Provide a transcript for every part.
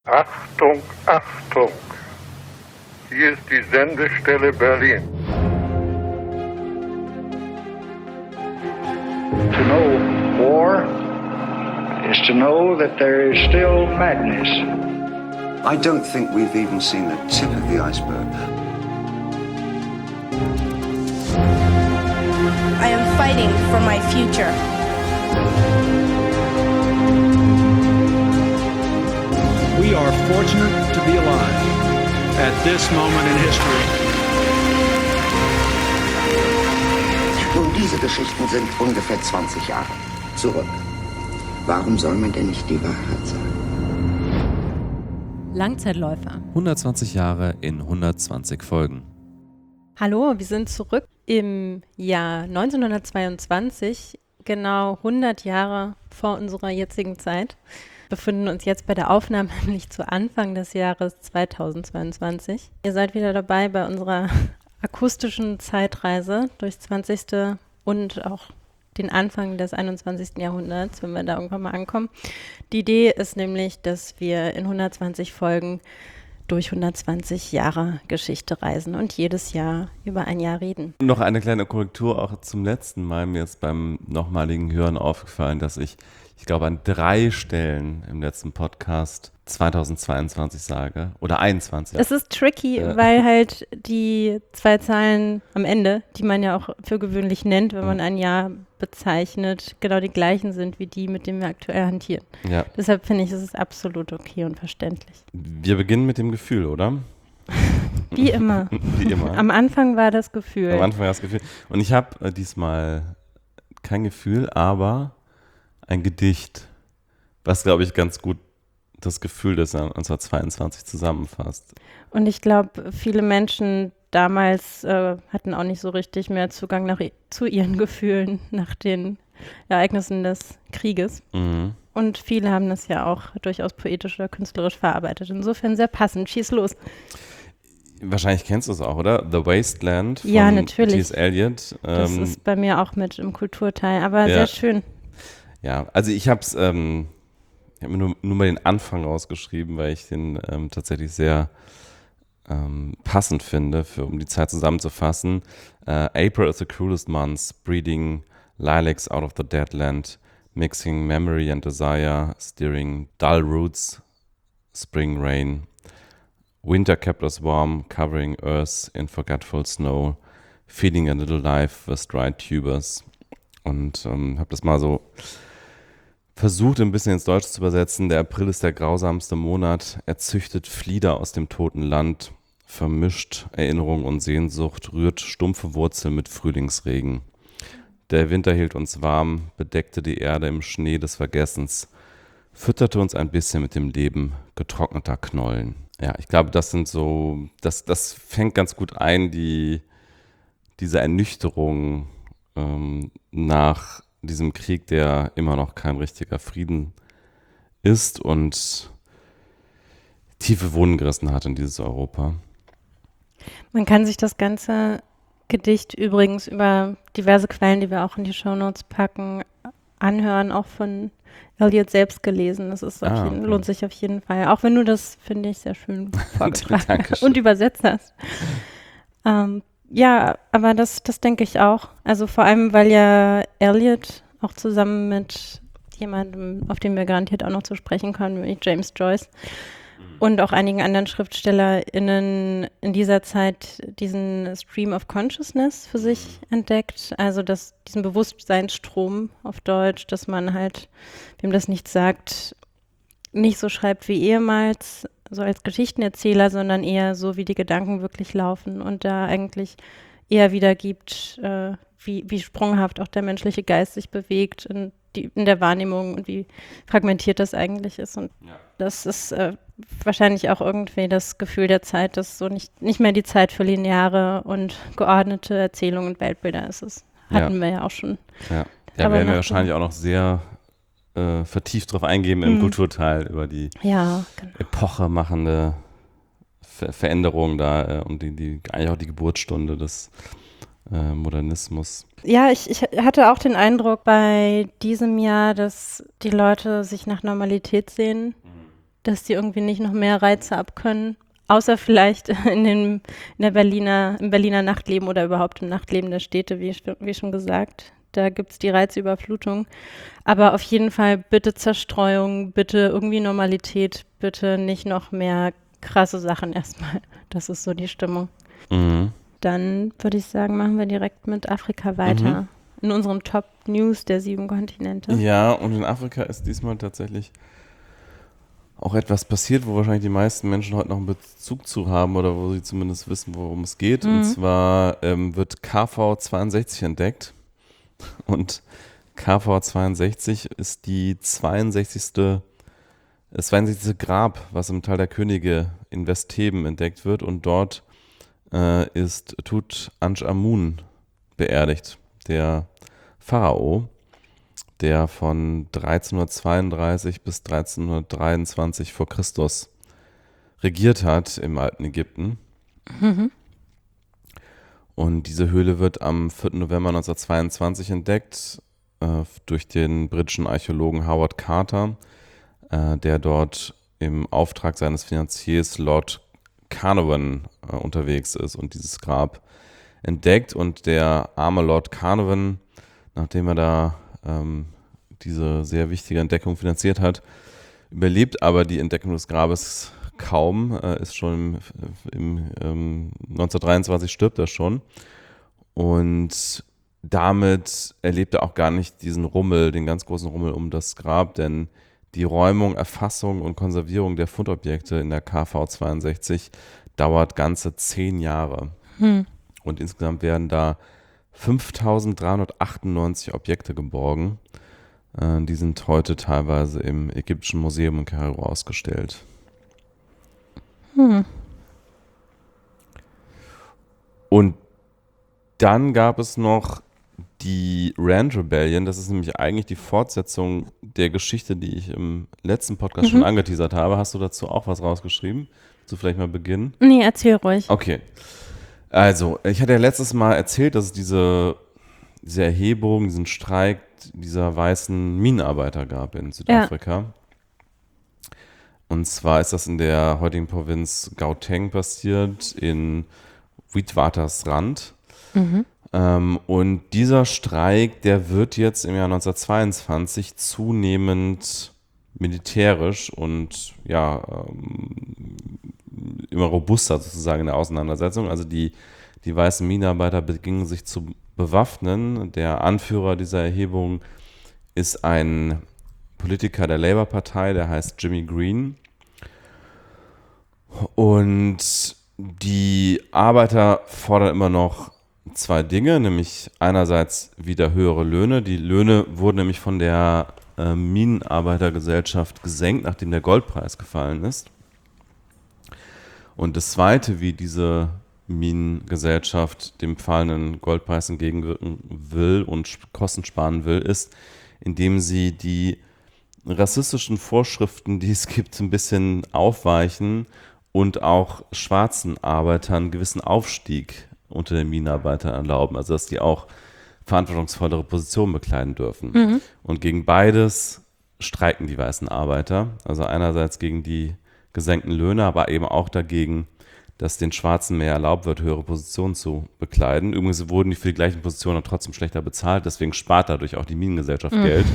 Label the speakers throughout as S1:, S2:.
S1: Achtung, Achtung! Hier ist die Sendestelle Berlin.
S2: To know war is to know that there is still madness.
S3: I don't think we've even seen the tip of the iceberg.
S4: I am fighting for my future.
S5: We are fortunate to be alive at this moment in history.
S6: Nun, diese Geschichten sind ungefähr 20 Jahre zurück. Warum soll man denn nicht die Wahrheit sagen?
S7: Langzeitläufer.
S8: 120 Jahre in 120 Folgen.
S7: Hallo, wir sind zurück im Jahr 1922, genau 100 Jahre vor unserer jetzigen Zeit. Wir befinden uns jetzt bei der Aufnahme nämlich zu Anfang des Jahres 2022. Ihr seid wieder dabei bei unserer akustischen Zeitreise durchs 20. und auch den Anfang des 21. Jahrhunderts, wenn wir da irgendwann mal ankommen. Die Idee ist nämlich, dass wir in 120 Folgen durch 120 Jahre Geschichte reisen und jedes Jahr über ein Jahr reden.
S8: Noch eine kleine Korrektur auch zum letzten Mal. Mir ist beim nochmaligen Hören aufgefallen, dass ich glaube, an 3 Stellen im letzten Podcast 2022 sage oder 21.
S7: Es ist tricky, weil halt die 2 Zahlen am Ende, die man ja auch für gewöhnlich nennt, wenn man ein Jahr bezeichnet, genau die gleichen sind wie die, mit denen wir aktuell hantieren. Ja. Deshalb finde ich, es ist absolut okay und verständlich.
S8: Wir beginnen mit dem Gefühl, oder?
S7: Wie immer.
S8: Wie immer.
S7: Am Anfang war das Gefühl.
S8: Am Anfang war das Gefühl. Und ich habe diesmal kein Gefühl, aber ein Gedicht, was, glaube ich, ganz gut das Gefühl des 1922 zusammenfasst.
S7: Und ich glaube, viele Menschen damals hatten auch nicht so richtig mehr Zugang zu ihren Gefühlen nach den Ereignissen des Krieges. Mhm. Und viele haben das ja auch durchaus poetisch oder künstlerisch verarbeitet. Insofern sehr passend. Schieß los.
S8: Wahrscheinlich kennst du es auch, oder? The Wasteland von
S7: natürlich.
S8: T.S. Eliot.
S7: Das ist bei mir auch mit im Kulturteil, aber sehr schön.
S8: Ja, also ich habe es mir nur mal den Anfang rausgeschrieben, weil ich den tatsächlich sehr passend finde, um die Zeit zusammenzufassen. April is the coolest month, breeding lilacs out of the dead land, mixing memory and desire, steering dull roots, spring rain. Winter kept us warm, covering earth in forgetful snow, feeding a little life with dried tubers. Und habe das mal so versucht, ein bisschen ins Deutsche zu übersetzen. Der April ist der grausamste Monat. Er züchtet Flieder aus dem toten Land, vermischt Erinnerung und Sehnsucht, rührt stumpfe Wurzeln mit Frühlingsregen. Der Winter hielt uns warm, bedeckte die Erde im Schnee des Vergessens, fütterte uns ein bisschen mit dem Leben getrockneter Knollen. Ja, ich glaube, das sind so, das fängt ganz gut ein, diese Ernüchterung nach diesem Krieg, der immer noch kein richtiger Frieden ist und tiefe Wunden gerissen hat in dieses Europa.
S7: Man kann sich das ganze Gedicht übrigens über diverse Quellen, die wir auch in die Shownotes packen, anhören, auch von Eliot selbst gelesen. Das ist lohnt sich auf jeden Fall. Auch wenn du das, finde ich, sehr schön vorgetragen und übersetzt hast. Ja, aber das denke ich auch. Also vor allem, weil ja Eliot auch zusammen mit jemandem, auf den wir garantiert auch noch zu sprechen kommen, nämlich James Joyce und auch einigen anderen SchriftstellerInnen in dieser Zeit diesen Stream of Consciousness für sich entdeckt. Also diesen Bewusstseinsstrom auf Deutsch, dass man halt, wem das nicht sagt, nicht so schreibt wie ehemals, so als Geschichtenerzähler, sondern eher so, wie die Gedanken wirklich laufen und da eigentlich eher wiedergibt, wie sprunghaft auch der menschliche Geist sich bewegt in der Wahrnehmung und wie fragmentiert das eigentlich ist. Und das ist wahrscheinlich auch irgendwie das Gefühl der Zeit, dass so nicht mehr die Zeit für lineare und geordnete Erzählungen und Weltbilder ist. Das hatten wir ja auch schon. Ja,
S8: werden wir wahrscheinlich auch noch sehr vertieft drauf eingehen im Kulturteil über die epochemachende Veränderung da und eigentlich auch die Geburtsstunde des Modernismus.
S7: Ja, ich hatte auch den Eindruck bei diesem Jahr, dass die Leute sich nach Normalität sehen dass die irgendwie nicht noch mehr Reize abkönnen, außer vielleicht im Berliner Nachtleben oder überhaupt im Nachtleben der Städte, wie schon gesagt. Da gibt es die Reizüberflutung. Aber auf jeden Fall bitte Zerstreuung, bitte irgendwie Normalität, bitte nicht noch mehr krasse Sachen erstmal. Das ist so die Stimmung. Dann würde ich sagen, machen wir direkt mit Afrika weiter. In unserem Top News der 7 Kontinente.
S8: Ja, und in Afrika ist diesmal tatsächlich auch etwas passiert, wo wahrscheinlich die meisten Menschen heute noch einen Bezug zu haben oder wo sie zumindest wissen, worum es geht. Und zwar wird KV62 entdeckt. Und KV62 ist das 62. Grab, was im Tal der Könige in Westtheben entdeckt wird. Und dort ist Tutanchamun beerdigt, der Pharao, der von 1332 bis 1323 vor Christus regiert hat im alten Ägypten. Und diese Höhle wird am 4. November 1922 entdeckt durch den britischen Archäologen Howard Carter, der dort im Auftrag seines Finanziers Lord Carnarvon unterwegs ist und dieses Grab entdeckt. Und der arme Lord Carnarvon, nachdem er da diese sehr wichtige Entdeckung finanziert hat, überlebt aber die Entdeckung des Grabes kaum, ist schon 1923 stirbt er schon. Und damit erlebt er auch gar nicht diesen Rummel, den ganz großen Rummel um das Grab, denn die Räumung, Erfassung und Konservierung der Fundobjekte in der KV62 dauert ganze 10 Jahre. Und insgesamt werden da 5.398 Objekte geborgen. Die sind heute teilweise im Ägyptischen Museum in Kairo ausgestellt. Und dann gab es noch die Rand Rebellion. Das ist nämlich eigentlich die Fortsetzung der Geschichte, die ich im letzten Podcast schon angeteasert habe. Hast du dazu auch was rausgeschrieben? Willst du vielleicht mal beginnen?
S7: Nee, erzähl ruhig.
S8: Okay. Also, ich hatte ja letztes Mal erzählt, dass es diese Erhebung, diesen Streik dieser weißen Minenarbeiter gab in Südafrika. Ja. Und zwar ist das in der heutigen Provinz Gauteng passiert, in Witwatersrand. Und dieser Streik, der wird jetzt im Jahr 1922 zunehmend militärisch und immer robuster sozusagen in der Auseinandersetzung. Also die weißen Minenarbeiter beginnen sich zu bewaffnen. Der Anführer dieser Erhebung ist ein Politiker der Labour-Partei, der heißt Jimmy Green. Und die Arbeiter fordern immer noch 2 Dinge, nämlich einerseits wieder höhere Löhne. Die Löhne wurden nämlich von der Minenarbeitergesellschaft gesenkt, nachdem der Goldpreis gefallen ist. Und das Zweite, wie diese Minengesellschaft dem fallenden Goldpreis entgegenwirken will und Kosten sparen will, ist, indem sie die rassistischen Vorschriften, die es gibt, ein bisschen aufweichen und auch schwarzen Arbeitern einen gewissen Aufstieg unter den Minenarbeitern erlauben, also dass die auch verantwortungsvollere Positionen bekleiden dürfen. Und gegen beides streiken die weißen Arbeiter, also einerseits gegen die gesenkten Löhne, aber eben auch dagegen, dass den Schwarzen mehr erlaubt wird, höhere Positionen zu bekleiden. Übrigens wurden die für die gleichen Positionen trotzdem schlechter bezahlt, deswegen spart dadurch auch die Minengesellschaft Geld.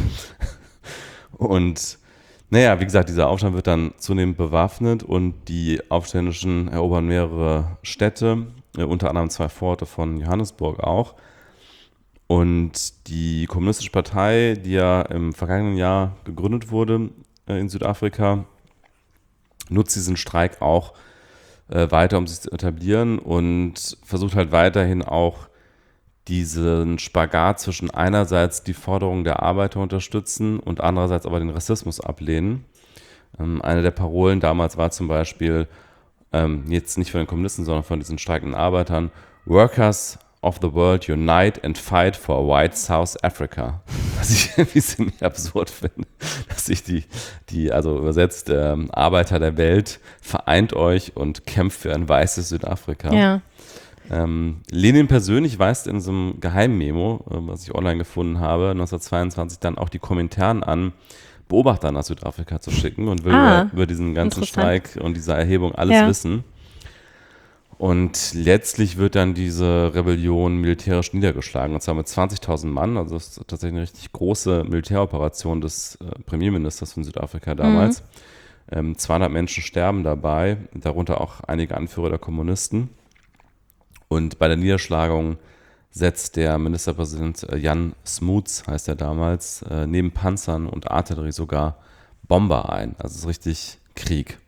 S8: Und wie gesagt, dieser Aufstand wird dann zunehmend bewaffnet und die Aufständischen erobern mehrere Städte, unter anderem 2 Forte von Johannesburg auch. Und die Kommunistische Partei, die ja im vergangenen Jahr gegründet wurde in Südafrika, nutzt diesen Streik auch weiter, um sich zu etablieren und versucht halt weiterhin auch diesen Spagat zwischen einerseits die Forderungen der Arbeiter unterstützen und andererseits aber den Rassismus ablehnen. Eine der Parolen damals war zum Beispiel, jetzt nicht von den Kommunisten, sondern von diesen streikenden Arbeitern, Workers of the world unite and fight for a white South Africa. Was ich irgendwie ziemlich absurd finde, dass sich also übersetzt, Arbeiter der Welt, vereint euch und kämpft für ein weißes Südafrika.
S7: Ja.
S8: Lenin persönlich weist in so einem Geheimmemo, was ich online gefunden habe, 1922 dann auch die Komintern an, Beobachter nach Südafrika zu schicken und will über diesen ganzen Streik und diese Erhebung alles wissen. Und letztlich wird dann diese Rebellion militärisch niedergeschlagen, und zwar mit 20.000 Mann. Also das ist tatsächlich eine richtig große Militäroperation des Premierministers von Südafrika damals. 200 Menschen sterben dabei, darunter auch einige Anführer der Kommunisten. Und bei der Niederschlagung setzt der Ministerpräsident Jan Smuts, heißt er damals, neben Panzern und Artillerie sogar Bomber ein. Also es ist richtig Krieg.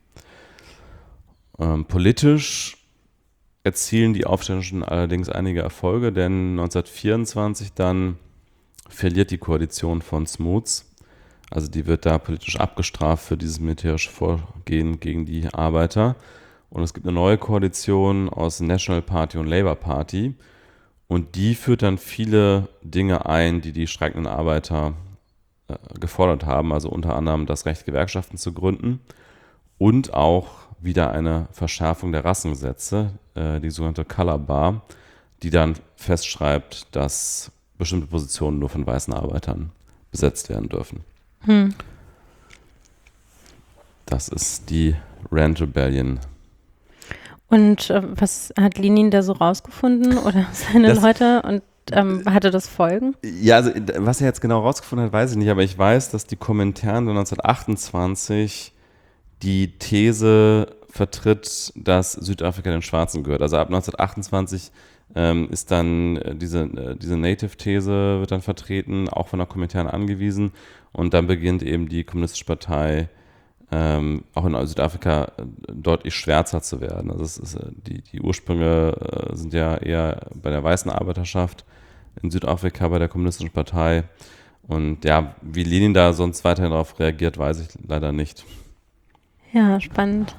S8: Politisch erzielen die Aufständischen allerdings einige Erfolge, denn 1924 dann verliert die Koalition von Smuts. Also die wird da politisch abgestraft für dieses militärische Vorgehen gegen die Arbeiter. Und es gibt eine neue Koalition aus National Party und Labour Party. Und die führt dann viele Dinge ein, die streikenden Arbeiter gefordert haben. Also unter anderem das Recht, Gewerkschaften zu gründen und auch wieder eine Verschärfung der Rassengesetze, die sogenannte Color Bar, die dann festschreibt, dass bestimmte Positionen nur von weißen Arbeitern besetzt werden dürfen. Das ist die Rand Rebellion.
S7: Und was hat Lenin da so rausgefunden oder seine Leute? Und hatte das Folgen?
S8: Ja, also was er jetzt genau rausgefunden hat, weiß ich nicht, aber ich weiß, dass die Komintern 1928 die These vertritt, dass Südafrika den Schwarzen gehört. Also ab 1928 ist dann diese Native-These wird dann vertreten, auch von der Komintern angewiesen, und dann beginnt eben die Kommunistische Partei auch in Südafrika deutlich schwärzer zu werden. Also die Ursprünge sind ja eher bei der weißen Arbeiterschaft in Südafrika, bei der Kommunistischen Partei. Und ja, wie Lenin da sonst weiterhin darauf reagiert, weiß ich leider nicht.
S7: Ja, spannend.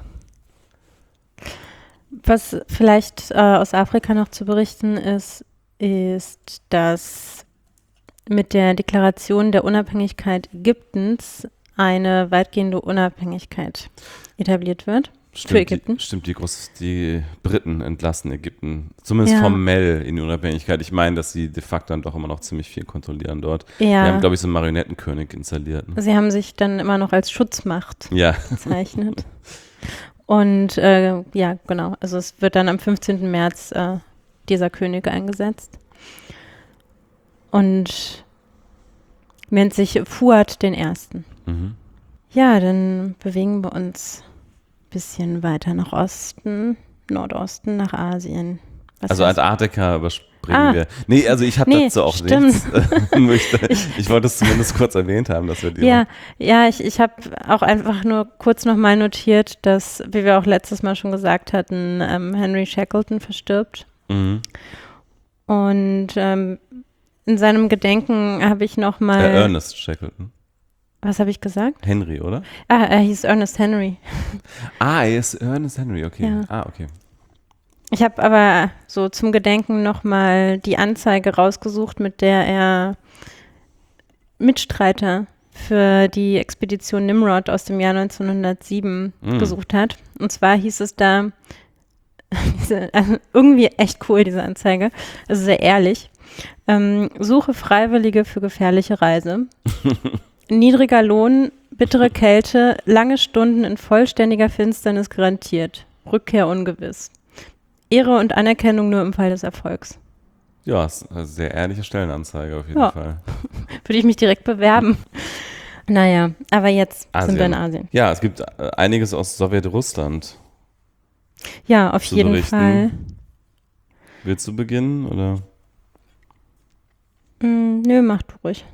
S7: Was vielleicht aus Afrika noch zu berichten ist, dass mit der Deklaration der Unabhängigkeit Ägyptens eine weitgehende Unabhängigkeit etabliert wird für Ägypten.
S8: Die Briten entlassen Ägypten, zumindest formell in die Unabhängigkeit. Ich meine, dass sie de facto dann doch immer noch ziemlich viel kontrollieren dort. Ja. Die haben, glaube ich, so einen Marionettenkönig installiert. Ne? Sie
S7: haben sich dann immer noch als Schutzmacht bezeichnet. Und ja, genau. Also es wird dann am 15. März dieser König eingesetzt. Und nennt sich Fuad I. Ja, dann bewegen wir uns ein bisschen weiter nach Osten, Nordosten, nach Asien. Also
S8: Antarktika überspringen wir. Nee, also ich habe dazu auch nichts. Ich wollte es zumindest kurz erwähnt haben, dass wir die
S7: ich habe auch einfach nur kurz nochmal notiert, dass, wie wir auch letztes Mal schon gesagt hatten, Henry Shackleton verstirbt. Und in seinem Gedenken habe ich nochmal
S8: Ernest Shackleton.
S7: Was habe ich gesagt?
S8: Henry, oder?
S7: Er hieß Ernest Henry.
S8: Er ist Ernest Henry, okay.
S7: Ja.
S8: Okay.
S7: Ich habe aber so zum Gedenken nochmal die Anzeige rausgesucht, mit der er Mitstreiter für die Expedition Nimrod aus dem Jahr 1907 gesucht hat. Und zwar hieß es da, irgendwie echt cool, diese Anzeige, also sehr ehrlich, suche Freiwillige für gefährliche Reise. Niedriger Lohn, bittere Kälte, lange Stunden in vollständiger Finsternis garantiert. Rückkehr ungewiss. Ehre und Anerkennung nur im Fall des Erfolgs.
S8: Ja, ist eine sehr ehrliche Stellenanzeige auf jeden Fall.
S7: Würde ich mich direkt bewerben. Naja, aber jetzt sind wir in Asien.
S8: Ja, es gibt einiges aus Sowjetrussland.
S7: Ja, auf jeden Fall.
S8: Willst du beginnen, oder?
S7: Nö, mach du ruhig.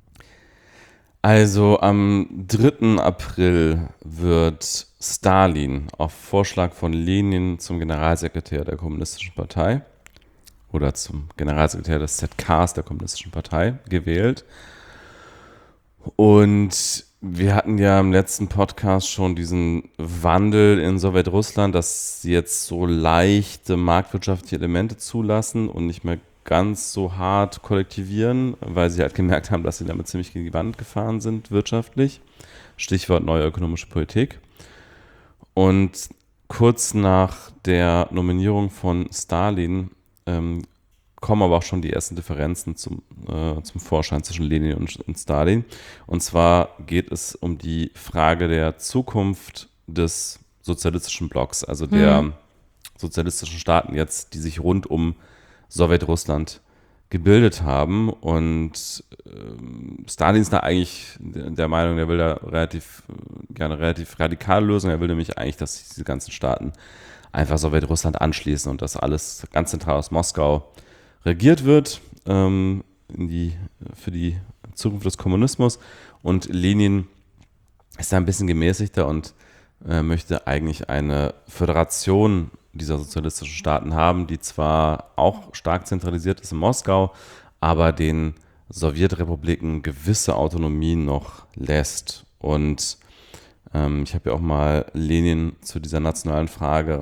S8: Also am 3. April wird Stalin auf Vorschlag von Lenin zum Generalsekretär der Kommunistischen Partei oder zum Generalsekretär des ZKs der Kommunistischen Partei gewählt. Und wir hatten ja im letzten Podcast schon diesen Wandel in Sowjetrussland, dass sie jetzt so leichte marktwirtschaftliche Elemente zulassen und nicht mehr ganz so hart kollektivieren, weil sie halt gemerkt haben, dass sie damit ziemlich gegen die Wand gefahren sind wirtschaftlich. Stichwort neue ökonomische Politik. Und kurz nach der Nominierung von Stalin kommen aber auch schon die ersten Differenzen zum Vorschein zwischen Lenin und Stalin. Und zwar geht es um die Frage der Zukunft des sozialistischen Blocks, also der sozialistischen Staaten jetzt, die sich rund um Sowjetrussland gebildet haben. Und Stalin ist da eigentlich der Meinung, der will da gerne relativ radikale Lösungen. Er will nämlich eigentlich, dass diese ganzen Staaten einfach Sowjetrussland anschließen und dass alles ganz zentral aus Moskau regiert wird für die Zukunft des Kommunismus. Und Lenin ist da ein bisschen gemäßigter und möchte eigentlich eine Föderation dieser sozialistischen Staaten haben, die zwar auch stark zentralisiert ist in Moskau, aber den Sowjetrepubliken gewisse Autonomien noch lässt. Und ich habe ja auch mal Lenin zu dieser nationalen Frage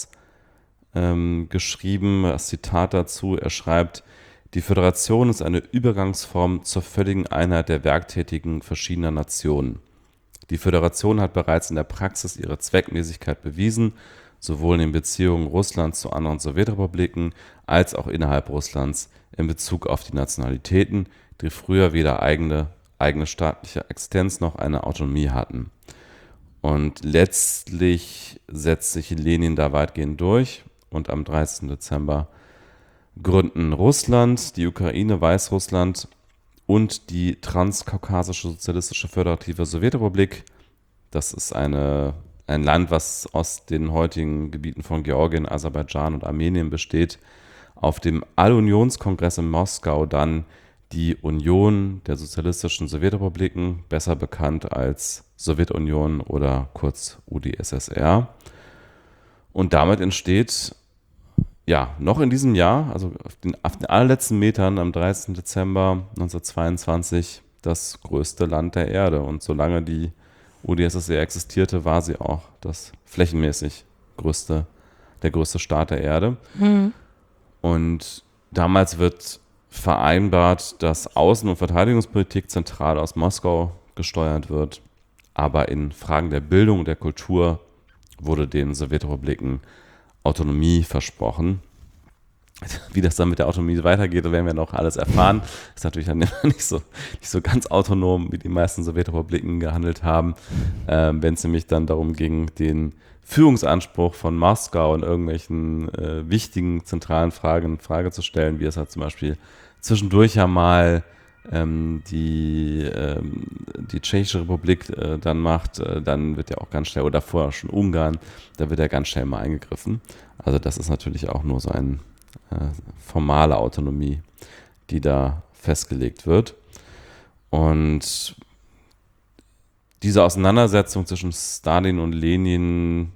S8: geschrieben, das Zitat dazu, er schreibt: Die Föderation ist eine Übergangsform zur völligen Einheit der Werktätigen verschiedener Nationen. Die Föderation hat bereits in der Praxis ihre Zweckmäßigkeit bewiesen, sowohl in den Beziehungen Russlands zu anderen Sowjetrepubliken als auch innerhalb Russlands in Bezug auf die Nationalitäten, die früher weder eigene staatliche Existenz noch eine Autonomie hatten. Und letztlich setzt sich Lenin da weitgehend durch und am 30. Dezember gründen Russland, die Ukraine, Weißrussland und die Transkaukasische Sozialistische Föderative Sowjetrepublik. Das ist ein Land, was aus den heutigen Gebieten von Georgien, Aserbaidschan und Armenien besteht. Auf dem All-Unions-Kongress in Moskau dann die Union der Sozialistischen Sowjetrepubliken, besser bekannt als Sowjetunion oder kurz UdSSR. Und damit entsteht noch in diesem Jahr, also auf den allerletzten Metern am 30. Dezember 1922, das größte Land der Erde. Und solange die UdSSR existierte, war sie auch das flächenmäßig der größte Staat der Erde. Und damals wird vereinbart, dass Außen- und Verteidigungspolitik zentral aus Moskau gesteuert wird. Aber in Fragen der Bildung und der Kultur wurde den Sowjetrepubliken Autonomie versprochen. Wie das dann mit der Autonomie weitergeht, da werden wir noch alles erfahren. Ist natürlich dann immer nicht so ganz autonom, wie die meisten Sowjetrepubliken gehandelt haben, wenn es nämlich dann darum ging, den Führungsanspruch von Moskau in irgendwelchen wichtigen zentralen Fragen in Frage zu stellen, wie es halt zum Beispiel zwischendurch ja mal die Tschechische Republik dann macht, dann wird ja auch ganz schnell, oder vorher schon Ungarn, da wird ja ganz schnell mal eingegriffen. Also das ist natürlich auch nur so eine formale Autonomie, die da festgelegt wird. Und diese Auseinandersetzung zwischen Stalin und Lenin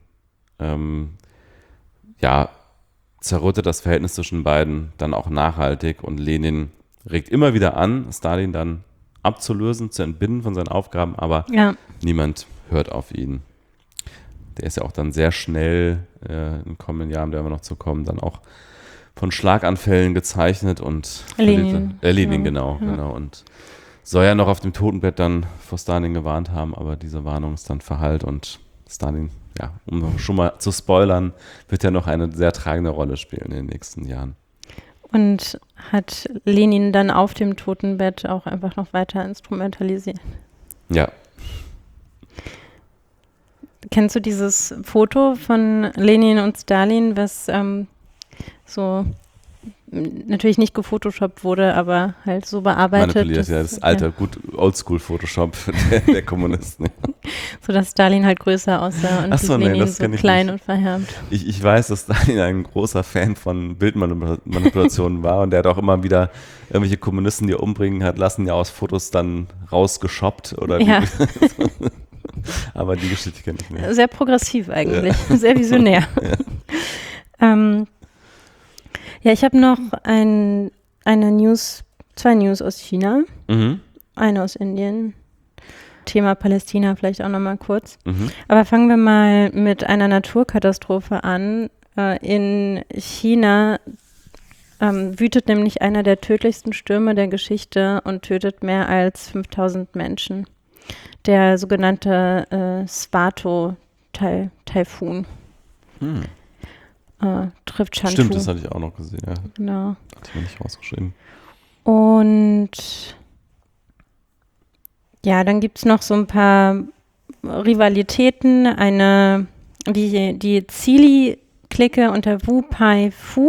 S8: zerrüttet das Verhältnis zwischen beiden dann auch nachhaltig, und Lenin regt immer wieder an, Stalin dann abzulösen, zu entbinden von seinen Aufgaben, aber niemand hört auf ihn. Der ist ja auch dann sehr schnell in den kommenden Jahren, da werden wir noch zu kommen, dann auch von Schlaganfällen gezeichnet und Lenin, genau. Und soll ja noch auf dem Totenbett dann vor Stalin gewarnt haben, aber diese Warnung ist dann verhallt, und Stalin, um schon mal zu spoilern, wird ja noch eine sehr tragende Rolle spielen in den nächsten Jahren.
S7: Und hat Lenin dann auf dem Totenbett auch einfach noch weiter instrumentalisiert?
S8: Ja.
S7: Kennst du dieses Foto von Lenin und Stalin, was so natürlich nicht gefotoshoppt wurde, aber halt so bearbeitet.
S8: Manipuliert, das alte, gut Oldschool-Photoshop der Kommunisten.
S7: So, dass Stalin halt größer aussah und Lenin so klein und verhärmt.
S8: Ich weiß, dass Stalin ein großer Fan von Bildmanipulationen war, und der hat auch immer wieder irgendwelche Kommunisten, die er umbringen hat lassen, ja aus Fotos dann rausgeshoppt. Oder aber die Geschichte kenne ich nicht.
S7: Sehr progressiv eigentlich, sehr visionär. Ich habe noch zwei News aus China, eine aus Indien. Thema Palästina vielleicht auch nochmal kurz. Aber fangen wir mal mit einer Naturkatastrophe an. In China wütet nämlich einer der tödlichsten Stürme der Geschichte und tötet mehr als 5000 Menschen. Der sogenannte Swato-Taifun. trifft Chantu.
S8: Stimmt, das hatte ich auch noch gesehen, ja.
S7: Genau.
S8: Hatte ich mir nicht rausgeschrieben.
S7: Und ja, dann gibt es noch so ein paar Rivalitäten. Die Zili-Clique unter Wu Pai Fu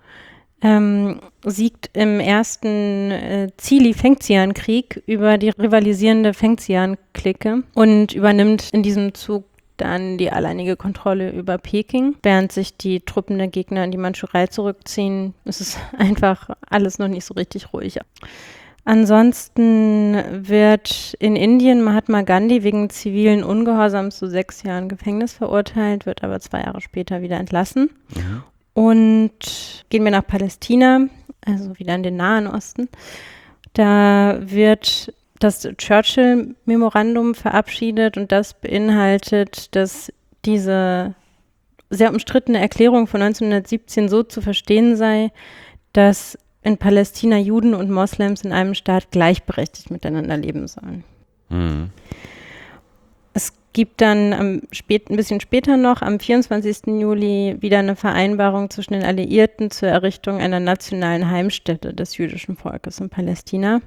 S7: siegt im ersten Zili-Fengtian-Krieg über die rivalisierende Fengtian-Clique und übernimmt in diesem Zug dann die alleinige Kontrolle über Peking. Während sich die Truppen der Gegner in die Mandschurei zurückziehen, ist es einfach alles noch nicht so richtig ruhig. Ansonsten wird in Indien Mahatma Gandhi wegen zivilen Ungehorsams zu 6 Jahren Gefängnis verurteilt, wird aber 2 Jahre später wieder entlassen.
S8: Mhm.
S7: Und gehen wir nach Palästina, also wieder in den Nahen Osten. Da wird das Churchill-Memorandum verabschiedet und das beinhaltet, dass diese sehr umstrittene Erklärung von 1917 so zu verstehen sei, dass in Palästina Juden und Moslems in einem Staat gleichberechtigt miteinander leben sollen.
S8: Mhm.
S7: Es gibt dann ein bisschen später noch, am 24. Juli, wieder eine Vereinbarung zwischen den Alliierten zur Errichtung einer nationalen Heimstätte des jüdischen Volkes in Palästina.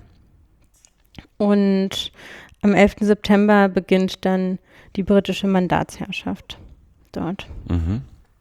S7: Und am 11. September beginnt dann die britische Mandatsherrschaft dort.
S8: Mhm.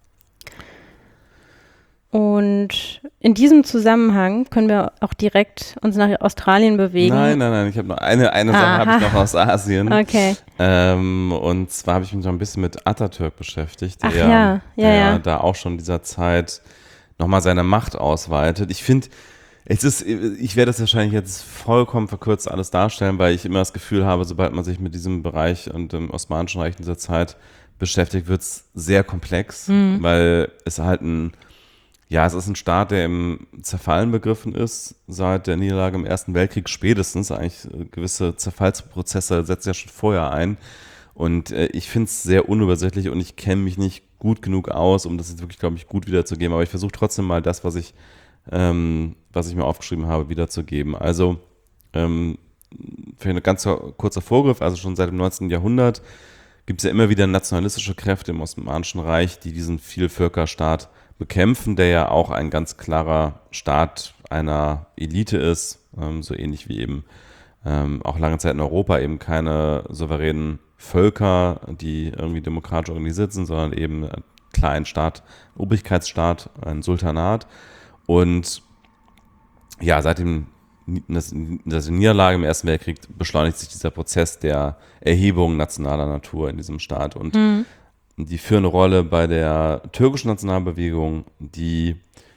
S7: Und in diesem Zusammenhang können wir auch direkt uns nach Australien bewegen.
S8: Nein, ich habe noch eine Sache habe ich noch aus Asien.
S7: Okay.
S8: Und zwar habe ich mich noch ein bisschen mit Atatürk beschäftigt,
S7: Ja.
S8: da auch schon in dieser Zeit nochmal seine Macht ausweitet. Ich finde, ich werde das wahrscheinlich jetzt vollkommen verkürzt alles darstellen, weil ich immer das Gefühl habe, sobald man sich mit diesem Bereich und dem Osmanischen Reich in dieser Zeit beschäftigt, wird es sehr komplex, weil es halt es ist ein Staat, der im Zerfallen begriffen ist, seit der Niederlage im Ersten Weltkrieg spätestens. Eigentlich gewisse Zerfallsprozesse setzt ja schon vorher ein. Und ich finde es sehr unübersichtlich und ich kenne mich nicht gut genug aus, um das jetzt wirklich, glaube ich, gut wiederzugeben. Aber ich versuche trotzdem mal das, was ich mir aufgeschrieben habe, wiederzugeben. Also, für ein ganz kurzer Vorgriff, also schon seit dem 19. Jahrhundert gibt es ja immer wieder nationalistische Kräfte im Osmanischen Reich, die diesen Vielvölkerstaat bekämpfen, der ja auch ein ganz klarer Staat einer Elite ist, so ähnlich wie eben auch lange Zeit in Europa eben keine souveränen Völker, die irgendwie demokratisch organisiert sind, sondern eben ein kleiner Staat, Obrigkeitsstaat, ein Sultanat. Und ja, seit der Niederlage im Ersten Weltkrieg beschleunigt sich dieser Prozess der Erhebung nationaler Natur in diesem Staat. Und die führende Rolle bei der türkischen Nationalbewegung, die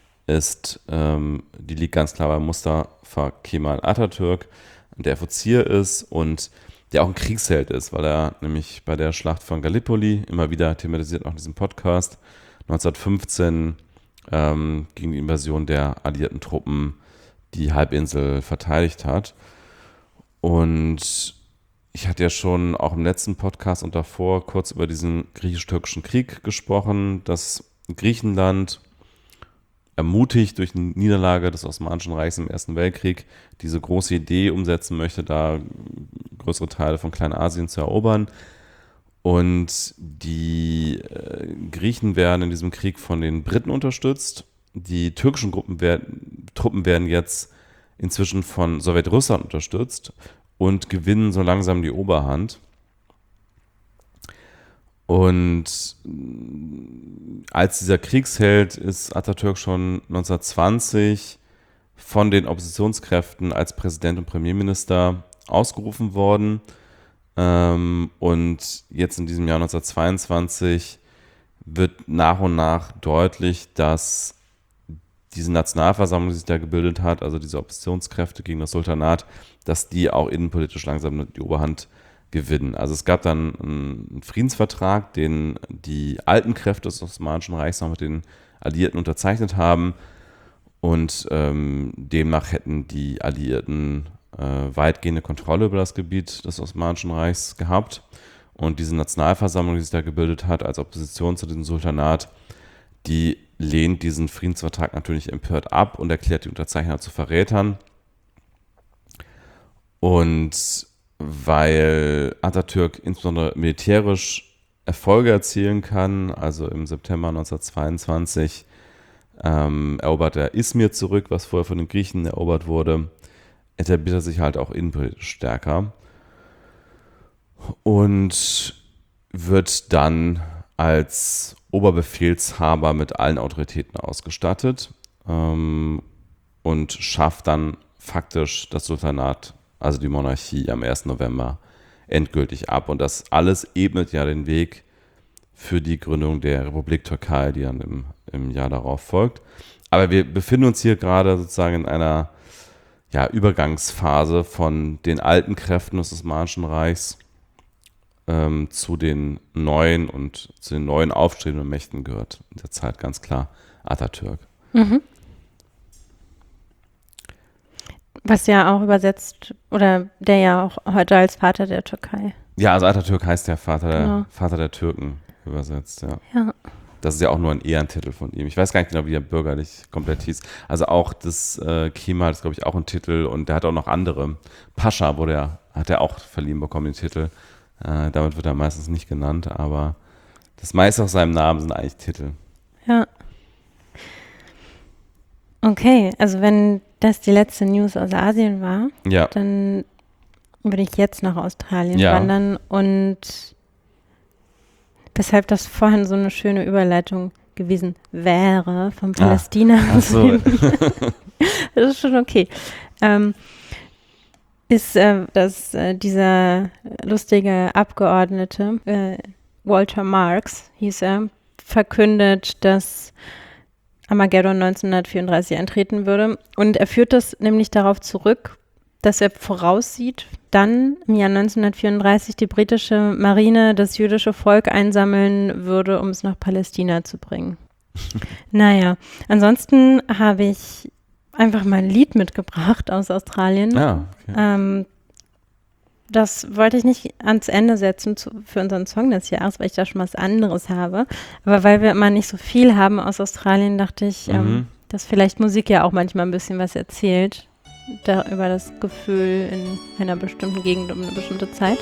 S8: liegt ganz klar bei Mustafa Kemal Atatürk, der Offizier ist und der auch ein Kriegsheld ist, weil er nämlich bei der Schlacht von Gallipoli, immer wieder thematisiert auch in diesem Podcast, 1915 gegen die Invasion der alliierten Truppen die Halbinsel verteidigt hat. Und ich hatte ja schon auch im letzten Podcast und davor kurz über diesen griechisch-türkischen Krieg gesprochen, dass Griechenland ermutigt durch die Niederlage des Osmanischen Reichs im Ersten Weltkrieg diese große Idee umsetzen möchte, da größere Teile von Kleinasien zu erobern. Und die Griechen werden in diesem Krieg von den Briten unterstützt. Die türkischen Truppen werden jetzt inzwischen von Sowjetrussland unterstützt und gewinnen so langsam die Oberhand. Und als dieser Kriegsheld ist Atatürk schon 1920 von den Oppositionskräften als Präsident und Premierminister ausgerufen worden. Und jetzt in diesem Jahr 1922 wird nach und nach deutlich, dass diese Nationalversammlung, die sich da gebildet hat, also diese Oppositionskräfte gegen das Sultanat, dass die auch innenpolitisch langsam die Oberhand gewinnen. Also es gab dann einen Friedensvertrag, den die alten Kräfte des Osmanischen Reichs noch mit den Alliierten unterzeichnet haben und demnach hätten die Alliierten weitgehende Kontrolle über das Gebiet des Osmanischen Reichs gehabt. Und diese Nationalversammlung, die sich da gebildet hat als Opposition zu diesem Sultanat, die lehnt diesen Friedensvertrag natürlich empört ab und erklärt die Unterzeichner zu Verrätern. Und weil Atatürk insbesondere militärisch Erfolge erzielen kann. Also im September 1922 erobert er Izmir zurück, was vorher von den Griechen erobert wurde. Etabliert er sich halt auch innenpolitisch stärker und wird dann als Oberbefehlshaber mit allen Autoritäten ausgestattet und schafft dann faktisch das Sultanat, also die Monarchie, am 1. November endgültig ab. Und das alles ebnet ja den Weg für die Gründung der Republik Türkei, die dann im Jahr darauf folgt. Aber wir befinden uns hier gerade sozusagen in einer Übergangsphase von den alten Kräften des Osmanischen Reichs zu den neuen und zu den neuen aufstrebenden Mächten gehört in der Zeit ganz klar Atatürk.
S7: Mhm. Was ja auch übersetzt, oder der ja auch heute als Vater der Türkei.
S8: Ja, also Atatürk heißt ja
S7: Genau.
S8: Vater der Türken übersetzt, ja.
S7: Ja.
S8: Das ist ja auch nur ein Ehrentitel von ihm. Ich weiß gar nicht genau, wie er bürgerlich komplett hieß. Also auch das Kemal ist, glaube ich, auch ein Titel und der hat auch noch andere. Pascha hat er auch verliehen bekommen, den Titel. Damit wird er meistens nicht genannt, aber das meiste aus seinem Namen sind eigentlich Titel.
S7: Ja. Okay, also wenn das die letzte News aus Asien war,
S8: Ja.
S7: dann würde ich jetzt nach Australien
S8: Ja.
S7: wandern und weshalb das vorhin so eine schöne Überleitung gewesen wäre von Palästina.
S8: Ach so.
S7: Das ist schon okay. Ist, dass dieser lustige Abgeordnete, Walter Marks hieß er, verkündet, dass Armageddon 1934 eintreten würde. Und er führt das nämlich darauf zurück, dass er voraussieht, dann im Jahr 1934 die britische Marine das jüdische Volk einsammeln würde, um es nach Palästina zu bringen. Naja, ansonsten habe ich einfach mal ein Lied mitgebracht aus Australien.
S8: Ja, okay.
S7: Das wollte ich nicht ans Ende setzen für unseren Song des Jahres, weil ich da schon was anderes habe. Aber weil wir immer nicht so viel haben aus Australien, dachte ich, dass vielleicht Musik ja auch manchmal ein bisschen was erzählt über das Gefühl in einer bestimmten Gegend um eine bestimmte Zeit.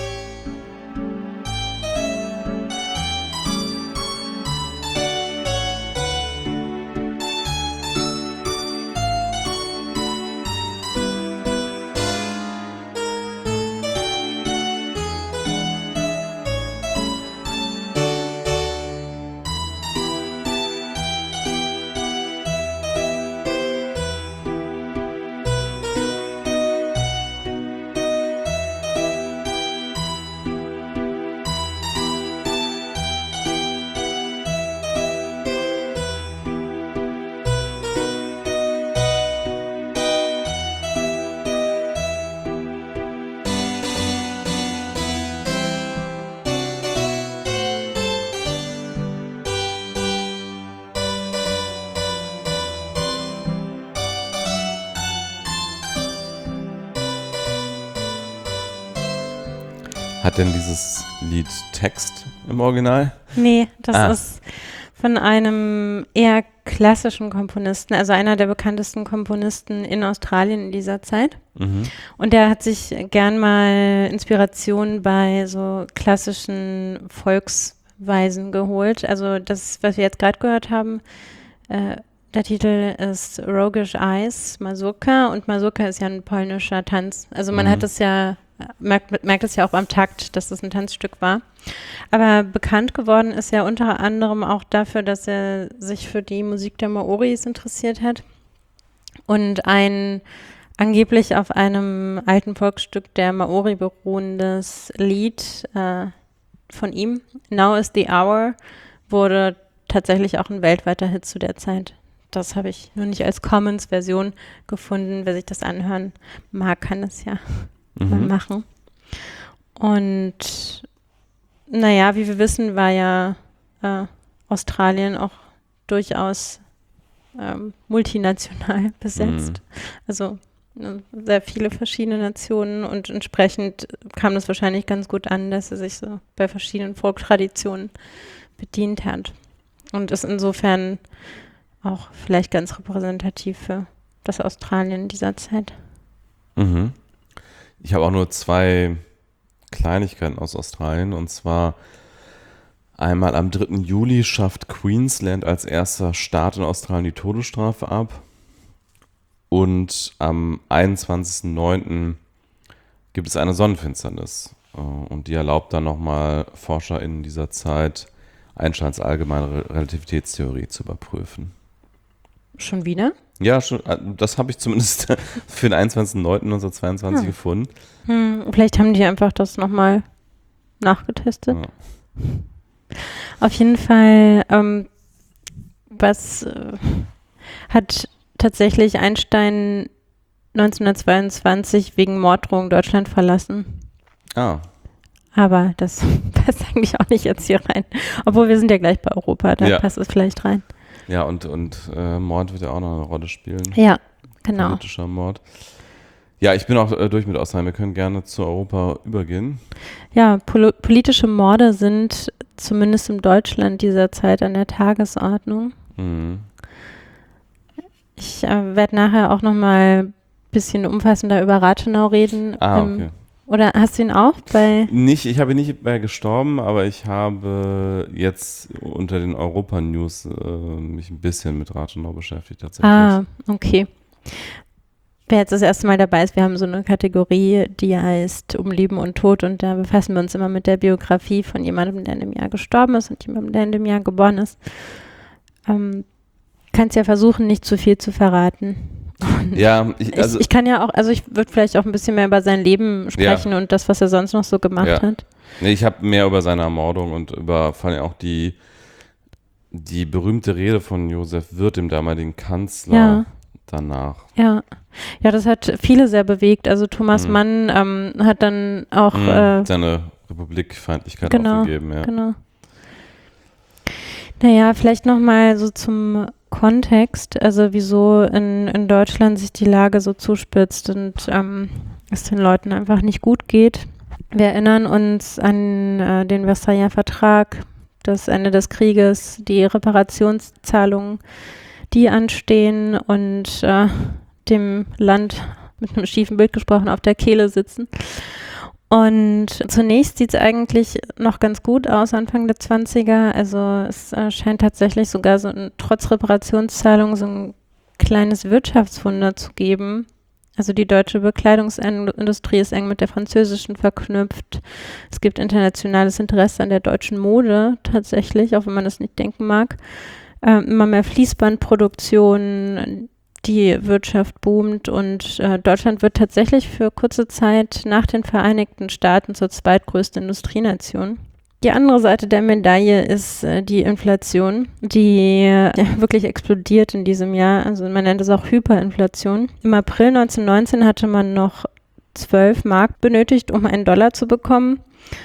S8: Hat denn dieses Lied Text im Original?
S7: Nee, das ist von einem eher klassischen Komponisten, also einer der bekanntesten Komponisten in Australien in dieser Zeit.
S8: Mhm.
S7: Und der hat sich gern mal Inspiration bei so klassischen Volksweisen geholt. Also das, was wir jetzt gerade gehört haben, der Titel ist Roguish Eyes, Mazurka. Und Mazurka ist ja ein polnischer Tanz. Also man hat es ja, merkt es ja auch beim Takt, dass das ein Tanzstück war. Aber bekannt geworden ist er unter anderem auch dafür, dass er sich für die Musik der Maoris interessiert hat und ein angeblich auf einem alten Volksstück der Maori beruhendes Lied von ihm, Now is the Hour, wurde tatsächlich auch ein weltweiter Hit zu der Zeit. Das habe ich nur nicht als Commons-Version gefunden. Wer sich das anhören mag, kann das ja mal machen. Und naja, wie wir wissen, war ja Australien auch durchaus multinational besetzt. Also sehr viele verschiedene Nationen und entsprechend kam das wahrscheinlich ganz gut an, dass er sich so bei verschiedenen Folktraditionen bedient hat. Und ist insofern auch vielleicht ganz repräsentativ für das Australien dieser Zeit.
S8: Mhm. Ich habe auch nur 2 Kleinigkeiten aus Australien. Und zwar Einmal am 3. Juli schafft Queensland als erster Staat in Australien die Todesstrafe ab. Und am 21.09. gibt es eine Sonnenfinsternis. Und die erlaubt dann nochmal ForscherInnen dieser Zeit, Einsteins allgemeine Relativitätstheorie zu überprüfen.
S7: Schon wieder?
S8: Ja, schon, das habe ich zumindest für den 21.09.1922 gefunden.
S7: Vielleicht haben die einfach das nochmal nachgetestet.
S8: Ja.
S7: Auf jeden Fall, hat tatsächlich Einstein 1922 wegen Morddrohung Deutschland verlassen.
S8: Ah,
S7: Aber das passt eigentlich auch nicht jetzt hier rein. Obwohl wir sind ja gleich bei Europa, da passt es vielleicht rein.
S8: ja, und Mord wird ja auch noch eine Rolle spielen.
S7: Ja, genau.
S8: Politischer Mord. Ja, ich bin auch durch mit Australien. Wir können gerne zu Europa übergehen.
S7: Ja, politische Morde sind zumindest in Deutschland dieser Zeit an der Tagesordnung.
S8: Mhm.
S7: Ich werde nachher auch nochmal ein bisschen umfassender über Rathenau reden.
S8: Okay.
S7: Oder hast du ihn auch bei?
S8: Ich habe ihn nicht bei gestorben, aber ich habe jetzt unter den Europa-News mich ein bisschen mit Rathenau beschäftigt tatsächlich.
S7: Okay. Wer jetzt das erste Mal dabei ist, wir haben so eine Kategorie, die heißt Um Leben und Tod, und da befassen wir uns immer mit der Biografie von jemandem, der in dem Jahr gestorben ist und jemandem, der in dem Jahr geboren ist. Kannst ja versuchen, nicht zu viel zu verraten.
S8: Ja,
S7: ich kann ja auch, also ich würde vielleicht auch ein bisschen mehr über sein Leben sprechen und das, was er sonst noch so gemacht hat.
S8: Nee, ich habe mehr über seine Ermordung und über vor allem auch die berühmte Rede von Josef Wirth, dem damaligen Kanzler, danach. Ja,
S7: das hat viele sehr bewegt. Also Thomas Mann hat dann auch
S8: seine Republikfeindlichkeit aufgegeben. Ja.
S7: Genau. Naja, vielleicht nochmal so zum Kontext, also wieso in Deutschland sich die Lage so zuspitzt und es den Leuten einfach nicht gut geht. Wir erinnern uns an den Versailler Vertrag, das Ende des Krieges, die Reparationszahlungen, die anstehen und dem Land mit einem schiefen Bild gesprochen auf der Kehle sitzen. Und zunächst sieht es eigentlich noch ganz gut aus, Anfang der 20er. Also es scheint tatsächlich sogar trotz Reparationszahlungen so ein kleines Wirtschaftswunder zu geben. Also die deutsche Bekleidungsindustrie ist eng mit der französischen verknüpft. Es gibt internationales Interesse an der deutschen Mode tatsächlich, auch wenn man das nicht denken mag. Immer mehr Fließbandproduktion, die Wirtschaft boomt und Deutschland wird tatsächlich für kurze Zeit nach den Vereinigten Staaten zur zweitgrößten Industrienation. Die andere Seite der Medaille ist die Inflation, die wirklich explodiert in diesem Jahr. Also man nennt es auch Hyperinflation. Im April 1919 hatte man noch 12 Mark benötigt, um einen Dollar zu bekommen.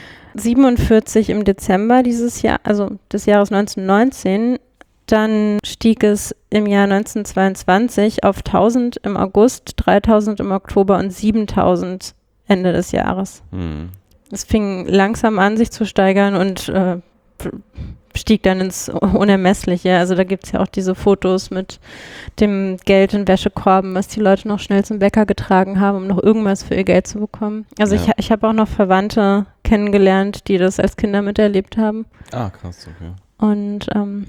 S7: 47 im Dezember dieses Jahr, also des Jahres 1919. Dann stieg es im Jahr 1922 auf 1.000 im August, 3.000 im Oktober und 7.000 Ende des Jahres. Es fing langsam an, sich zu steigern und stieg dann ins Unermessliche. Also da gibt es ja auch diese Fotos mit dem Geld in Wäschekorben, was die Leute noch schnell zum Bäcker getragen haben, um noch irgendwas für ihr Geld zu bekommen. Also ich habe auch noch Verwandte kennengelernt, die das als Kinder miterlebt haben.
S8: Ah, krass, okay.
S7: Und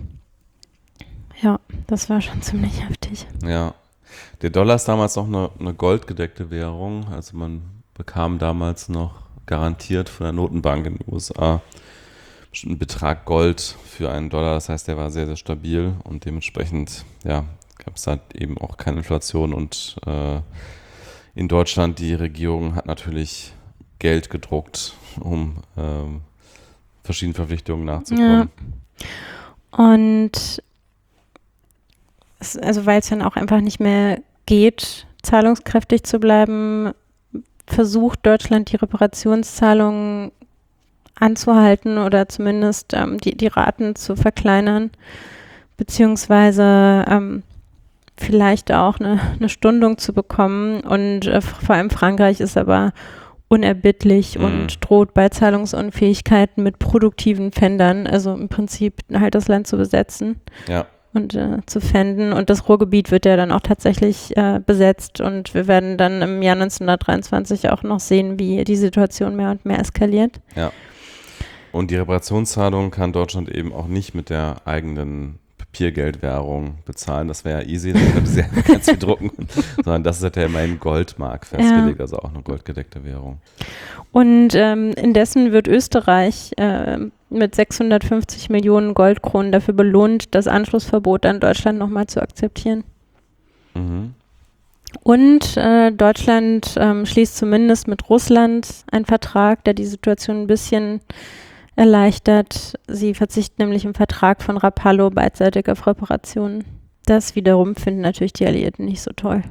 S7: ja, das war schon ziemlich heftig.
S8: Ja, der Dollar ist damals noch eine goldgedeckte Währung. Also man bekam damals noch garantiert von der Notenbank in den USA einen bestimmten Betrag Gold für einen Dollar. Das heißt, der war sehr, sehr stabil und dementsprechend gab es halt eben auch keine Inflation. Und in Deutschland, die Regierung hat natürlich Geld gedruckt, um verschiedenen Verpflichtungen nachzukommen.
S7: Ja. Und also weil es dann auch einfach nicht mehr geht, zahlungskräftig zu bleiben, versucht Deutschland die Reparationszahlungen anzuhalten oder zumindest die Raten zu verkleinern, beziehungsweise vielleicht auch eine Stundung zu bekommen. Und vor allem Frankreich ist aber unerbittlich und droht bei Zahlungsunfähigkeiten mit produktiven Pfändern, also im Prinzip halt das Land zu besetzen.
S8: Ja.
S7: Und zu pfänden. Und das Ruhrgebiet wird ja dann auch tatsächlich besetzt. Und wir werden dann im Jahr 1923 auch noch sehen, wie die Situation mehr und mehr eskaliert.
S8: Ja. Und die Reparationszahlung kann Deutschland eben auch nicht mit der eigenen Papiergeldwährung bezahlen. Das wäre ja easy, dann könnte sie einfach ganz viel drucken. Sondern das ist ja immer in Goldmark festgelegt, also auch eine goldgedeckte Währung.
S7: Und indessen wird Österreich mit 650 Millionen Goldkronen dafür belohnt, das Anschlussverbot an Deutschland nochmal zu akzeptieren.
S8: Mhm.
S7: Und Deutschland schließt zumindest mit Russland einen Vertrag, der die Situation ein bisschen erleichtert. Sie verzichten nämlich im Vertrag von Rapallo beidseitig auf Reparationen. Das wiederum finden natürlich die Alliierten nicht so toll.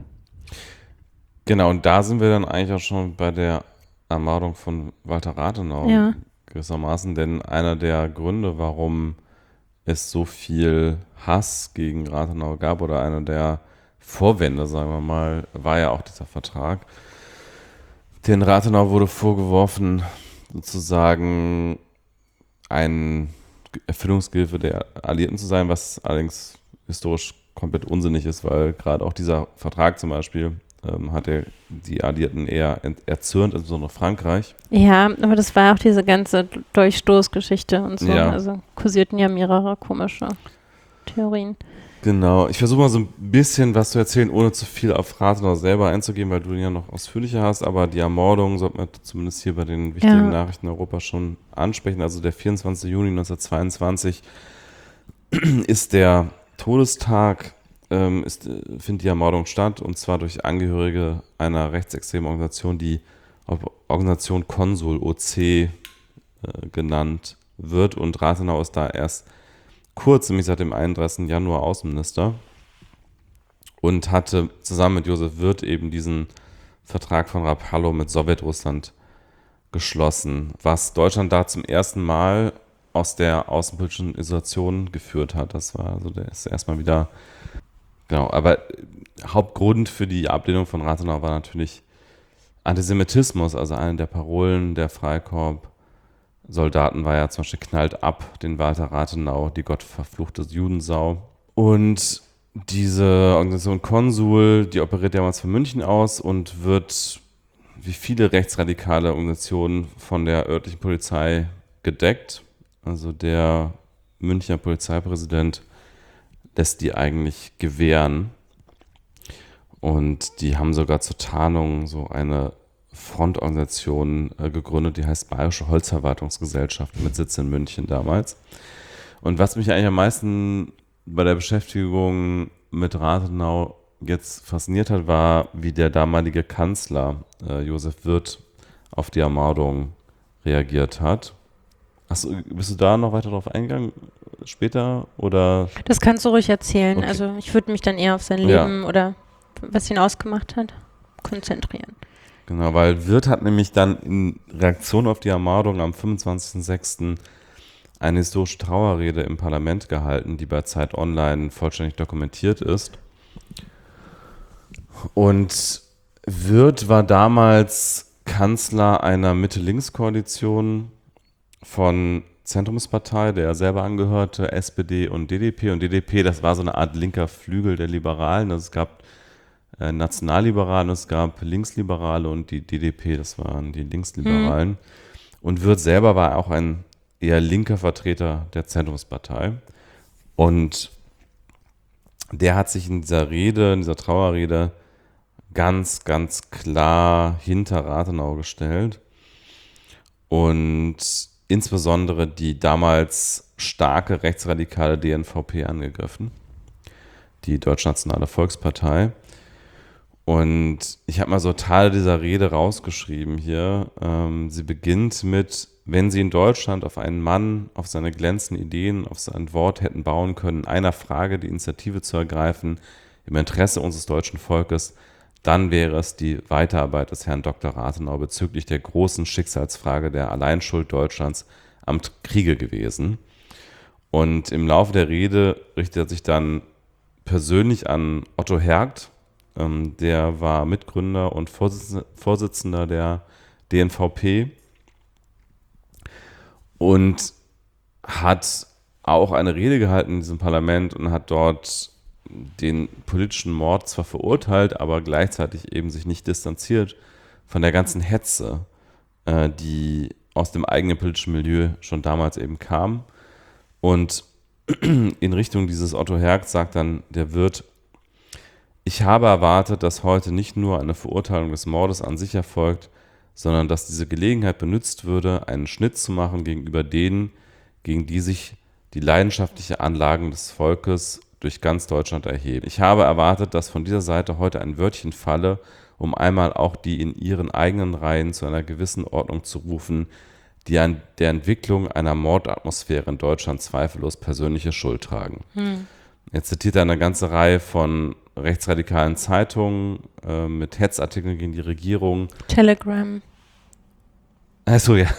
S8: Genau, und da sind wir dann eigentlich auch schon bei der Ermordung von Walter Rathenau gewissermaßen, denn einer der Gründe, warum es so viel Hass gegen Rathenau gab oder einer der Vorwände, sagen wir mal, war ja auch dieser Vertrag. Den Rathenau wurde vorgeworfen, sozusagen ein Erfüllungsgehilfe der Alliierten zu sein, was allerdings historisch komplett unsinnig ist, weil gerade auch dieser Vertrag zum Beispiel hat die Alliierten eher erzürnt, insbesondere Frankreich.
S7: Ja, aber das war auch diese ganze Durchstoßgeschichte und so.
S8: Ja.
S7: Also kursierten ja mehrere komische Theorien.
S8: Genau, ich versuche mal so ein bisschen was zu erzählen, ohne zu viel auf Rathenau selber einzugehen, weil du ihn ja noch ausführlicher hast, aber die Ermordung sollte man zumindest hier bei den wichtigen Nachrichten in Europa schon ansprechen. Also der 24. Juni 1922 ist der Todestag, findet die Ermordung statt, und zwar durch Angehörige einer rechtsextremen Organisation, die Organisation Konsul, OC genannt wird, und Rathenau ist da erst kurz, nämlich seit dem 31. Januar Außenminister, und hatte zusammen mit Josef Wirth eben diesen Vertrag von Rapallo mit Sowjetrussland geschlossen, was Deutschland da zum ersten Mal aus der außenpolitischen Isolation geführt hat. Das war also das erstmal wieder, genau, aber Hauptgrund für die Ablehnung von Rathenau war natürlich Antisemitismus, also eine der Parolen der Freikorps-Soldaten war ja zum Beispiel knallt ab den Walter Rathenau, die gottverfluchte Judensau. Und diese Organisation Konsul, die operiert damals von München aus und wird wie viele rechtsradikale Organisationen von der örtlichen Polizei gedeckt. Also der Münchner Polizeipräsident lässt die eigentlich gewähren. Und die haben sogar zur Tarnung so eine Frontorganisation gegründet, die heißt Bayerische Holzverwaltungsgesellschaft mit Sitz in München damals. Und was mich eigentlich am meisten bei der Beschäftigung mit Rathenau jetzt fasziniert hat, war, wie der damalige Kanzler Josef Wirth auf die Ermordung reagiert hat. Bist du da noch weiter drauf eingegangen später? Oder?
S7: Das kannst du ruhig erzählen.
S8: Okay.
S7: Also ich würde mich dann eher auf sein Leben oder was ihn ausgemacht hat konzentrieren.
S8: Genau, weil Wirth hat nämlich dann in Reaktion auf die Ermordung am 25.06. eine historische Trauerrede im Parlament gehalten, die bei Zeit Online vollständig dokumentiert ist. Und Wirth war damals Kanzler einer Mitte-Links-Koalition von Zentrumspartei, der er selber angehörte, SPD und DDP. Und DDP, das war so eine Art linker Flügel der Liberalen. Also es gab Nationalliberale, es gab Linksliberale und die DDP, das waren die Linksliberalen. Und Wirth selber war auch ein eher linker Vertreter der Zentrumspartei. Und der hat sich in dieser Rede, in dieser Trauerrede, ganz, ganz klar hinter Rathenau gestellt und insbesondere die damals starke rechtsradikale DNVP angegriffen, die Deutschnationale Volkspartei. Und ich habe mal so Teile dieser Rede rausgeschrieben hier. Sie beginnt mit: Wenn Sie in Deutschland auf einen Mann, auf seine glänzenden Ideen, auf sein Wort hätten bauen können, einer Frage die Initiative zu ergreifen, im Interesse unseres deutschen Volkes, dann wäre es die Weiterarbeit des Herrn Dr. Rathenau bezüglich der großen Schicksalsfrage der Alleinschuld Deutschlands am Kriege gewesen. Und im Laufe der Rede richtet er sich dann persönlich an Otto Hergt, der war Mitgründer und Vorsitzender der DNVP und hat auch eine Rede gehalten in diesem Parlament und hat dort den politischen Mord zwar verurteilt, aber gleichzeitig eben sich nicht distanziert von der ganzen Hetze, die aus dem eigenen politischen Milieu schon damals eben kam. Und in Richtung dieses Otto Hergt sagt dann der Wirt: Ich habe erwartet, dass heute nicht nur eine Verurteilung des Mordes an sich erfolgt, sondern dass diese Gelegenheit benutzt würde, einen Schnitt zu machen gegenüber denen, gegen die sich die leidenschaftliche Anlagen des Volkes durch ganz Deutschland erheben. Ich habe erwartet, dass von dieser Seite heute ein Wörtchen falle, um einmal auch die in ihren eigenen Reihen zu einer gewissen Ordnung zu rufen, die an der Entwicklung einer Mordatmosphäre in Deutschland zweifellos persönliche Schuld tragen. Jetzt zitiert er eine ganze Reihe von rechtsradikalen Zeitungen mit Hetzartikeln gegen die Regierung.
S7: Telegram.
S8: Achso, ja.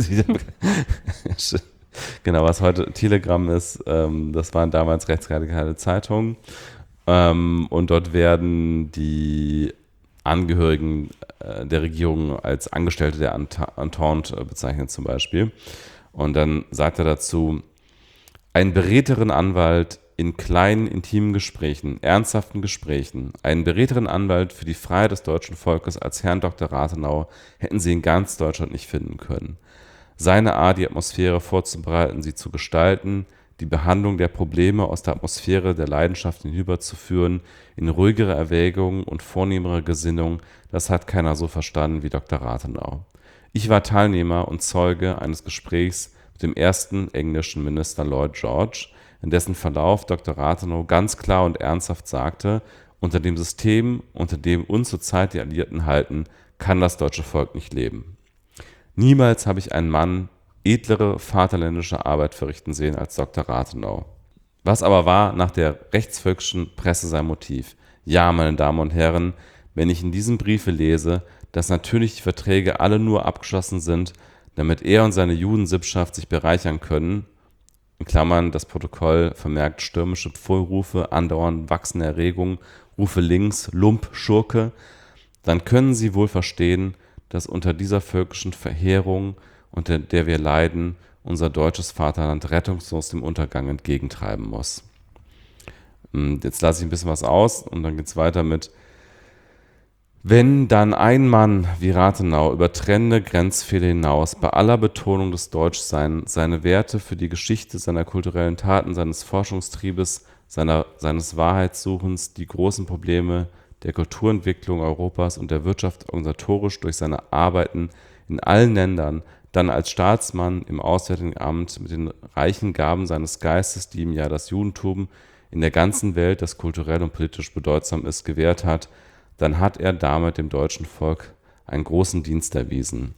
S8: Genau, was heute Telegram ist, das waren damals rechtsradikale Zeitungen. Und dort werden die Angehörigen der Regierung als Angestellte der Entente bezeichnet zum Beispiel. Und dann sagt er dazu: Einen beredteren Anwalt in kleinen, intimen Gesprächen, ernsthaften Gesprächen, einen beredteren Anwalt für die Freiheit des deutschen Volkes als Herrn Dr. Rathenau hätten sie in ganz Deutschland nicht finden können. Seine Art, die Atmosphäre vorzubereiten, sie zu gestalten, die Behandlung der Probleme aus der Atmosphäre der Leidenschaft hinüberzuführen, in ruhigere Erwägungen und vornehmere Gesinnung, das hat keiner so verstanden wie Dr. Rathenau. Ich war Teilnehmer und Zeuge eines Gesprächs mit dem ersten englischen Minister Lloyd George, in dessen Verlauf Dr. Rathenau ganz klar und ernsthaft sagte: Unter dem System, unter dem uns zurzeit die Alliierten halten, kann das deutsche Volk nicht leben. Niemals habe ich einen Mann edlere vaterländische Arbeit verrichten sehen als Dr. Rathenau. Was aber war nach der rechtsvölkischen Presse sein Motiv? Ja, meine Damen und Herren, wenn ich in diesem Briefe lese, dass natürlich die Verträge alle nur abgeschlossen sind, damit er und seine Judensippschaft sich bereichern können, in Klammern, das Protokoll vermerkt stürmische Pfullrufe, andauernd wachsende Erregung, Rufe links, Lump, Schurke, dann können Sie wohl verstehen, dass unter dieser völkischen Verheerung, unter der wir leiden, unser deutsches Vaterland rettungslos dem Untergang entgegentreiben muss. Jetzt lasse ich ein bisschen was aus und dann geht es weiter mit: Wenn dann ein Mann wie Rathenau über trennende Grenzfehler hinaus bei aller Betonung des Deutschseins seine Werte für die Geschichte seiner kulturellen Taten, seines Forschungstriebes, seines Wahrheitssuchens, die großen Probleme der Kulturentwicklung Europas und der Wirtschaft organisatorisch durch seine Arbeiten in allen Ländern, dann als Staatsmann im Auswärtigen Amt mit den reichen Gaben seines Geistes, die ihm ja das Judentum in der ganzen Welt, das kulturell und politisch bedeutsam ist, gewährt hat, dann hat er damit dem deutschen Volk einen großen Dienst erwiesen.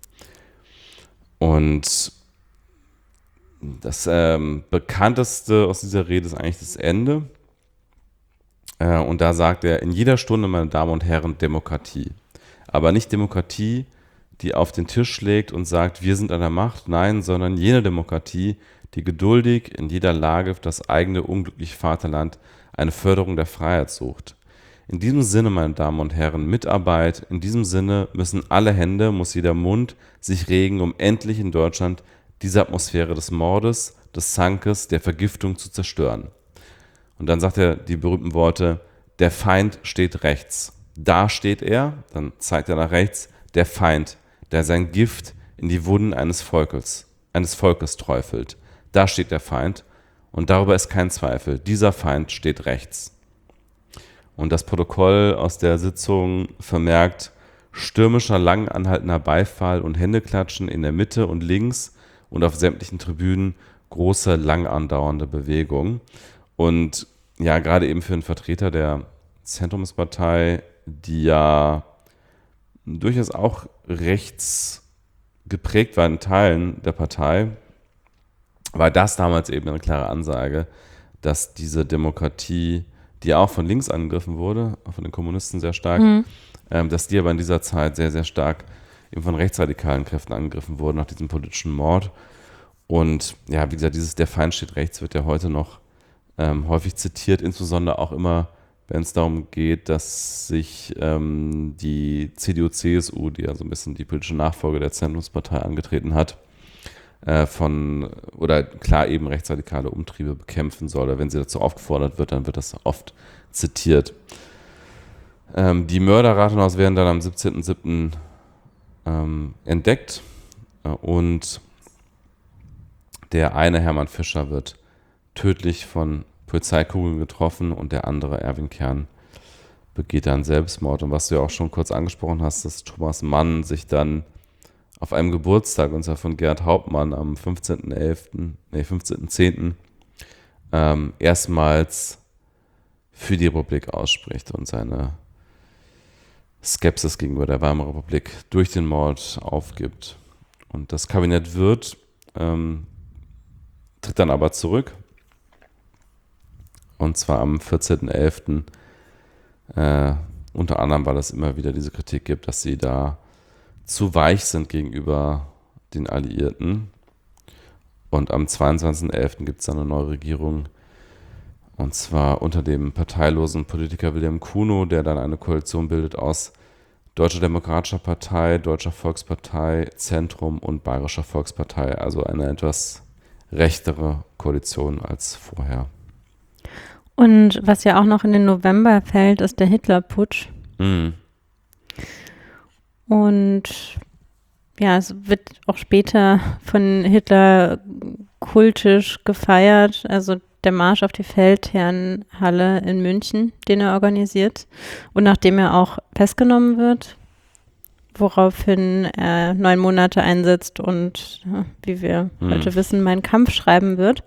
S8: Und das bekannteste aus dieser Rede ist eigentlich das Ende. Und da sagt er: In jeder Stunde, meine Damen und Herren, Demokratie. Aber nicht Demokratie, die auf den Tisch schlägt und sagt, wir sind an der Macht. Nein, sondern jene Demokratie, die geduldig in jeder Lage für das eigene unglückliche Vaterland eine Förderung der Freiheit sucht. In diesem Sinne, meine Damen und Herren, Mitarbeit, in diesem Sinne müssen alle Hände, muss jeder Mund sich regen, um endlich in Deutschland diese Atmosphäre des Mordes, des Zankes, der Vergiftung zu zerstören. Und dann sagt er die berühmten Worte: Der Feind steht rechts. Da steht er, dann zeigt er nach rechts, der Feind, der sein Gift in die Wunden eines Volkes träufelt. Da steht der Feind und darüber ist kein Zweifel. Dieser Feind steht rechts. Und das Protokoll aus der Sitzung vermerkt: stürmischer, lang anhaltender Beifall und Händeklatschen in der Mitte und links und auf sämtlichen Tribünen, große, lang andauernde Bewegung. Und ja, gerade eben für einen Vertreter der Zentrumspartei, die ja durchaus auch rechts geprägt war in Teilen der Partei, war das damals eben eine klare Ansage, dass diese Demokratie, die auch von links angegriffen wurde, auch von den Kommunisten sehr stark, dass die aber in dieser Zeit sehr, sehr stark eben von rechtsradikalen Kräften angegriffen wurde nach diesem politischen Mord. Und ja, wie gesagt, der Feind steht rechts wird ja heute noch häufig zitiert, insbesondere auch immer, wenn es darum geht, dass sich die CDU-CSU, die ja so ein bisschen die politische Nachfolge der Zentrumspartei angetreten hat, klar eben rechtsradikale Umtriebe bekämpfen soll. Oder wenn sie dazu aufgefordert wird, dann wird das oft zitiert. Die Mörder Rathenaus werden dann am 17.07. Entdeckt. Und der eine Hermann Fischer wird tödlich von Polizeikugeln getroffen und der andere, Erwin Kern, begeht dann Selbstmord. Und was du ja auch schon kurz angesprochen hast, dass Thomas Mann sich dann auf einem Geburtstag, und zwar von Gerhard Hauptmann am 15.10., erstmals für die Republik ausspricht und seine Skepsis gegenüber der Weimarer Republik durch den Mord aufgibt. Und das Kabinett Wirth tritt dann aber zurück. Und zwar am 14.11. Unter anderem, weil es immer wieder diese Kritik gibt, dass sie da zu weich sind gegenüber den Alliierten. Und am 22.11. gibt es dann eine neue Regierung. Und zwar unter dem parteilosen Politiker Wilhelm Kuno, der dann eine Koalition bildet aus Deutscher Demokratischer Partei, Deutscher Volkspartei, Zentrum und Bayerischer Volkspartei. Also eine etwas rechtere Koalition als vorher.
S7: Und was ja auch noch in den November fällt, ist der Hitlerputsch. Und ja, es wird auch später von Hitler kultisch gefeiert. Also der Marsch auf die Feldherrnhalle in München, den er organisiert. Und nachdem er auch festgenommen wird, woraufhin er 9 Monate einsetzt und, wie wir heute wissen, Mein Kampf schreiben wird.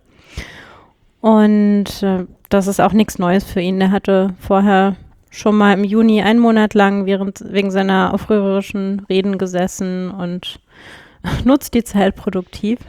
S7: Und das ist auch nichts Neues für ihn. Der hatte vorher schon mal im Juni 1 Monat lang wegen seiner aufrührerischen Reden gesessen und nutzt die Zeit produktiv.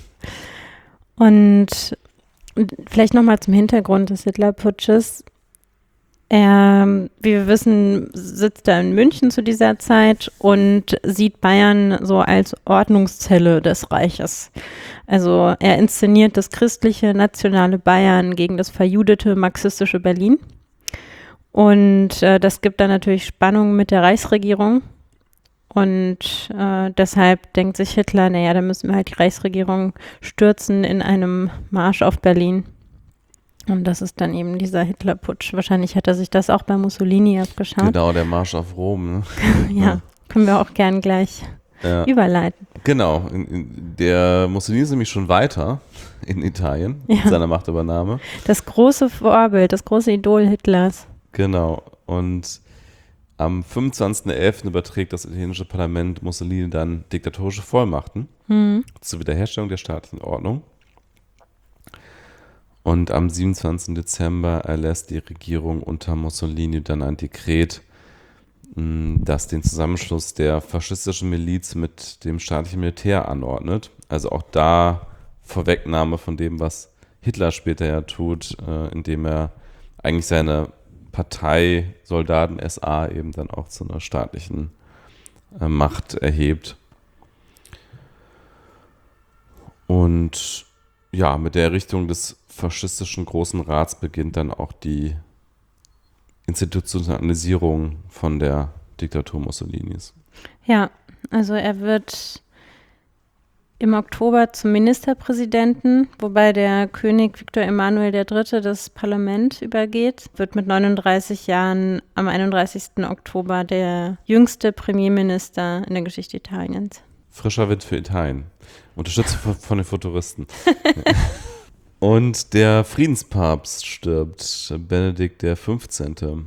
S7: Und vielleicht nochmal zum Hintergrund des Hitlerputsches. Wie wir wissen, sitzt er in München zu dieser Zeit und sieht Bayern so als Ordnungszelle des Reiches. Also er inszeniert das christliche, nationale Bayern gegen das verjudete, marxistische Berlin. Und das gibt dann natürlich Spannungen mit der Reichsregierung. Und deshalb denkt sich Hitler, naja, da müssen wir halt die Reichsregierung stürzen in einem Marsch auf Berlin. Und das ist dann eben dieser Hitlerputsch. Wahrscheinlich hat er sich das auch bei Mussolini abgeschaut.
S8: Genau, der Marsch auf Rom. Ne?
S7: Ja, können wir auch gern gleich überleiten.
S8: Genau, der Mussolini ist nämlich schon weiter in Italien mit seiner Machtübernahme.
S7: Das große Vorbild, das große Idol Hitlers.
S8: Genau, und am 25.11. überträgt das italienische Parlament Mussolini dann diktatorische Vollmachten zur Wiederherstellung der staatlichen Ordnung. Und am 27. Dezember erlässt die Regierung unter Mussolini dann ein Dekret, das den Zusammenschluss der faschistischen Miliz mit dem staatlichen Militär anordnet. Also auch da Vorwegnahme von dem, was Hitler später ja tut, indem er eigentlich seine Partei, Soldaten, SA eben dann auch zu einer staatlichen Macht erhebt. Und ja, mit der Errichtung des faschistischen Großen Rats beginnt dann auch die Institutionalisierung von der Diktatur Mussolinis.
S7: Ja, also er wird im Oktober zum Ministerpräsidenten, wobei der König Viktor Emanuel III. Das Parlament übergeht, wird mit 39 Jahren am 31. Oktober der jüngste Premierminister in der Geschichte Italiens.
S8: Frischer Wind für Italien. Unterstützt von den Futuristen. Und der Friedenspapst stirbt, Benedikt XV.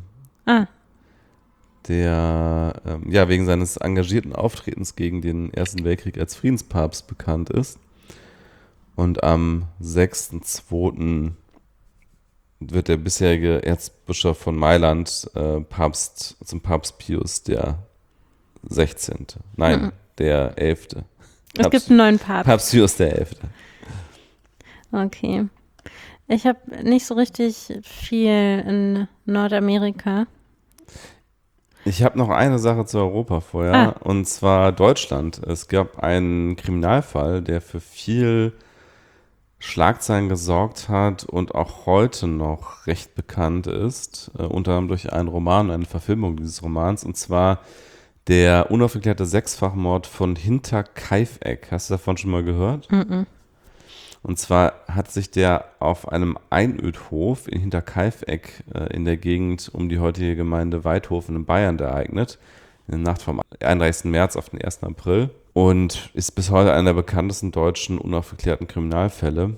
S8: Der wegen seines engagierten Auftretens gegen den Ersten Weltkrieg als Friedenspapst bekannt ist. Und am 6.2. wird der bisherige Erzbischof von Mailand zum Papst Pius der 16. Nein, der 11.
S7: Es gibt einen neuen Papst.
S8: Papst Pius der 11.
S7: Okay. Ich habe nicht so richtig viel in Nordamerika.
S8: Ich habe noch eine Sache zu Europa vorher, und zwar Deutschland. Es gab einen Kriminalfall, der für viel Schlagzeilen gesorgt hat und auch heute noch recht bekannt ist, unter anderem durch einen Roman, eine Verfilmung dieses Romans, und zwar der unaufgeklärte Sechsfachmord von Hinterkaifeck. Hast du davon schon mal gehört? Und zwar hat sich der auf einem Einödhof in Hinterkaifeck in der Gegend um die heutige Gemeinde Weidhofen in Bayern ereignet, in der Nacht vom 31. März auf den 1. April. und ist bis heute einer der bekanntesten deutschen unaufgeklärten Kriminalfälle.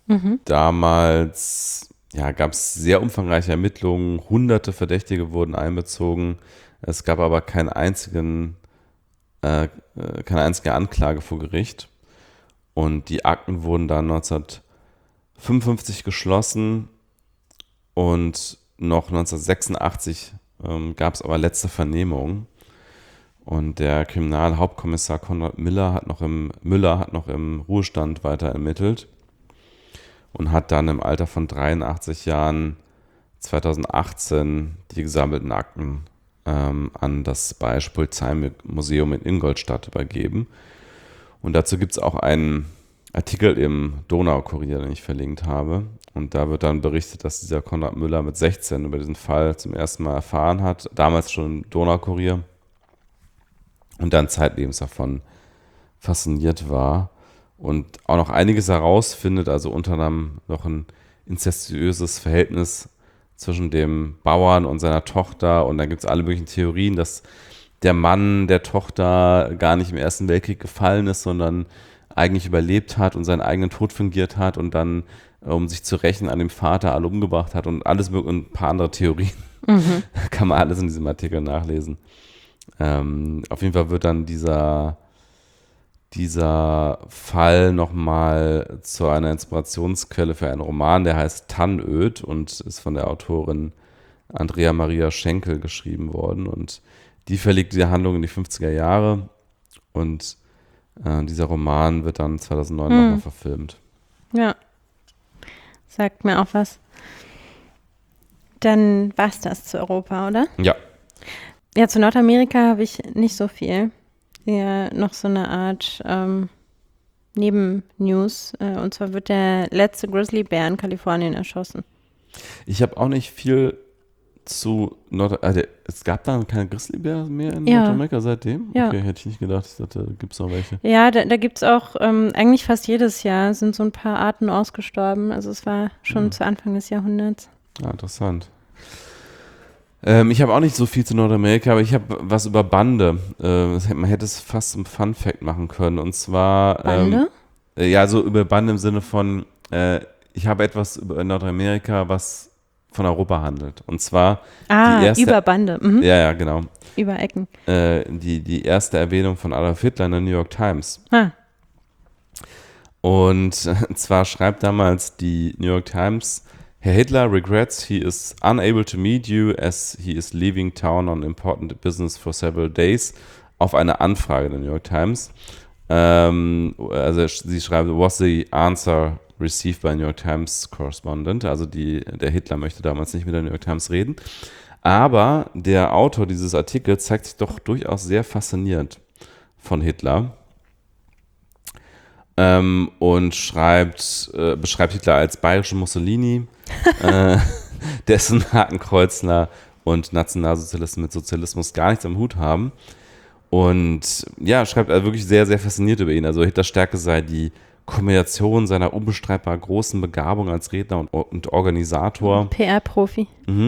S8: Damals gab es sehr umfangreiche Ermittlungen, hunderte Verdächtige wurden einbezogen. Es gab aber keine einzige Anklage vor Gericht. Und die Akten wurden dann 1955 geschlossen und noch 1986 gab es aber letzte Vernehmung. Und der Kriminalhauptkommissar Konrad Müller hat noch im Ruhestand weiter ermittelt und hat dann im Alter von 83 Jahren 2018 die gesammelten Akten an das Bayerische Polizeimuseum in Ingolstadt übergeben. Und dazu gibt es auch einen Artikel im Donaukurier, den ich verlinkt habe. Und da wird dann berichtet, dass dieser Konrad Müller mit 16 über diesen Fall zum ersten Mal erfahren hat, damals schon im Donaukurier, und dann zeitlebens davon fasziniert war. Und auch noch einiges herausfindet, also unter anderem noch ein inzestuöses Verhältnis zwischen dem Bauern und seiner Tochter. Und dann gibt es alle möglichen Theorien, dass der Mann der Tochter gar nicht im Ersten Weltkrieg gefallen ist, sondern eigentlich überlebt hat und seinen eigenen Tod fingiert hat und dann, um sich zu rächen, an dem Vater alle umgebracht hat und alles mögliche, und ein paar andere Theorien. Kann man alles in diesem Artikel nachlesen. Auf jeden Fall wird dann dieser Fall nochmal zu einer Inspirationsquelle für einen Roman, der heißt Tannöd und ist von der Autorin Andrea Maria Schenkel geschrieben worden. Und die verlegt die Handlung in die 50er Jahre und dieser Roman wird dann 2009 nochmal verfilmt.
S7: Ja, sagt mir auch was. Dann war's das zu Europa, oder?
S8: Ja.
S7: Ja, zu Nordamerika habe ich nicht so viel. Ja, noch so eine Art Nebennews. Und zwar wird der letzte Grizzlybär in Kalifornien erschossen.
S8: Ich habe auch nicht viel zu es gab dann keine Grizzlybär mehr in Nordamerika seitdem?
S7: Ja.
S8: Okay, hätte ich nicht gedacht. Ich dachte, da gibt es noch welche.
S7: Ja, da gibt es auch, eigentlich fast jedes Jahr sind so ein paar Arten ausgestorben. Also es war schon zu Anfang des Jahrhunderts.
S8: Ah, interessant. Ich habe auch nicht so viel zu Nordamerika, aber ich habe was über Bande. Man hätte es fast zum Fun-Fact machen können. Und zwar
S7: Bande?
S8: Ja, so über Bande im Sinne von, ich habe etwas über Nordamerika, was von Europa handelt. Und zwar die erste,
S7: über Bande.
S8: Ja, genau.
S7: Über Ecken.
S8: Die erste Erwähnung von Adolf Hitler in der New York Times. Und zwar schreibt damals die New York Times: Herr Hitler regrets he is unable to meet you as he is leaving town on important business for several days, auf eine Anfrage der New York Times. Also sie schreibt, was the answer received by New York Times correspondent, also der Hitler möchte damals nicht mit der New York Times reden, aber der Autor dieses Artikels zeigt sich doch durchaus sehr fasziniert von Hitler und beschreibt Hitler als bayerischen Mussolini, dessen Hakenkreuzler und Nationalsozialisten mit Sozialismus gar nichts am Hut haben. Und ja, schreibt also wirklich sehr, sehr fasziniert über ihn. Also Hitlers Stärke sei die Kombination seiner unbestreitbar großen Begabung als Redner und Organisator.
S7: PR-Profi.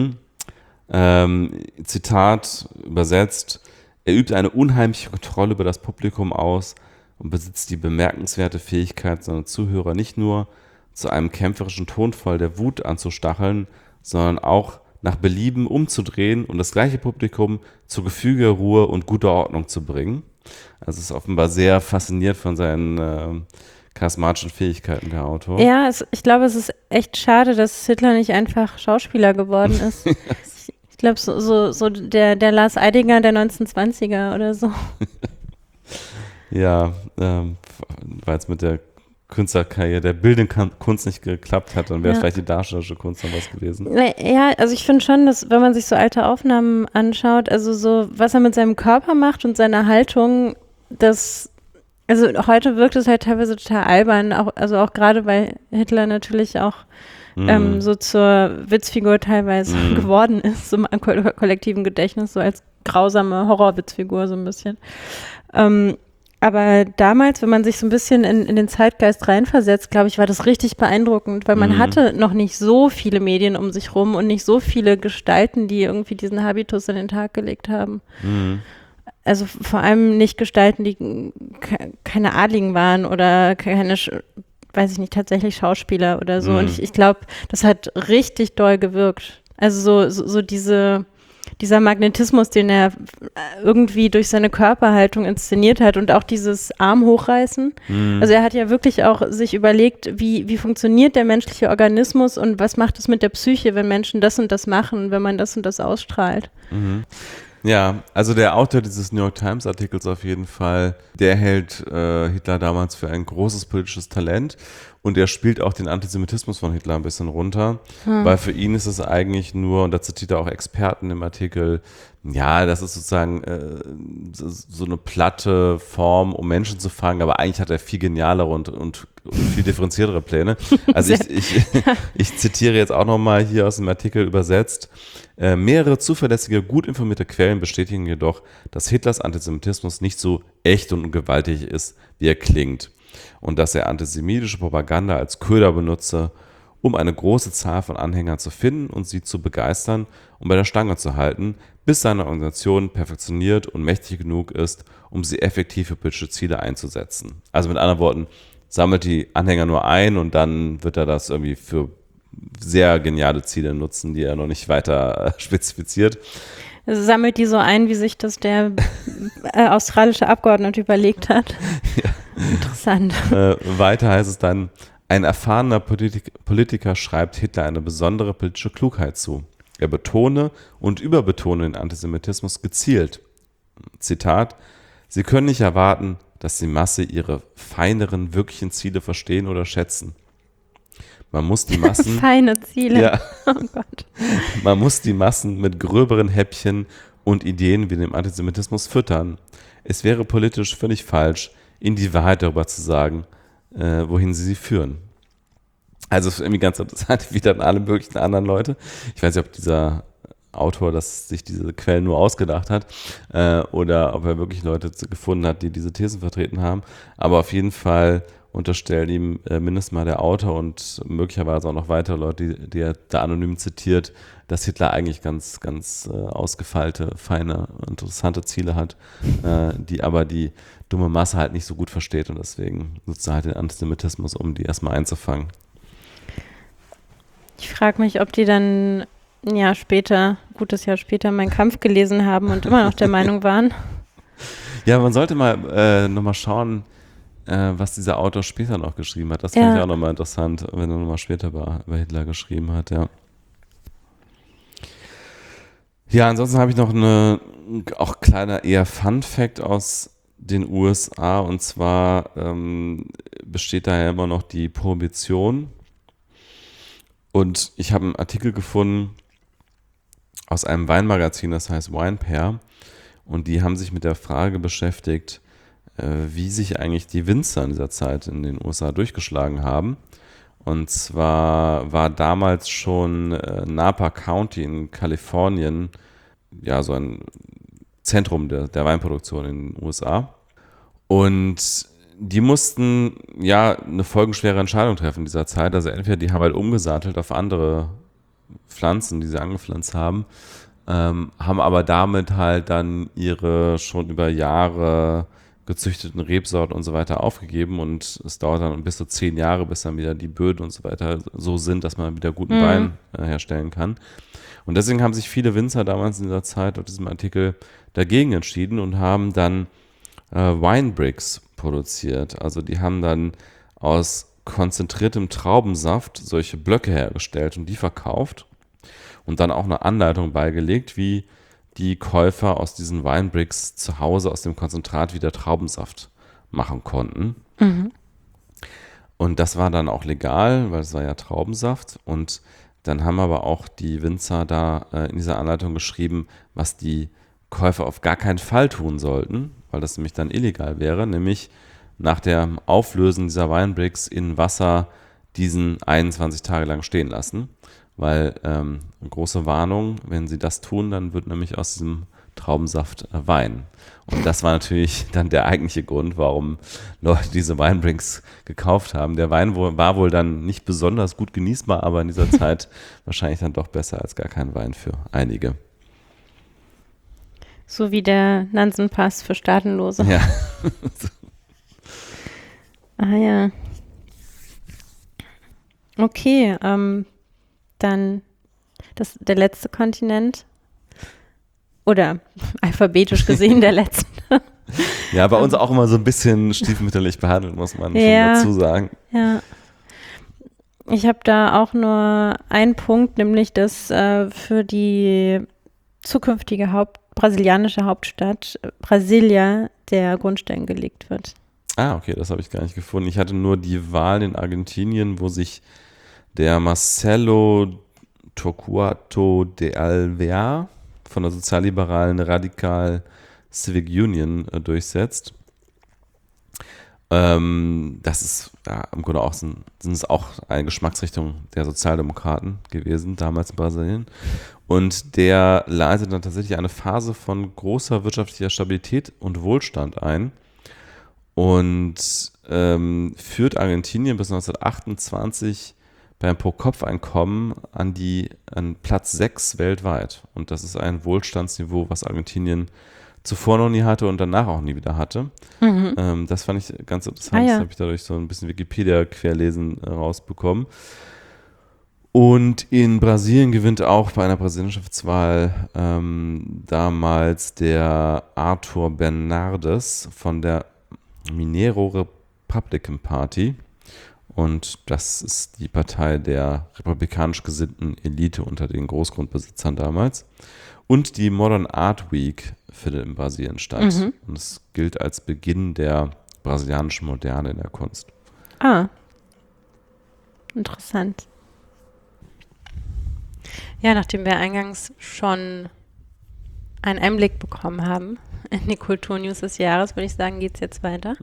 S8: Zitat übersetzt: Er übt eine unheimliche Kontrolle über das Publikum aus und besitzt die bemerkenswerte Fähigkeit, seine Zuhörer nicht nur zu einem kämpferischen Tonfall der Wut anzustacheln, sondern auch nach Belieben umzudrehen und das gleiche Publikum zu Gefüge, Ruhe und guter Ordnung zu bringen. Also ist offenbar sehr fasziniert von seinen charismatischen Fähigkeiten, der Autor.
S7: Ja, ich glaube, es ist echt schade, dass Hitler nicht einfach Schauspieler geworden ist. Ich glaube, so der Lars Eidinger der 1920er oder so.
S8: Ja, weil es mit der Künstlerkarriere der bildenden Kunst nicht geklappt hat, dann wäre vielleicht die darstellerische Kunst noch was gewesen.
S7: Ja, also ich finde schon, dass wenn man sich so alte Aufnahmen anschaut, also so, was er mit seinem Körper macht und seiner Haltung, also heute wirkt es halt teilweise total albern, auch gerade weil Hitler natürlich auch so zur Witzfigur teilweise geworden ist, so im kollektiven Gedächtnis, so als grausame Horrorwitzfigur so ein bisschen. Aber damals, wenn man sich so ein bisschen in den Zeitgeist reinversetzt, glaube ich, war das richtig beeindruckend, weil man hatte noch nicht so viele Medien um sich rum und nicht so viele Gestalten, die irgendwie diesen Habitus an den Tag gelegt haben. also vor allem nicht Gestalten, die keine Adligen waren oder keine, weiß ich nicht, tatsächlich Schauspieler oder so. Und ich glaube, das hat richtig doll gewirkt. Also so dieser Magnetismus, den er irgendwie durch seine Körperhaltung inszeniert hat und auch dieses Arm hochreißen. Also er hat ja wirklich auch sich überlegt, wie funktioniert der menschliche Organismus und was macht es mit der Psyche, wenn Menschen das und das machen, wenn man das und das ausstrahlt.
S8: Ja, also der Autor dieses New York Times Artikels auf jeden Fall, der hält Hitler damals für ein großes politisches Talent und er spielt auch den Antisemitismus von Hitler ein bisschen runter, weil für ihn ist es eigentlich nur, und da zitiert er auch Experten im Artikel, ja, das ist sozusagen so eine platte Form, um Menschen zu fangen, aber eigentlich hat er viel genialere und viel differenziertere Pläne. Also ich zitiere jetzt auch nochmal hier aus dem Artikel übersetzt. Mehrere zuverlässige, gut informierte Quellen bestätigen jedoch, dass Hitlers Antisemitismus nicht so echt und gewaltig ist, wie er klingt. Und dass er antisemitische Propaganda als Köder benutze, um eine große Zahl von Anhängern zu finden und sie zu begeistern und bei der Stange zu halten, bis seine Organisation perfektioniert und mächtig genug ist, um sie effektiv für politische Ziele einzusetzen. Also mit anderen Worten, sammelt die Anhänger nur ein und dann wird er das irgendwie für sehr geniale Ziele nutzen, die er noch nicht weiter spezifiziert.
S7: Also sammelt die so ein, wie sich das der australische Abgeordnete überlegt hat. Ja. Interessant.
S8: Weiter heißt es dann, ein erfahrener Politiker schreibt Hitler eine besondere politische Klugheit zu. Er betone und überbetone den Antisemitismus gezielt. Zitat, Sie können nicht erwarten, dass die Masse ihre feineren, wirklichen Ziele verstehen oder schätzen. Man muss die Massen...
S7: Feine Ziele.
S8: Ja,
S7: oh Gott.
S8: Man muss die Massen mit gröberen Häppchen und Ideen wie dem Antisemitismus füttern. Es wäre politisch völlig falsch, ihnen die Wahrheit darüber zu sagen, wohin sie führen. Also irgendwie ganz interessant, wie dann alle möglichen anderen Leute. Ich weiß nicht, ob dieser Autor sich diese Quellen nur ausgedacht hat oder ob er wirklich Leute gefunden hat, die diese Thesen vertreten haben. Aber auf jeden Fall unterstellt ihm mindestens mal der Autor und möglicherweise auch noch weitere Leute, die er da anonym zitiert, dass Hitler eigentlich ganz, ganz ausgefeilte, feine, interessante Ziele hat, die aber die dumme Masse halt nicht so gut versteht und deswegen nutzt er halt den Antisemitismus, um die erstmal einzufangen.
S7: Ich frage mich, ob die dann ein gutes Jahr später Mein Kampf gelesen haben und immer noch der Meinung waren.
S8: Ja, man sollte mal nochmal schauen, was dieser Autor später noch geschrieben hat. Das fand ich auch nochmal interessant, wenn er nochmal später über Hitler geschrieben hat, ja. Ja, ansonsten habe ich noch auch kleiner eher Fun-Fact aus den USA und zwar besteht da ja immer noch die Prohibition und ich habe einen Artikel gefunden aus einem Weinmagazin, das heißt Wine Pair und die haben sich mit der Frage beschäftigt, wie sich eigentlich die Winzer in dieser Zeit in den USA durchgeschlagen haben. Und zwar war damals schon Napa County in Kalifornien ja so ein Zentrum der Weinproduktion in den USA. Und die mussten ja eine folgenschwere Entscheidung treffen in dieser Zeit. Also entweder die haben halt umgesattelt auf andere Pflanzen, die sie angepflanzt haben, haben aber damit halt dann ihre schon über Jahre gezüchteten Rebsorten und so weiter aufgegeben und es dauert dann bis zu 10 Jahre, bis dann wieder die Böden und so weiter so sind, dass man wieder guten Wein herstellen kann. Und deswegen haben sich viele Winzer damals in dieser Zeit auf diesem Artikel dagegen entschieden und haben dann Winebricks produziert. Also die haben dann aus konzentriertem Traubensaft solche Blöcke hergestellt und die verkauft und dann auch eine Anleitung beigelegt, wie die Käufer aus diesen Winebricks zu Hause aus dem Konzentrat wieder Traubensaft machen konnten. Mhm. Und das war dann auch legal, weil es war ja Traubensaft. Und dann haben aber auch die Winzer da in dieser Anleitung geschrieben, was die Käufer auf gar keinen Fall tun sollten, weil das nämlich dann illegal wäre, nämlich nach dem Auflösen dieser Winebricks in Wasser diesen 21 Tage lang stehen lassen. Weil eine große Warnung, wenn sie das tun, dann wird nämlich aus diesem Traubensaft Wein. Und das war natürlich dann der eigentliche Grund, warum Leute diese Winebricks gekauft haben. Der Wein war wohl dann nicht besonders gut genießbar, aber in dieser Zeit wahrscheinlich dann doch besser als gar kein Wein für einige.
S7: So wie der Nansen-Pass für Staatenlose.
S8: Ja.
S7: Ah ja. Okay, dann der letzte Kontinent. Oder alphabetisch gesehen der letzte.
S8: Ja, bei uns auch immer so ein bisschen stiefmütterlich behandelt, muss man schon dazu sagen.
S7: Ja. Ich habe da auch nur einen Punkt, nämlich dass für die zukünftige brasilianische Hauptstadt Brasilia der Grundstein gelegt wird.
S8: Ah, okay, das habe ich gar nicht gefunden. Ich hatte nur die Wahl in Argentinien, wo sich der Marcelo Torquato de Alvear von der sozialliberalen Radikal Civic Union durchsetzt. Das ist ja im Grunde auch sind es auch eine Geschmacksrichtung der Sozialdemokraten gewesen, damals in Brasilien. Und der leitet dann tatsächlich eine Phase von großer wirtschaftlicher Stabilität und Wohlstand ein und führt Argentinien bis 1928 beim Pro-Kopf-Einkommen an Platz 6 weltweit. Und das ist ein Wohlstandsniveau, was Argentinien zuvor noch nie hatte und danach auch nie wieder hatte. Das fand ich ganz interessant. Das habe ich dadurch so ein bisschen Wikipedia-Querlesen rausbekommen. Und in Brasilien gewinnt auch bei einer Präsidentschaftswahl damals der Arthur Bernardes von der Mineiro Republican Party. Und das ist die Partei der republikanisch gesinnten Elite unter den Großgrundbesitzern damals. Und die Modern Art Week findet in Brasilien statt. Und es gilt als Beginn der brasilianischen Moderne in der Kunst.
S7: Ah, interessant. Ja, nachdem wir eingangs schon einen Einblick bekommen haben in die Kulturnews des Jahres, würde ich sagen, geht es jetzt weiter.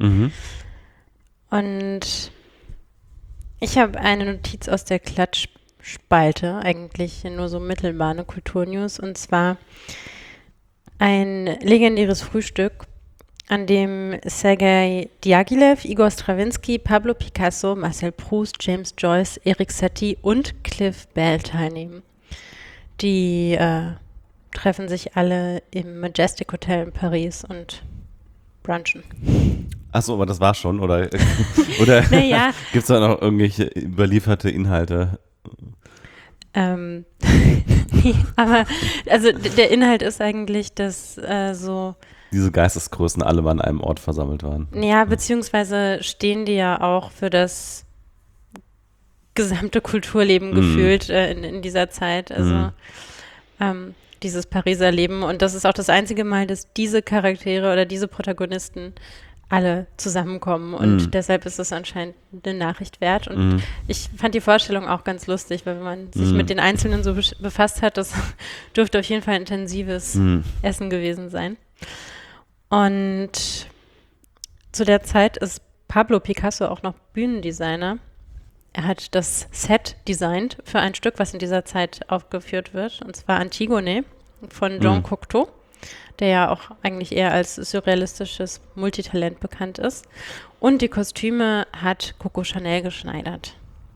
S7: Und ich habe eine Notiz aus der Klatschspalte, eigentlich nur so mittelbar eine Kulturnews, und zwar ein legendäres Frühstück, an dem Sergei Diaghilev, Igor Stravinsky, Pablo Picasso, Marcel Proust, James Joyce, Erik Satie und Cliff Bell teilnehmen. Die treffen sich alle im Majestic Hotel in Paris und brunchen.
S8: Achso, aber das war schon, oder
S7: Naja.
S8: Gibt es da noch irgendwelche überlieferte Inhalte?
S7: Nee, aber also der Inhalt ist eigentlich, dass so
S8: diese Geistesgrößen alle an einem Ort versammelt waren.
S7: Ja, beziehungsweise stehen die ja auch für das gesamte Kulturleben gefühlt in dieser Zeit. Also dieses Pariser Leben. Und das ist auch das einzige Mal, dass diese Charaktere oder diese Protagonisten alle zusammenkommen. Und deshalb ist es anscheinend eine Nachricht wert. Und ich fand die Vorstellung auch ganz lustig, weil wenn man sich mit den Einzelnen so befasst hat, das dürfte auf jeden Fall ein intensives Essen gewesen sein. Und zu der Zeit ist Pablo Picasso auch noch Bühnendesigner. Er hat das Set designt für ein Stück, was in dieser Zeit aufgeführt wird, und zwar Antigone von Jean Cocteau, der ja auch eigentlich eher als surrealistisches Multitalent bekannt ist. Und die Kostüme hat Coco Chanel geschneidert.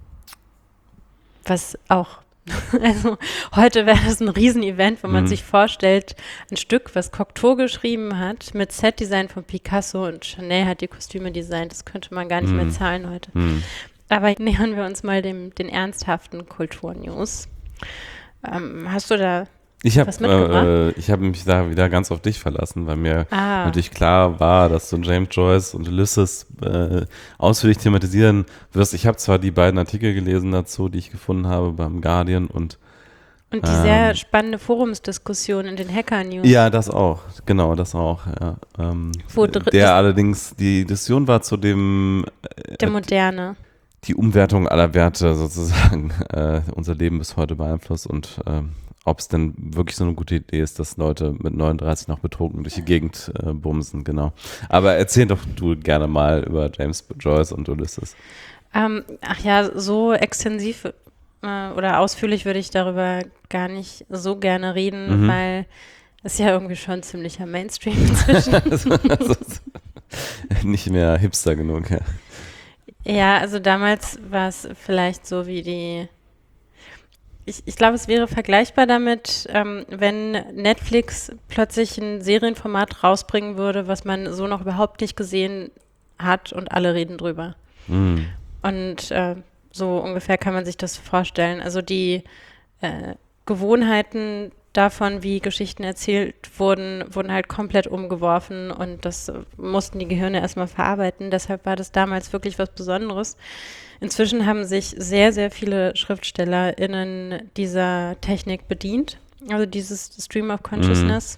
S7: Was auch, also heute wäre das ein Riesenevent, wenn man sich vorstellt, ein Stück, was Cocteau geschrieben hat, mit Set-Design von Picasso, und Chanel hat die Kostüme designt. Das könnte man gar nicht mehr zahlen heute. Aber nähern wir uns mal den ernsthaften Kulturnews. Hast du da was mitgebracht?
S8: Ich habe mich da wieder ganz auf dich verlassen, weil mir natürlich klar war, dass du James Joyce und Ulysses ausführlich thematisieren wirst. Ich habe zwar die beiden Artikel gelesen dazu, die ich gefunden habe beim Guardian und
S7: die sehr spannende Forumsdiskussion in den Hacker-News.
S8: Ja, das auch. Genau, das auch. Ja. Allerdings, die Diskussion war zu dem
S7: der Moderne.
S8: Die Umwertung aller Werte sozusagen unser Leben bis heute beeinflusst und ob es denn wirklich so eine gute Idee ist, dass Leute mit 39 noch betrunken durch die Gegend bumsen, genau. Aber erzähl doch du gerne mal über James Joyce und Ulysses.
S7: Ach ja, so extensiv oder ausführlich würde ich darüber gar nicht so gerne reden, weil es ja irgendwie schon ziemlicher Mainstream inzwischen.
S8: Nicht mehr hipster genug, ja.
S7: Ja, also damals war es vielleicht so wie ich glaube, es wäre vergleichbar damit, wenn Netflix plötzlich ein Serienformat rausbringen würde, was man so noch überhaupt nicht gesehen hat und alle reden drüber. Und so ungefähr kann man sich das vorstellen. Also die Gewohnheiten davon, wie Geschichten erzählt wurden halt komplett umgeworfen und das mussten die Gehirne erstmal verarbeiten. Deshalb war das damals wirklich was Besonderes. Inzwischen haben sich sehr, sehr viele SchriftstellerInnen dieser Technik bedient, also dieses Stream of Consciousness.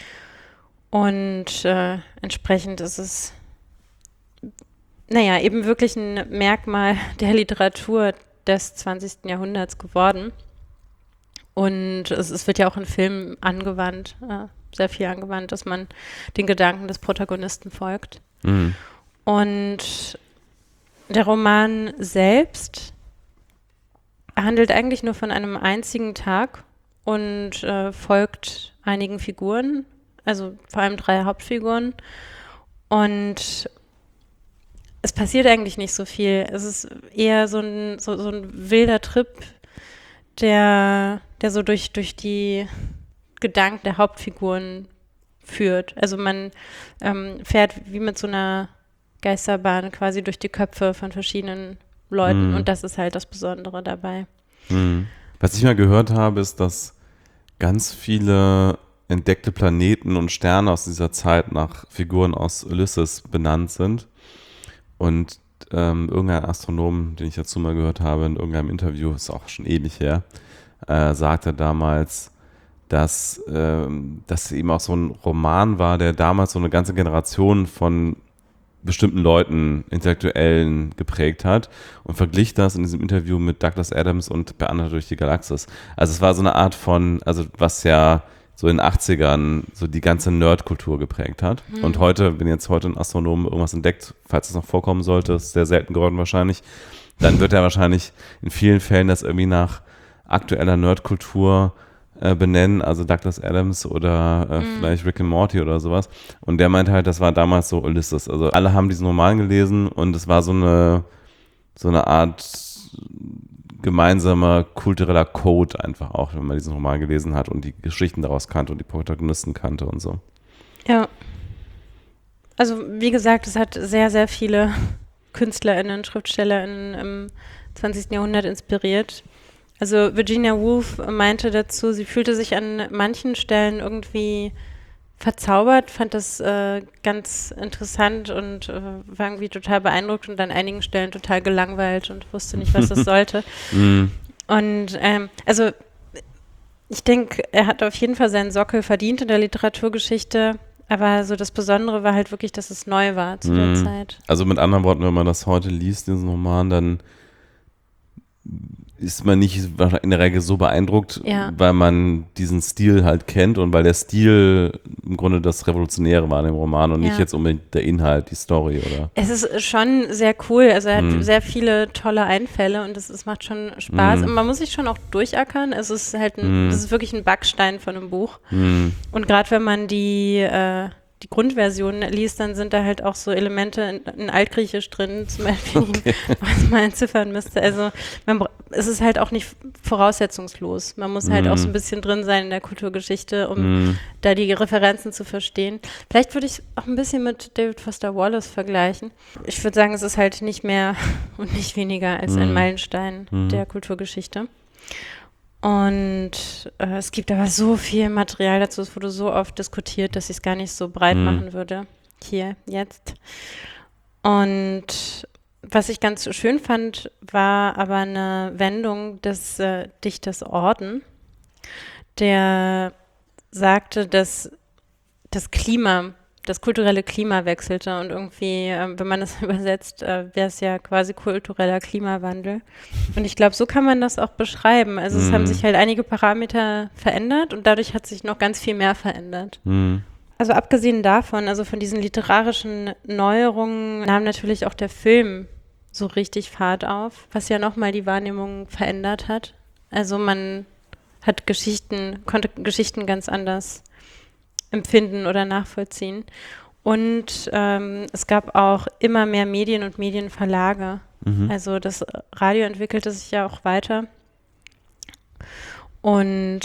S7: Und entsprechend ist es eben wirklich ein Merkmal der Literatur des 20. Jahrhunderts geworden. Und es wird ja auch in Filmen angewandt, sehr viel angewandt, dass man den Gedanken des Protagonisten folgt. Und der Roman selbst handelt eigentlich nur von einem einzigen Tag und folgt einigen Figuren, also vor allem 3 Hauptfiguren. Und es passiert eigentlich nicht so viel. Es ist eher so ein wilder Trip, der so durch die Gedanken der Hauptfiguren führt. Also man fährt wie mit so einer Geisterbahn quasi durch die Köpfe von verschiedenen Leuten und das ist halt das Besondere dabei.
S8: Was ich mal gehört habe, ist, dass ganz viele entdeckte Planeten und Sterne aus dieser Zeit nach Figuren aus Ulysses benannt sind und irgendein Astronom, den ich dazu mal gehört habe in irgendeinem Interview, ist auch schon ewig her, sagte damals, dass eben auch so ein Roman war, der damals so eine ganze Generation von bestimmten Leuten, Intellektuellen geprägt hat und verglich das in diesem Interview mit Douglas Adams und Beantwortet durch die Galaxis. Also es war so eine Art von, also was ja so in den 80ern so die ganze Nerdkultur geprägt hat. Und heute, wenn jetzt heute ein Astronom irgendwas entdeckt, falls es noch vorkommen sollte, ist sehr selten geworden wahrscheinlich, dann wird er wahrscheinlich in vielen Fällen das irgendwie nach aktueller Nerdkultur benennen, also Douglas Adams oder vielleicht Rick and Morty oder sowas. Und der meint halt, das war damals so Ulysses. Also alle haben diesen Roman gelesen und es war so eine Art gemeinsamer kultureller Code einfach auch, wenn man diesen Roman gelesen hat und die Geschichten daraus kannte und die Protagonisten kannte und so.
S7: Ja. Also wie gesagt, es hat sehr, sehr viele KünstlerInnen, SchriftstellerInnen im 20. Jahrhundert inspiriert. Also Virginia Woolf meinte dazu, sie fühlte sich an manchen Stellen irgendwie verzaubert, fand das ganz interessant und war irgendwie total beeindruckt und an einigen Stellen total gelangweilt und wusste nicht, was das sollte. Und also ich denke, er hat auf jeden Fall seinen Sockel verdient in der Literaturgeschichte, aber so das Besondere war halt wirklich, dass es neu war zu der Zeit.
S8: Also mit anderen Worten, wenn man das heute liest, diesen Roman, dann ist man nicht in der Regel so beeindruckt, weil man diesen Stil halt kennt und weil der Stil im Grunde das Revolutionäre war in dem Roman und nicht jetzt unbedingt der Inhalt, die Story, oder?
S7: Es ist schon sehr cool, also er hat sehr viele tolle Einfälle und es macht schon Spaß und man muss sich schon auch durchackern, es ist halt das ist wirklich ein Backstein von einem Buch und gerade wenn man die Grundversion liest, dann sind da halt auch so Elemente in Altgriechisch drin, zum Beispiel, was man entziffern müsste. Also es ist halt auch nicht voraussetzungslos. Man muss halt auch so ein bisschen drin sein in der Kulturgeschichte, um da die Referenzen zu verstehen. Vielleicht würde ich auch ein bisschen mit David Foster Wallace vergleichen. Ich würde sagen, es ist halt nicht mehr und nicht weniger als ein Meilenstein der Kulturgeschichte. Und es gibt aber so viel Material dazu, es wurde so oft diskutiert, dass ich es gar nicht so breit machen würde, hier, jetzt. Und was ich ganz schön fand, war aber eine Wendung des Dichters Auden, der sagte, dass das kulturelle Klima wechselte und irgendwie, wenn man das übersetzt, wäre es ja quasi kultureller Klimawandel. Und ich glaube, so kann man das auch beschreiben. Also es haben sich halt einige Parameter verändert und dadurch hat sich noch ganz viel mehr verändert. Also abgesehen davon, also von diesen literarischen Neuerungen, nahm natürlich auch der Film so richtig Fahrt auf, was ja nochmal die Wahrnehmung verändert hat. Also man hat konnte Geschichten ganz anders empfinden oder nachvollziehen. Und es gab auch immer mehr Medien und Medienverlage. Also das Radio entwickelte sich ja auch weiter. Und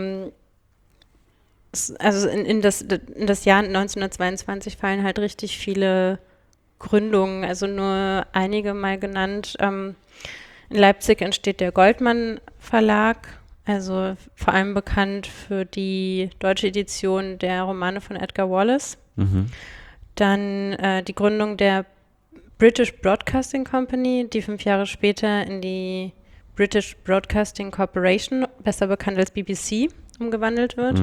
S7: also in das Jahr 1922 fallen halt richtig viele Gründungen, also nur einige mal genannt. In Leipzig entsteht der Goldmann Verlag, also vor allem bekannt für die deutsche Edition der Romane von Edgar Wallace. Dann die Gründung der British Broadcasting Company, die 5 Jahre später in die British Broadcasting Corporation, besser bekannt als BBC, umgewandelt wird.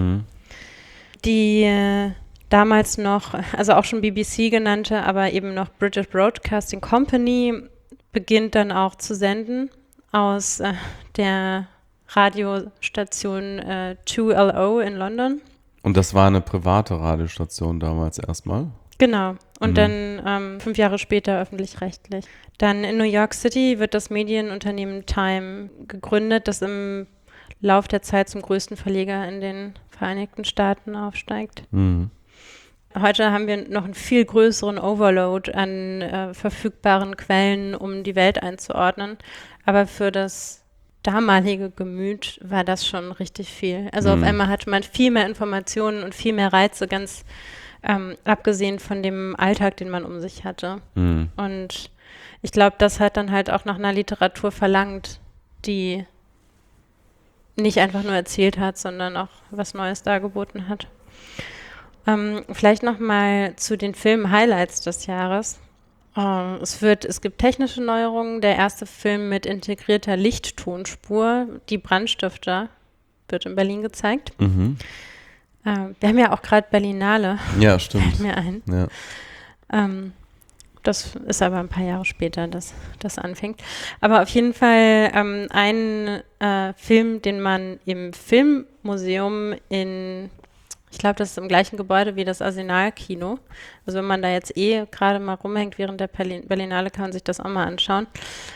S7: Die damals noch, also auch schon BBC genannte, aber eben noch British Broadcasting Company beginnt dann auch zu senden aus der Radiostation 2LO in London.
S8: Und das war eine private Radiostation damals erstmal?
S7: Genau. Und dann 5 Jahre später öffentlich-rechtlich. Dann in New York City wird das Medienunternehmen Time gegründet, das im Lauf der Zeit zum größten Verleger in den Vereinigten Staaten aufsteigt. Heute haben wir noch einen viel größeren Overload an verfügbaren Quellen, um die Welt einzuordnen. Aber für das damalige Gemüt war das schon richtig viel. Also auf einmal hatte man viel mehr Informationen und viel mehr Reize, ganz abgesehen von dem Alltag, den man um sich hatte. Und ich glaube, das hat dann halt auch nach einer Literatur verlangt, die nicht einfach nur erzählt hat, sondern auch was Neues dargeboten hat. Vielleicht nochmal zu den Film-Highlights des Jahres. Es gibt technische Neuerungen. Der erste Film mit integrierter Lichttonspur, Die Brandstifter, wird in Berlin gezeigt. Wir haben ja auch gerade Berlinale.
S8: Ja, stimmt.
S7: Fällt mir ein.
S8: Ja.
S7: Das ist aber ein paar Jahre später, dass das anfängt. Aber auf jeden Fall ein Film, den man im Filmmuseum ich glaube, das ist im gleichen Gebäude wie das Arsenal-Kino. Also wenn man da jetzt gerade mal rumhängt während der Berlinale, kann man sich das auch mal anschauen.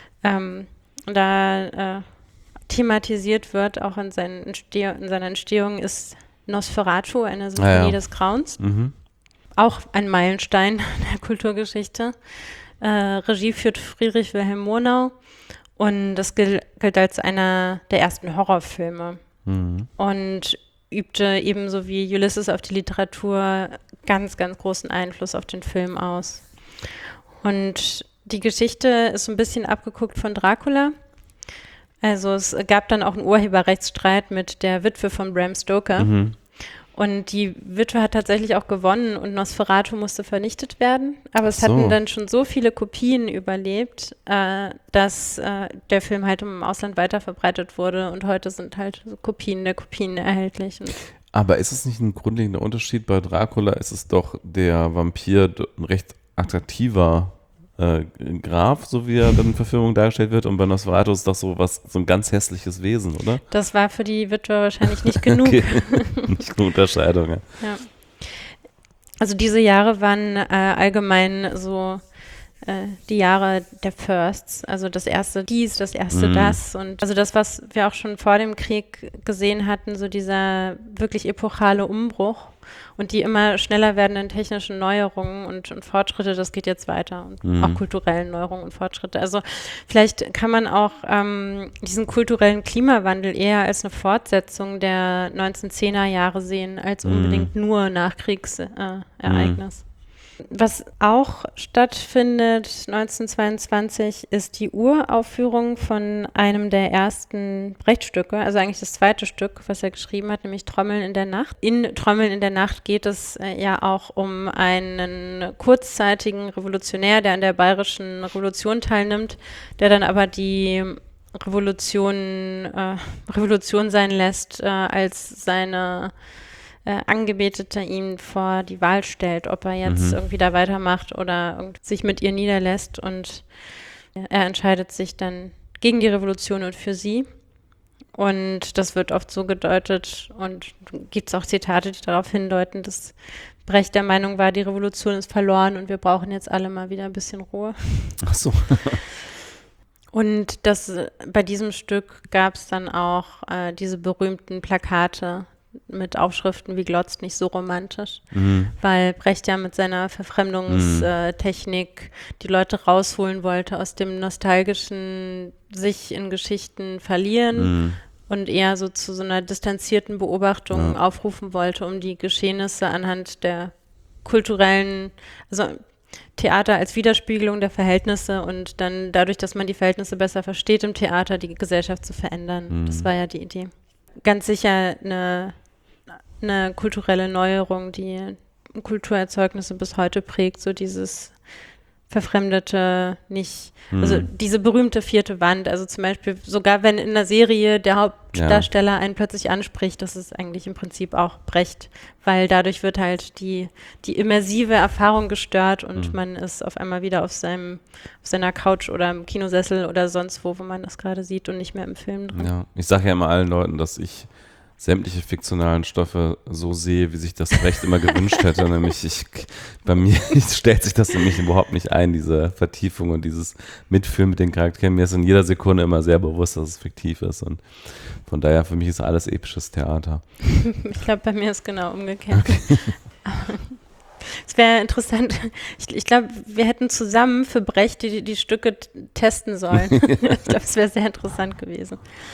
S7: Da thematisiert wird, auch in seiner Entstehung, ist Nosferatu, eine Symphonie des Grauens. Auch ein Meilenstein der Kulturgeschichte. Regie führt Friedrich Wilhelm Murnau und das gilt als einer der ersten Horrorfilme. Und übte ebenso wie Ulysses auf die Literatur ganz, ganz großen Einfluss auf den Film aus. Und die Geschichte ist so ein bisschen abgeguckt von Dracula. Also es gab dann auch einen Urheberrechtsstreit mit der Witwe von Bram Stoker. Und die Witwe hat tatsächlich auch gewonnen und Nosferatu musste vernichtet werden. Aber es hatten dann schon so viele Kopien überlebt, dass der Film halt im Ausland weiter verbreitet wurde. Und heute sind halt so Kopien der Kopien erhältlich.
S8: Aber ist es nicht ein grundlegender Unterschied? Bei Dracula ist es doch der Vampir ein recht attraktiver Graf, so wie er dann in Verfilmung dargestellt wird. Und bei Nosferatu ist doch so ein ganz hässliches Wesen, oder?
S7: Das war für die Witwe wahrscheinlich nicht genug.
S8: Okay. Nicht genug Unterscheidung,
S7: ja. Also diese Jahre waren allgemein so die Jahre der Firsts, also das erste dies, das erste das und also das, was wir auch schon vor dem Krieg gesehen hatten, so dieser wirklich epochale Umbruch und die immer schneller werdenden technischen Neuerungen und Fortschritte, das geht jetzt weiter und auch kulturellen Neuerungen und Fortschritte. Also vielleicht kann man auch diesen kulturellen Klimawandel eher als eine Fortsetzung der 1910er Jahre sehen, als unbedingt nur Nachkriegsereignis. Was auch stattfindet 1922 ist die Uraufführung von einem der ersten Brecht-Stücke, also eigentlich das zweite Stück, was er geschrieben hat, nämlich Trommeln in der Nacht. In Trommeln in der Nacht geht es ja auch um einen kurzzeitigen Revolutionär, der an der Bayerischen Revolution teilnimmt, der dann aber die Revolution sein lässt, als seine Angebetete ihn vor die Wahl stellt, ob er jetzt irgendwie da weitermacht oder sich mit ihr niederlässt und er entscheidet sich dann gegen die Revolution und für sie und das wird oft so gedeutet und gibt es auch Zitate, die darauf hindeuten, dass Brecht der Meinung war, die Revolution ist verloren und wir brauchen jetzt alle mal wieder ein bisschen Ruhe.
S8: Ach so.
S7: Und bei diesem Stück gab es dann auch diese berühmten Plakate mit Aufschriften wie glotzt nicht so romantisch, weil Brecht ja mit seiner Verfremdungstechnik die Leute rausholen wollte aus dem nostalgischen sich in Geschichten verlieren und eher so zu so einer distanzierten Beobachtung aufrufen wollte, um die Geschehnisse anhand der kulturellen, also Theater als Widerspiegelung der Verhältnisse und dann dadurch, dass man die Verhältnisse besser versteht im Theater, die Gesellschaft zu verändern. Das war ja die Idee. Ganz sicher eine kulturelle Neuerung, die Kulturerzeugnisse bis heute prägt, so dieses Verfremdete nicht, also diese berühmte vierte Wand, also zum Beispiel sogar wenn in einer Serie der Hauptdarsteller einen plötzlich anspricht, das ist eigentlich im Prinzip auch Brecht, weil dadurch wird halt die immersive Erfahrung gestört und man ist auf einmal wieder auf seiner Couch oder im Kinosessel oder sonst wo man das gerade sieht und nicht mehr im Film drin.
S8: Ja, ich sage ja immer allen Leuten, dass ich sämtliche fiktionalen Stoffe so sehe, wie sich das Brecht immer gewünscht hätte. Nämlich bei mir stellt sich das nämlich überhaupt nicht ein, diese Vertiefung und dieses Mitfühlen mit den Charakteren. Mir ist in jeder Sekunde immer sehr bewusst, dass es fiktiv ist. Und von daher, für mich ist alles episches Theater.
S7: Ich glaube, bei mir ist genau umgekehrt. Okay. Es wäre interessant, ich glaube, wir hätten zusammen für Brecht die Stücke testen sollen. Ich glaube, es wäre sehr interessant gewesen.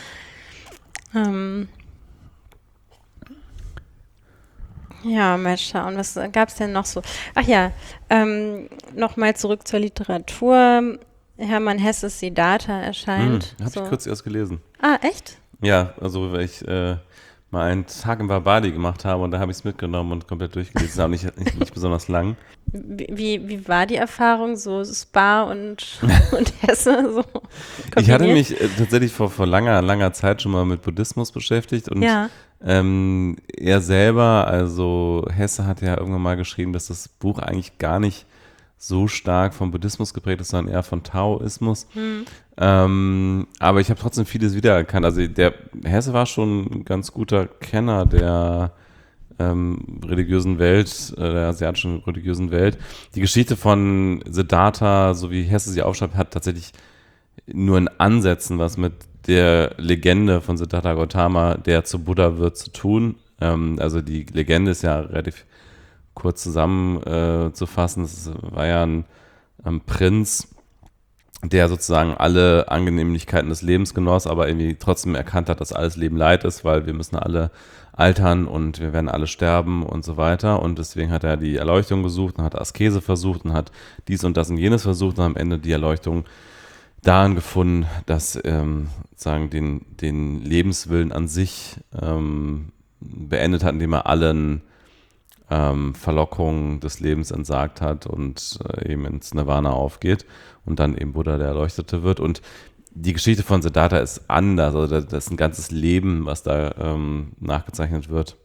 S7: Ja, mal schauen, was gab es denn noch so? Ach ja, nochmal zurück zur Literatur. Hermann Hesses Siddhartha erscheint.
S8: Habe ich kürzlich erst gelesen.
S7: Ah, echt?
S8: Ja, also weil ich mal einen Tag in Barbadi gemacht habe und da habe ich es mitgenommen und komplett durchgelesen, aber nicht besonders lang.
S7: Wie war die Erfahrung, so Spa und Hesse? So
S8: ich hatte mich tatsächlich vor langer Zeit schon mal mit Buddhismus beschäftigt und er selber, also Hesse hat ja irgendwann mal geschrieben, dass das Buch eigentlich gar nicht so stark vom Buddhismus geprägt ist, sondern eher von Taoismus. Aber ich habe trotzdem vieles wiedererkannt. Also der Hesse war schon ein ganz guter Kenner der religiösen Welt, der asiatischen religiösen Welt. Die Geschichte von Siddhartha, so wie Hesse sie aufschreibt, hat tatsächlich nur in Ansätzen was mit der Legende von Siddhartha Gautama, der zu Buddha wird, zu tun. Also die Legende ist ja relativ kurz zusammenzufassen. Es war ja ein Prinz, der sozusagen alle Angenehmlichkeiten des Lebens genoss, aber irgendwie trotzdem erkannt hat, dass alles Leben Leid ist, weil wir müssen alle altern und wir werden alle sterben und so weiter. Und deswegen hat er die Erleuchtung gesucht und hat Askese versucht und hat dies und das und jenes versucht und am Ende die Erleuchtung darin gefunden, dass sozusagen den Lebenswillen an sich beendet hat, indem er allen Verlockungen des Lebens entsagt hat und eben ins Nirvana aufgeht und dann eben Buddha der Erleuchtete wird. Und die Geschichte von Siddhartha ist anders, also das ist ein ganzes Leben, was da nachgezeichnet wird.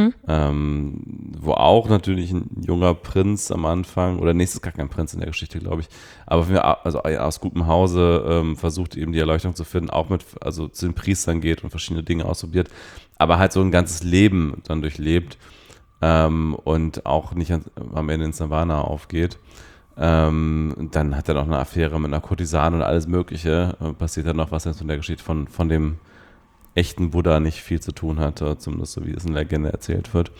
S8: Wo auch natürlich ein junger Prinz am Anfang, oder nächstes gar kein Prinz in der Geschichte, glaube ich, aber also aus gutem Hause versucht eben die Erleuchtung zu finden, auch also zu den Priestern geht und verschiedene Dinge ausprobiert, aber halt so ein ganzes Leben dann durchlebt und auch nicht am Ende ins Nirvana aufgeht. Dann hat er noch eine Affäre mit einer Kurtisane und alles Mögliche. Passiert dann noch was jetzt mit der Geschichte von dem echten Buddha nicht viel zu tun hatte, zumindest so wie es in der Legende erzählt wird.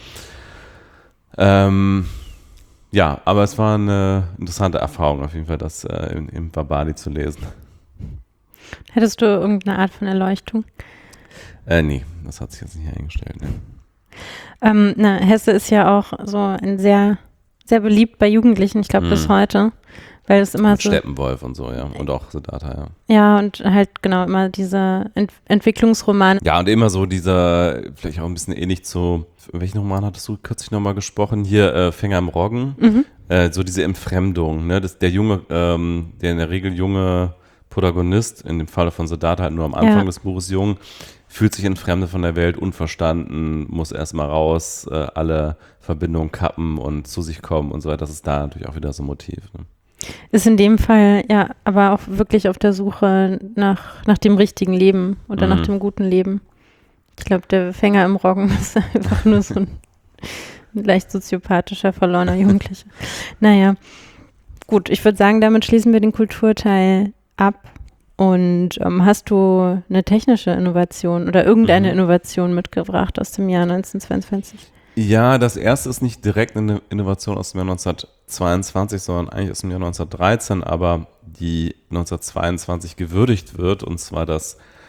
S8: Ja, aber es war eine interessante Erfahrung auf jeden Fall, das im Barbadi zu lesen.
S7: Hättest du irgendeine Art von Erleuchtung?
S8: Nee, das hat sich jetzt nicht eingestellt. Ne.
S7: Hesse ist ja auch so ein sehr, sehr beliebt bei Jugendlichen, ich glaube bis heute. Weil es immer
S8: und
S7: so.
S8: Steppenwolf und so, ja. Und auch Siddhartha, ja.
S7: Ja, und halt genau immer diese Entwicklungsroman.
S8: Ja, und immer so dieser, vielleicht auch ein bisschen ähnlich zu, welchen Roman hattest du kürzlich nochmal gesprochen? Hier, Fänger im Roggen. So diese Entfremdung, ne? Der junge, der in der Regel junge Protagonist, in dem Falle von Siddhartha halt nur am Anfang des Buches jung, fühlt sich entfremdet von der Welt, unverstanden, muss erstmal raus, alle Verbindungen kappen und zu sich kommen und so weiter. Das ist da natürlich auch wieder so ein Motiv, ne?
S7: Ist in dem Fall ja aber auch wirklich auf der Suche nach dem richtigen Leben oder nach dem guten Leben. Ich glaube, der Fänger im Roggen ist einfach nur so ein leicht soziopathischer, verlorener Jugendlicher. Naja, gut, ich würde sagen, damit schließen wir den Kulturteil ab. Und hast du eine technische Innovation oder irgendeine Innovation mitgebracht aus dem Jahr 1922?
S8: Ja, das erste ist nicht direkt eine Innovation aus dem Jahr 1922, sondern eigentlich aus dem Jahr 1913, aber die 1922 gewürdigt wird, und zwar das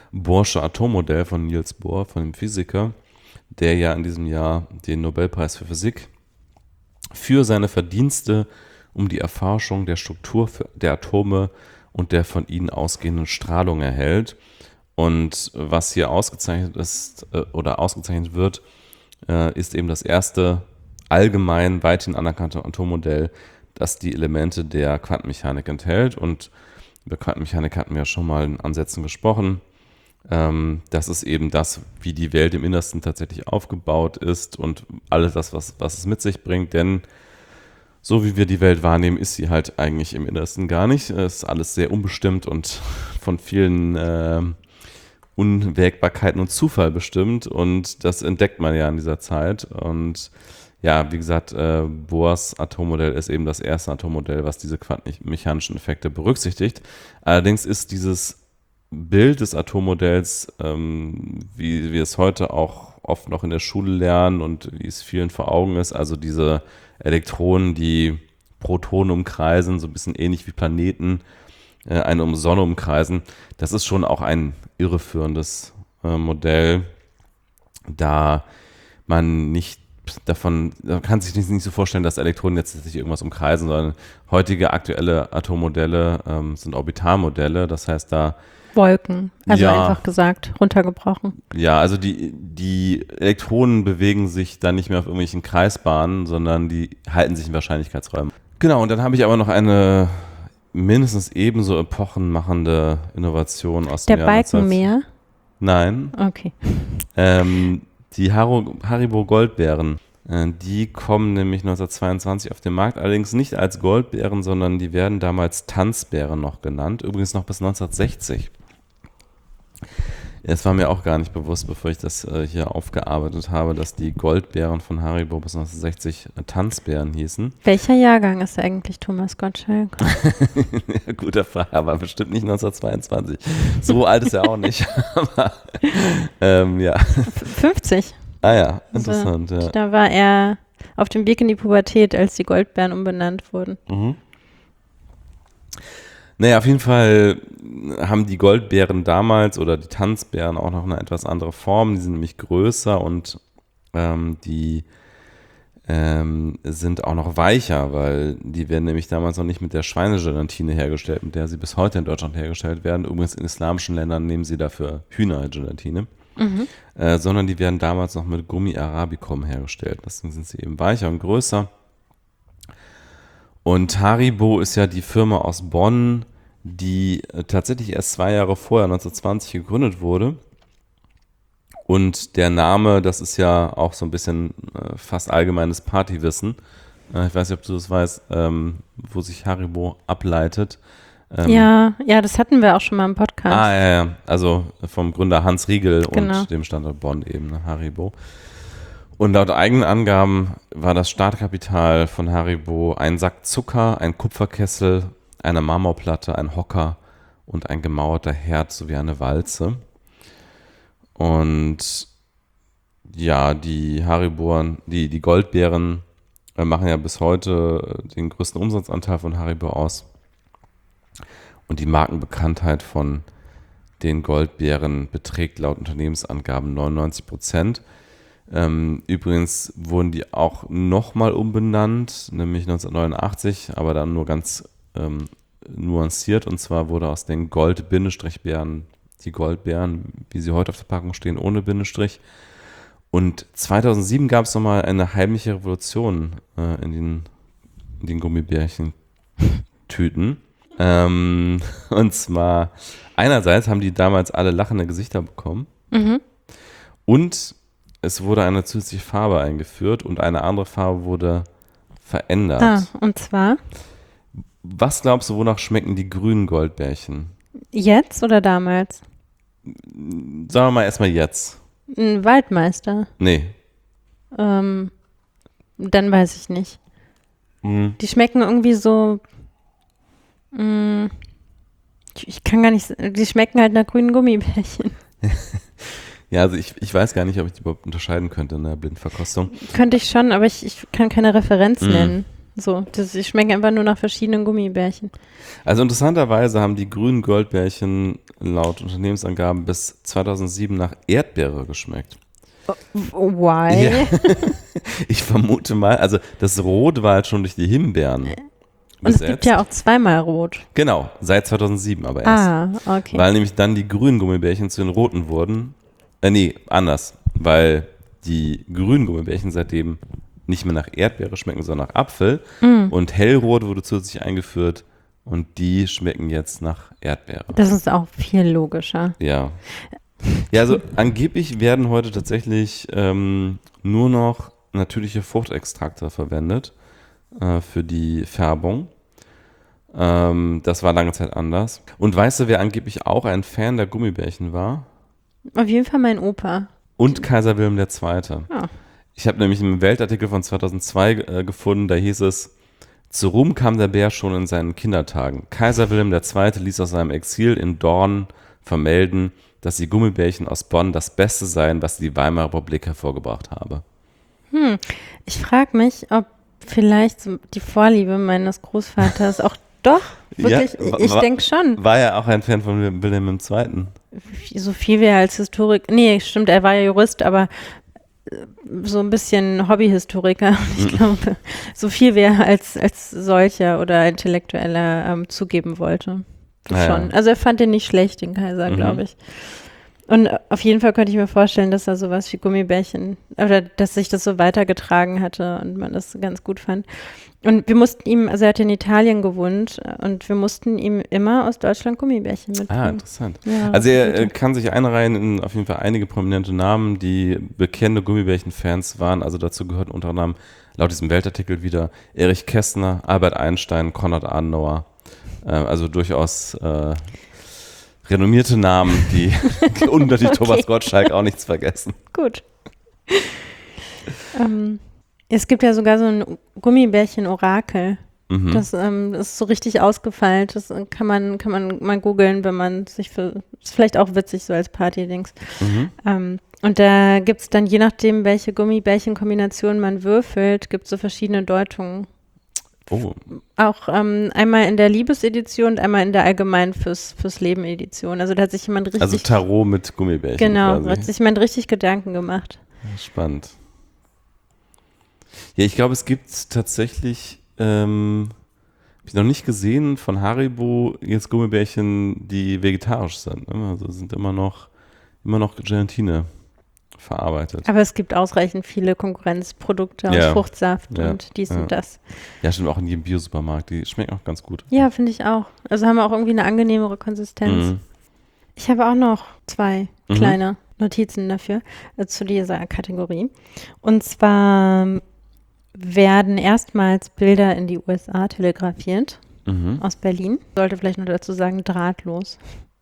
S8: Bohrsche Atommodell von Niels Bohr, von dem Physiker, der ja in diesem Jahr den Nobelpreis für Physik für seine Verdienste um die Erforschung der Struktur der Atome und der von ihnen ausgehenden Strahlung erhält. Und was hier ausgezeichnet ist oder ausgezeichnet wird, ist eben das erste allgemein weithin anerkannte Atommodell, das die Elemente der Quantenmechanik enthält. Und über Quantenmechanik hatten wir ja schon mal in Ansätzen gesprochen. Das ist eben das, wie die Welt im Innersten tatsächlich aufgebaut ist und alles das, was es mit sich bringt. Denn so wie wir die Welt wahrnehmen, ist sie halt eigentlich im Innersten gar nicht. Es ist alles sehr unbestimmt und von vielen Unwägbarkeiten und Zufall bestimmt. Und das entdeckt man ja in dieser Zeit. Und ja, wie gesagt, Bohrs Atommodell ist eben das erste Atommodell, was diese quantenmechanischen Effekte berücksichtigt. Allerdings ist dieses Bild des Atommodells, wie wir es heute auch oft noch in der Schule lernen und wie es vielen vor Augen ist, also diese Elektronen, die Protonen umkreisen, so ein bisschen ähnlich wie Planeten eine Sonne umkreisen, das ist schon auch ein irreführendes Modell, da man kann sich nicht so vorstellen, dass Elektronen jetzt tatsächlich irgendwas umkreisen, sondern heutige aktuelle Atommodelle sind Orbitalmodelle, das heißt da
S7: Wolken, also
S8: ja,
S7: einfach gesagt, runtergebrochen.
S8: Ja, also die Elektronen bewegen sich dann nicht mehr auf irgendwelchen Kreisbahnen, sondern die halten sich in Wahrscheinlichkeitsräumen. Genau, und dann habe ich aber noch eine mindestens ebenso epochenmachende Innovation aus dem
S7: Der
S8: Jahr
S7: Balkenmeer?
S8: Nein.
S7: Okay.
S8: Die Haribo Goldbeeren. Die kommen nämlich 1922 auf den Markt, allerdings nicht als Goldbeeren, sondern die werden damals Tanzbeeren noch genannt, übrigens noch bis 1960. Es war mir auch gar nicht bewusst, bevor ich das hier aufgearbeitet habe, dass die Goldbeeren von Haribo bis 1960 Tanzbeeren hießen.
S7: Welcher Jahrgang ist eigentlich Thomas Gottschalk?
S8: Ja, gute Frage, aber bestimmt nicht 1922. So alt ist er auch nicht. Aber, ja.
S7: 50.
S8: Ah ja, interessant.
S7: Also,
S8: ja.
S7: Da war er auf dem Weg in die Pubertät, als die Goldbeeren umbenannt wurden.
S8: Mhm. Naja, auf jeden Fall haben die Goldbeeren damals oder die Tanzbeeren auch noch eine etwas andere Form. Die sind nämlich größer und die sind auch noch weicher, weil die werden nämlich damals noch nicht mit der Schweinegelatine hergestellt, mit der sie bis heute in Deutschland hergestellt werden. Übrigens in islamischen Ländern nehmen sie dafür Hühnergelatine. Sondern die werden damals noch mit Gummi Arabicum hergestellt. Deswegen sind sie eben weicher und größer. Und Haribo ist ja die Firma aus Bonn, die tatsächlich erst 2 Jahre vorher, 1920, gegründet wurde. Und der Name, das ist ja auch so ein bisschen fast allgemeines Partywissen. Ich weiß nicht, ob du das weißt, wo sich Haribo ableitet.
S7: Ja, das hatten wir auch schon mal im Podcast.
S8: Ja. Also vom Gründer Hans Riegel
S7: Genau.
S8: Und dem Standort Bonn eben, ne, Haribo. Und laut eigenen Angaben war das Startkapital von Haribo ein Sack Zucker, ein Kupferkessel, eine Marmorplatte, ein Hocker und ein gemauerter Herd sowie eine Walze. Und ja, die Hariboen, die Goldbeeren machen ja bis heute den größten Umsatzanteil von Haribo aus. Und die Markenbekanntheit von den Goldbeeren beträgt laut Unternehmensangaben 99%. Übrigens wurden die auch nochmal umbenannt, nämlich 1989, aber dann nur ganz nuanciert. Und zwar wurde aus den Gold-Beeren die Goldbeeren, wie sie heute auf der Packung stehen, ohne Bindestrich. Und 2007 gab es nochmal eine heimliche Revolution in den Gummibärchen-Tüten. Und zwar einerseits haben die damals alle lachende Gesichter bekommen und es wurde eine zusätzliche Farbe eingeführt und eine andere Farbe wurde verändert.
S7: Und zwar?
S8: Was glaubst du, wonach schmecken die grünen Goldbärchen?
S7: Jetzt oder damals?
S8: Sagen wir mal erstmal jetzt.
S7: Ein Waldmeister.
S8: Nee.
S7: Dann weiß ich nicht. Die schmecken irgendwie so. Ich kann gar nicht. Die schmecken halt nach grünen Gummibärchen.
S8: Ja, also ich weiß gar nicht, ob ich die überhaupt unterscheiden könnte in der Blindverkostung.
S7: Könnte ich schon, aber ich kann keine Referenz nennen. So, die schmecken einfach nur nach verschiedenen Gummibärchen.
S8: Also interessanterweise haben die grünen Goldbärchen laut Unternehmensangaben bis 2007 nach Erdbeere geschmeckt.
S7: Why?
S8: Ja. Ich vermute mal, also das Rot war halt schon durch die Himbeeren
S7: Und es gibt ja auch zweimal Rot.
S8: Genau, seit 2007 aber erst.
S7: Okay.
S8: Weil nämlich dann die grünen Gummibärchen zu den roten wurden. Anders. Weil die grünen Gummibärchen seitdem nicht mehr nach Erdbeere schmecken, sondern nach Apfel. Und hellrot wurde zusätzlich eingeführt und die schmecken jetzt nach Erdbeere.
S7: Das ist auch viel logischer.
S8: Ja. Ja, also angeblich werden heute tatsächlich nur noch natürliche Fruchtextrakte verwendet für die Färbung. Das war lange Zeit anders. Und weißt du, wer angeblich auch ein Fan der Gummibärchen war?
S7: Auf jeden Fall mein Opa.
S8: Und Kaiser Wilhelm II.
S7: Ja.
S8: Ich habe nämlich einen Weltartikel von 2002 gefunden, da hieß es, zu Ruhm kam der Bär schon in seinen Kindertagen. Kaiser Wilhelm II. Ließ aus seinem Exil in Dorn vermelden, dass die Gummibärchen aus Bonn das Beste seien, was die Weimarer Republik hervorgebracht habe.
S7: Ich frage mich, ob vielleicht so die Vorliebe meines Großvaters auch doch wirklich, ich denke schon.
S8: War er auch ein Fan von Wilhelm II.?
S7: So viel wie er als Historiker, nee, stimmt, er war ja Jurist, aber so ein bisschen Hobbyhistoriker. Ich glaube, so viel wie er als solcher oder Intellektueller zugeben wollte. Schon.
S8: Ja.
S7: Also er fand den nicht schlecht, den Kaiser, glaube ich. Und auf jeden Fall könnte ich mir vorstellen, dass er sowas wie Gummibärchen oder dass sich das so weitergetragen hatte und man das ganz gut fand. Und wir mussten ihm, also er hat in Italien gewohnt und wir mussten ihm immer aus Deutschland Gummibärchen mitbringen.
S8: Ah, interessant.
S7: Ja,
S8: also er kann sich einreihen in auf jeden Fall einige prominente Namen, die bekannte Gummibärchen-Fans waren. Also dazu gehörten unter anderem laut diesem Weltartikel wieder Erich Kästner, Albert Einstein, Konrad Adenauer. Also durchaus renommierte Namen, die und natürlich Thomas Gottschalk auch nichts vergessen.
S7: Gut. Es gibt ja sogar so ein Gummibärchen-Orakel. Das ist so richtig ausgefeilt. Das kann man mal googeln, wenn man sich ist vielleicht auch witzig so als Party-Dings. Und da gibt es dann, je nachdem, welche Gummibärchen-Kombination man würfelt, gibt es so verschiedene Deutungen.
S8: Oh.
S7: Auch einmal in der Liebesedition und einmal in der allgemein fürs Leben-Edition. Also da hat sich jemand richtig...
S8: Also Tarot mit Gummibärchen
S7: Genau,
S8: quasi.
S7: hat sich jemand richtig Gedanken gemacht.
S8: Spannend. Ja, ich glaube, es gibt tatsächlich, habe ich noch nicht gesehen, von Haribo jetzt Gummibärchen, die vegetarisch sind. Also sind immer noch Gelatine verarbeitet.
S7: Aber es gibt ausreichend viele Konkurrenzprodukte aus Fruchtsaft und dies und das.
S8: Ja, stimmt, auch in jedem Biosupermarkt. Die schmecken auch ganz gut.
S7: Ja, finde ich auch. Also haben auch irgendwie eine angenehmere Konsistenz. Ich habe auch noch 2 kleine Notizen dafür, zu dieser Kategorie. Und zwar werden erstmals Bilder in die USA telegrafiert aus Berlin. Sollte vielleicht noch dazu sagen, drahtlos.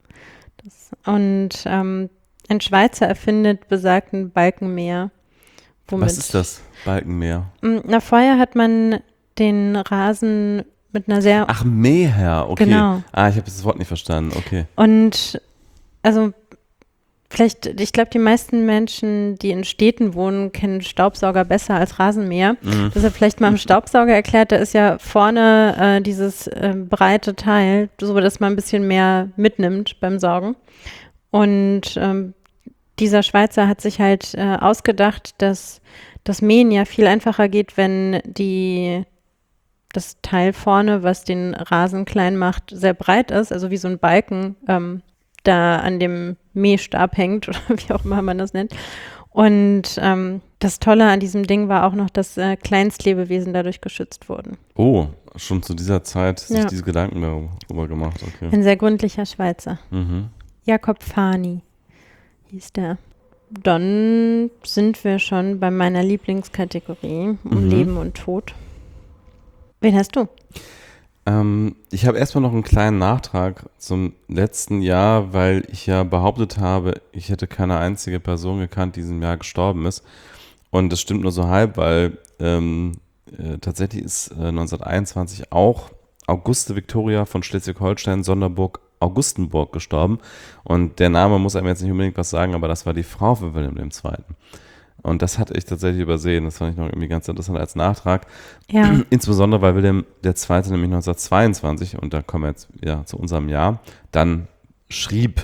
S7: Und ein Schweizer erfindet besagten Balkenmäher.
S8: Was ist das, Balkenmäher?
S7: Na, vorher hat man den Rasen mit einer sehr...
S8: Ach, Mäher, okay.
S7: Genau.
S8: Ah, ich habe das Wort nicht verstanden, okay.
S7: Und also ich glaube, die meisten Menschen, die in Städten wohnen, kennen Staubsauger besser als Rasenmäher. Deshalb vielleicht mal am Staubsauger erklärt, da ist ja vorne dieses breite Teil, so dass man ein bisschen mehr mitnimmt beim Saugen. Und dieser Schweizer hat sich halt ausgedacht, dass das Mähen ja viel einfacher geht, wenn das Teil vorne, was den Rasen klein macht, sehr breit ist, also wie so ein Balken da an dem Mähstab hängt oder wie auch immer man das nennt. Und das Tolle an diesem Ding war auch noch, dass Kleinstlebewesen dadurch geschützt wurden.
S8: Oh, schon zu dieser Zeit sich diese Gedanken darüber gemacht, okay.
S7: Ein sehr gründlicher Schweizer. Jakob Fani hieß der. Dann sind wir schon bei meiner Lieblingskategorie, Leben und Tod. Wen hast du?
S8: Ich habe erstmal noch einen kleinen Nachtrag zum letzten Jahr, weil ich ja behauptet habe, ich hätte keine einzige Person gekannt, die in diesem Jahr gestorben ist. Und das stimmt nur so halb, weil tatsächlich ist 1921 auch Auguste Victoria von Schleswig-Holstein, Sonderburg, Augustenburg gestorben. Und der Name muss einem jetzt nicht unbedingt was sagen, aber das war die Frau von Wilhelm II. Und das hatte ich tatsächlich übersehen. Das fand ich noch irgendwie ganz interessant als Nachtrag.
S7: Ja.
S8: Insbesondere, weil Wilhelm II. Nämlich 1922, und da kommen wir jetzt ja zu unserem Jahr, dann schrieb,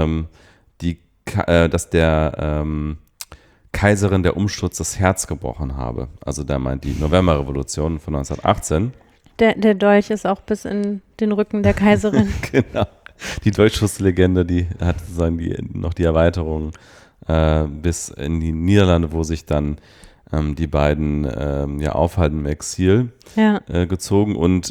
S8: dass der Kaiserin der Umsturz das Herz gebrochen habe. Also der meint die Novemberrevolution von 1918.
S7: Der Dolch ist auch bis in den Rücken der Kaiserin.
S8: Genau. Die Dolchschusslegende, die hat sozusagen noch die Erweiterung bis in die Niederlande, wo sich dann die beiden aufhalten im Exil gezogen. Und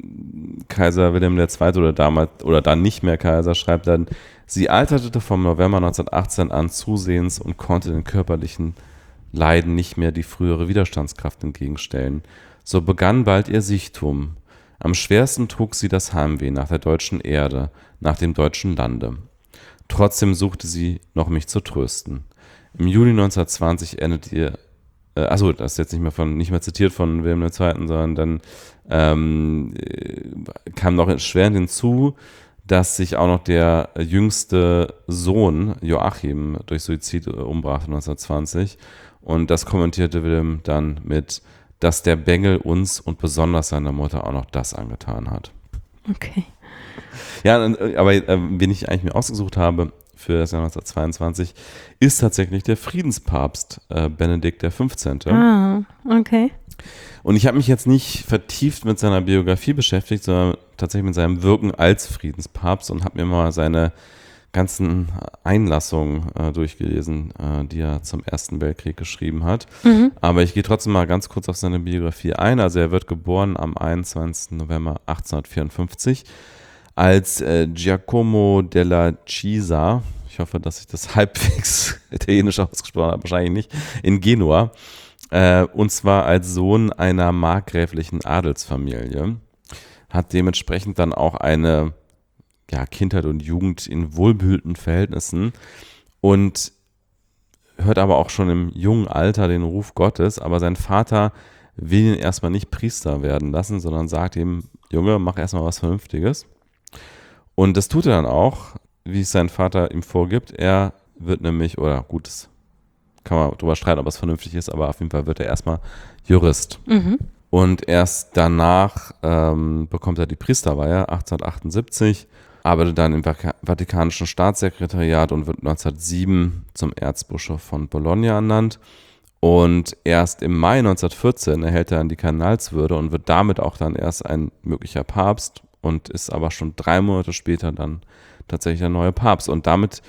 S8: Kaiser Wilhelm II. oder dann nicht mehr Kaiser schreibt dann: Sie alterte vom November 1918 an zusehends und konnte den körperlichen Leiden nicht mehr die frühere Widerstandskraft entgegenstellen. So begann bald ihr Siechtum. Am schwersten trug sie das Heimweh nach der deutschen Erde, nach dem deutschen Lande. Trotzdem suchte sie noch mich zu trösten. Im Juli 1920 endet ihr, das ist jetzt nicht mehr zitiert von Wilhelm II., sondern dann kam noch erschwerend hinzu, dass sich auch noch der jüngste Sohn Joachim durch Suizid umbrachte 1920. Und das kommentierte Wilhelm dann mit, dass der Bengel uns und besonders seiner Mutter auch noch das angetan hat.
S7: Okay.
S8: Ja, aber wen ich eigentlich mir ausgesucht habe für das Jahr 1922, ist tatsächlich der Friedenspapst Benedikt XV.
S7: Ah, okay.
S8: Und ich habe mich jetzt nicht vertieft mit seiner Biografie beschäftigt, sondern tatsächlich mit seinem Wirken als Friedenspapst und habe mir mal seine ganzen Einlassungen durchgelesen, die er zum Ersten Weltkrieg geschrieben hat. Aber ich gehe trotzdem mal ganz kurz auf seine Biografie ein. Also er wird geboren am 21. November 1854 als Giacomo della Cisa, ich hoffe, dass ich das halbwegs italienisch ausgesprochen habe, wahrscheinlich nicht, in Genua. Und zwar als Sohn einer markgräflichen Adelsfamilie. Hat dementsprechend dann auch eine Kindheit und Jugend in wohlbehüteten Verhältnissen und hört aber auch schon im jungen Alter den Ruf Gottes. Aber sein Vater will ihn erstmal nicht Priester werden lassen, sondern sagt ihm: Junge, mach erstmal was Vernünftiges. Und das tut er dann auch, wie es sein Vater ihm vorgibt. Er wird nämlich, oder gut, das kann man drüber streiten, ob es vernünftig ist, aber auf jeden Fall wird er erstmal Jurist. Und erst danach bekommt er die Priesterweihe, 1878, arbeitet dann im Vatikanischen Staatssekretariat und wird 1907 zum Erzbischof von Bologna ernannt. Und erst im Mai 1914 erhält er dann die Kardinalswürde und wird damit auch dann erst ein möglicher Papst und ist aber schon 3 Monate später dann tatsächlich der neue Papst. Und damit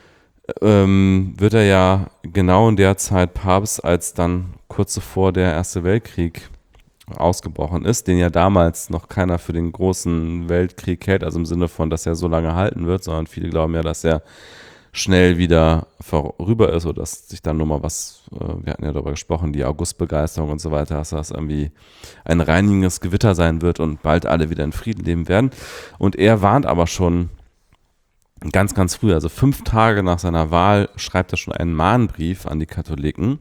S8: wird er ja genau in der Zeit Papst, als dann kurz zuvor der Erste Weltkrieg ausgebrochen ist, den ja damals noch keiner für den großen Weltkrieg hält, also im Sinne von, dass er so lange halten wird, sondern viele glauben ja, dass er schnell wieder vorüber ist oder dass sich dann nur mal was, wir hatten ja darüber gesprochen, die Augustbegeisterung und so weiter, dass das irgendwie ein reinigendes Gewitter sein wird und bald alle wieder in Frieden leben werden. Und er warnt aber schon ganz, ganz früh, also 5 Tage nach seiner Wahl, schreibt er schon einen Mahnbrief an die Katholiken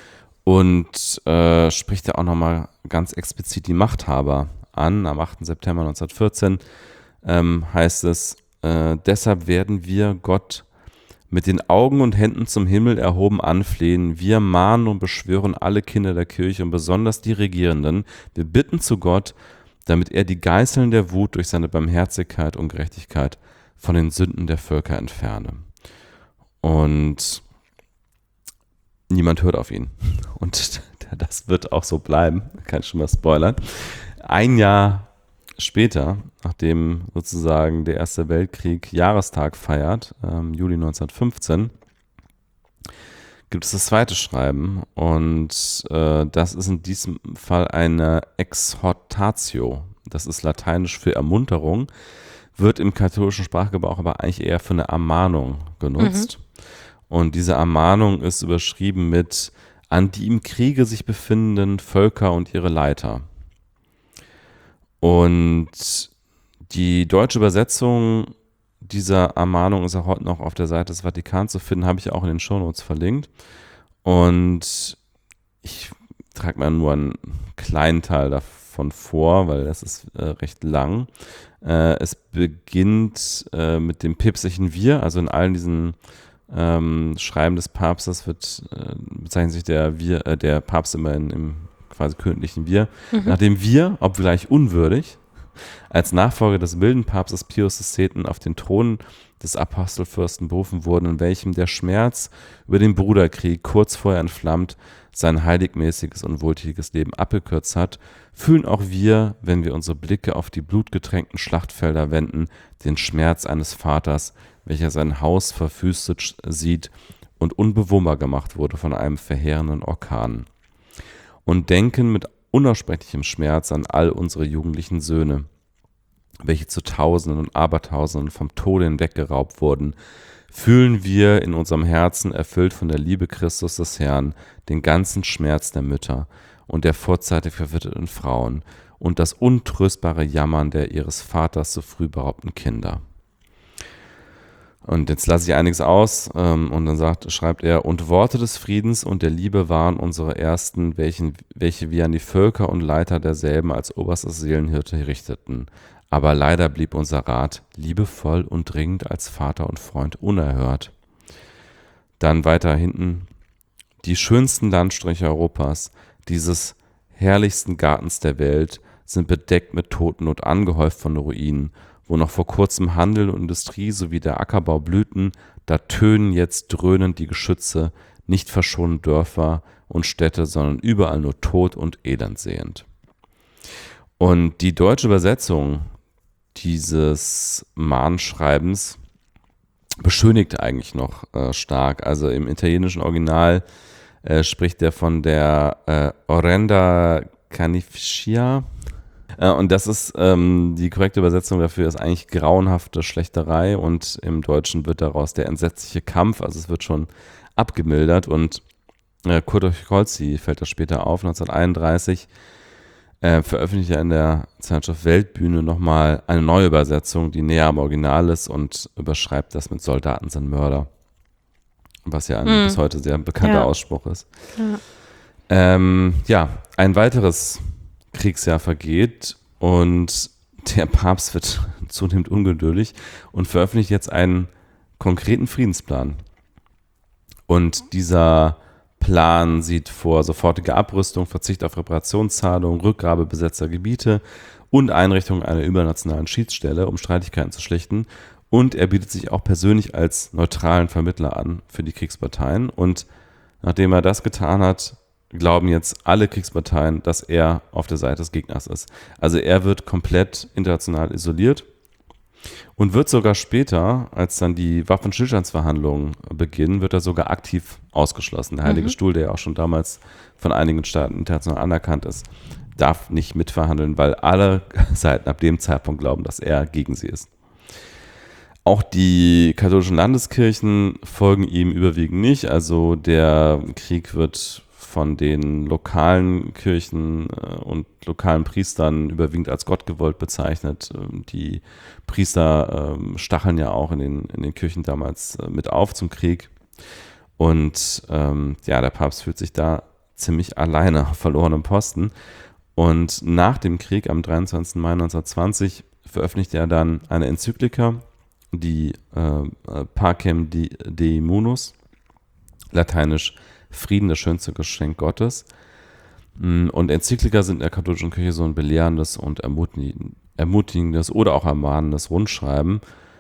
S8: und spricht ja auch nochmal ganz explizit die Machthaber an. Am 8. September 1914 heißt es: Deshalb werden wir Gott mit den Augen und Händen zum Himmel erhoben anflehen. Wir mahnen und beschwören alle Kinder der Kirche und besonders die Regierenden. Wir bitten zu Gott, damit er die Geißeln der Wut durch seine Barmherzigkeit und Gerechtigkeit von den Sünden der Völker entferne. Und niemand hört auf ihn. Und das wird auch so bleiben, kann ich schon mal spoilern. Ein Jahr später, nachdem sozusagen der Erste Weltkrieg Jahrestag feiert, Juli 1915, gibt es das zweite Schreiben und das ist in diesem Fall eine Exhortatio. Das ist lateinisch für Ermunterung, wird im katholischen Sprachgebrauch aber eigentlich eher für eine Ermahnung genutzt. Und diese Ermahnung ist überschrieben mit: an die im Kriege sich befindenden Völker und ihre Leiter. Und die deutsche Übersetzung dieser Ermahnung ist auch heute noch auf der Seite des Vatikans zu finden, habe ich auch in den Shownotes verlinkt. Und ich trage mal nur einen kleinen Teil davon vor, weil das ist recht lang. Es beginnt mit dem päpstlichen Wir, also in allen diesen Schreiben des Papstes bezeichnet sich der Papst immer im quasi königlichen Wir. Nachdem wir, obgleich unwürdig, als Nachfolger des milden Papstes Pius X. auf den Thron des Apostelfürsten berufen wurden, in welchem der Schmerz über den Bruderkrieg kurz vorher entflammt sein heiligmäßiges und wohltätiges Leben abgekürzt hat, fühlen auch wir, wenn wir unsere Blicke auf die blutgetränkten Schlachtfelder wenden, den Schmerz eines Vaters, welcher sein Haus verwüstet sieht und unbewohnbar gemacht wurde von einem verheerenden Orkan. Und denken mit unaussprechlichem Schmerz an all unsere jugendlichen Söhne, welche zu Tausenden und Abertausenden vom Tode hinweggeraubt wurden, fühlen wir in unserem Herzen, erfüllt von der Liebe Christus des Herrn, den ganzen Schmerz der Mütter und der vorzeitig verwitweten Frauen und das untröstbare Jammern der ihres Vaters so früh beraubten Kinder. Und jetzt lasse ich einiges aus und dann schreibt er, und Worte des Friedens und der Liebe waren unsere ersten, welche wir an die Völker und Leiter derselben als oberstes Seelenhirte richteten. Aber leider blieb unser Rat liebevoll und dringend als Vater und Freund unerhört. Dann weiter hinten, die schönsten Landstriche Europas, dieses herrlichsten Gartens der Welt, sind bedeckt mit Toten und angehäuft von Ruinen, wo noch vor kurzem Handel und Industrie sowie der Ackerbau blühten, da tönen jetzt dröhnend die Geschütze, nicht verschonen Dörfer und Städte, sondern überall nur Tod und Elend sehend. Und die deutsche Übersetzung dieses Mahnschreibens beschönigt eigentlich noch stark. Also im italienischen Original spricht er von der Orrenda Carneficia. Und das ist die korrekte Übersetzung dafür ist eigentlich grauenhafte Schlechterei und im Deutschen wird daraus der entsetzliche Kampf, also es wird schon abgemildert und Kurt Tucholsky fällt das später auf, 1931 veröffentlicht er in der Zeitschrift Weltbühne nochmal eine neue Übersetzung, die näher am Original ist und überschreibt das mit Soldaten sind Mörder, was ja ein bis heute sehr bekannter Ausspruch ist. Ja, ein weiteres Kriegsjahr vergeht und der Papst wird zunehmend ungeduldig und veröffentlicht jetzt einen konkreten Friedensplan. Und dieser Plan sieht vor sofortige Abrüstung, Verzicht auf Reparationszahlungen, Rückgabe besetzter Gebiete und Einrichtung einer übernationalen Schiedsstelle, um Streitigkeiten zu schlichten. Und er bietet sich auch persönlich als neutralen Vermittler an für die Kriegsparteien. Und nachdem er das getan hat, glauben jetzt alle Kriegsparteien, dass er auf der Seite des Gegners ist. Also er wird komplett international isoliert und wird sogar später, als dann die Waffenstillstandsverhandlungen beginnen, wird er sogar aktiv ausgeschlossen. Der Heilige Stuhl, der ja auch schon damals von einigen Staaten international anerkannt ist, darf nicht mitverhandeln, weil alle Seiten ab dem Zeitpunkt glauben, dass er gegen sie ist. Auch die katholischen Landeskirchen folgen ihm überwiegend nicht. Also der Krieg wird von den lokalen Kirchen und lokalen Priestern überwiegend als gottgewollt bezeichnet. Die Priester stacheln ja auch in den Kirchen damals mit auf zum Krieg. Und der Papst fühlt sich da ziemlich alleine auf verlorenem Posten. Und nach dem Krieg am 23. Mai 1920 veröffentlicht er dann eine Enzyklika, die Pacem Dei Munus, lateinisch Frieden, das schönste Geschenk Gottes. Und Enzyklika sind in der katholischen Kirche so ein belehrendes und ermutigendes oder auch ermahnendes Rundschreiben.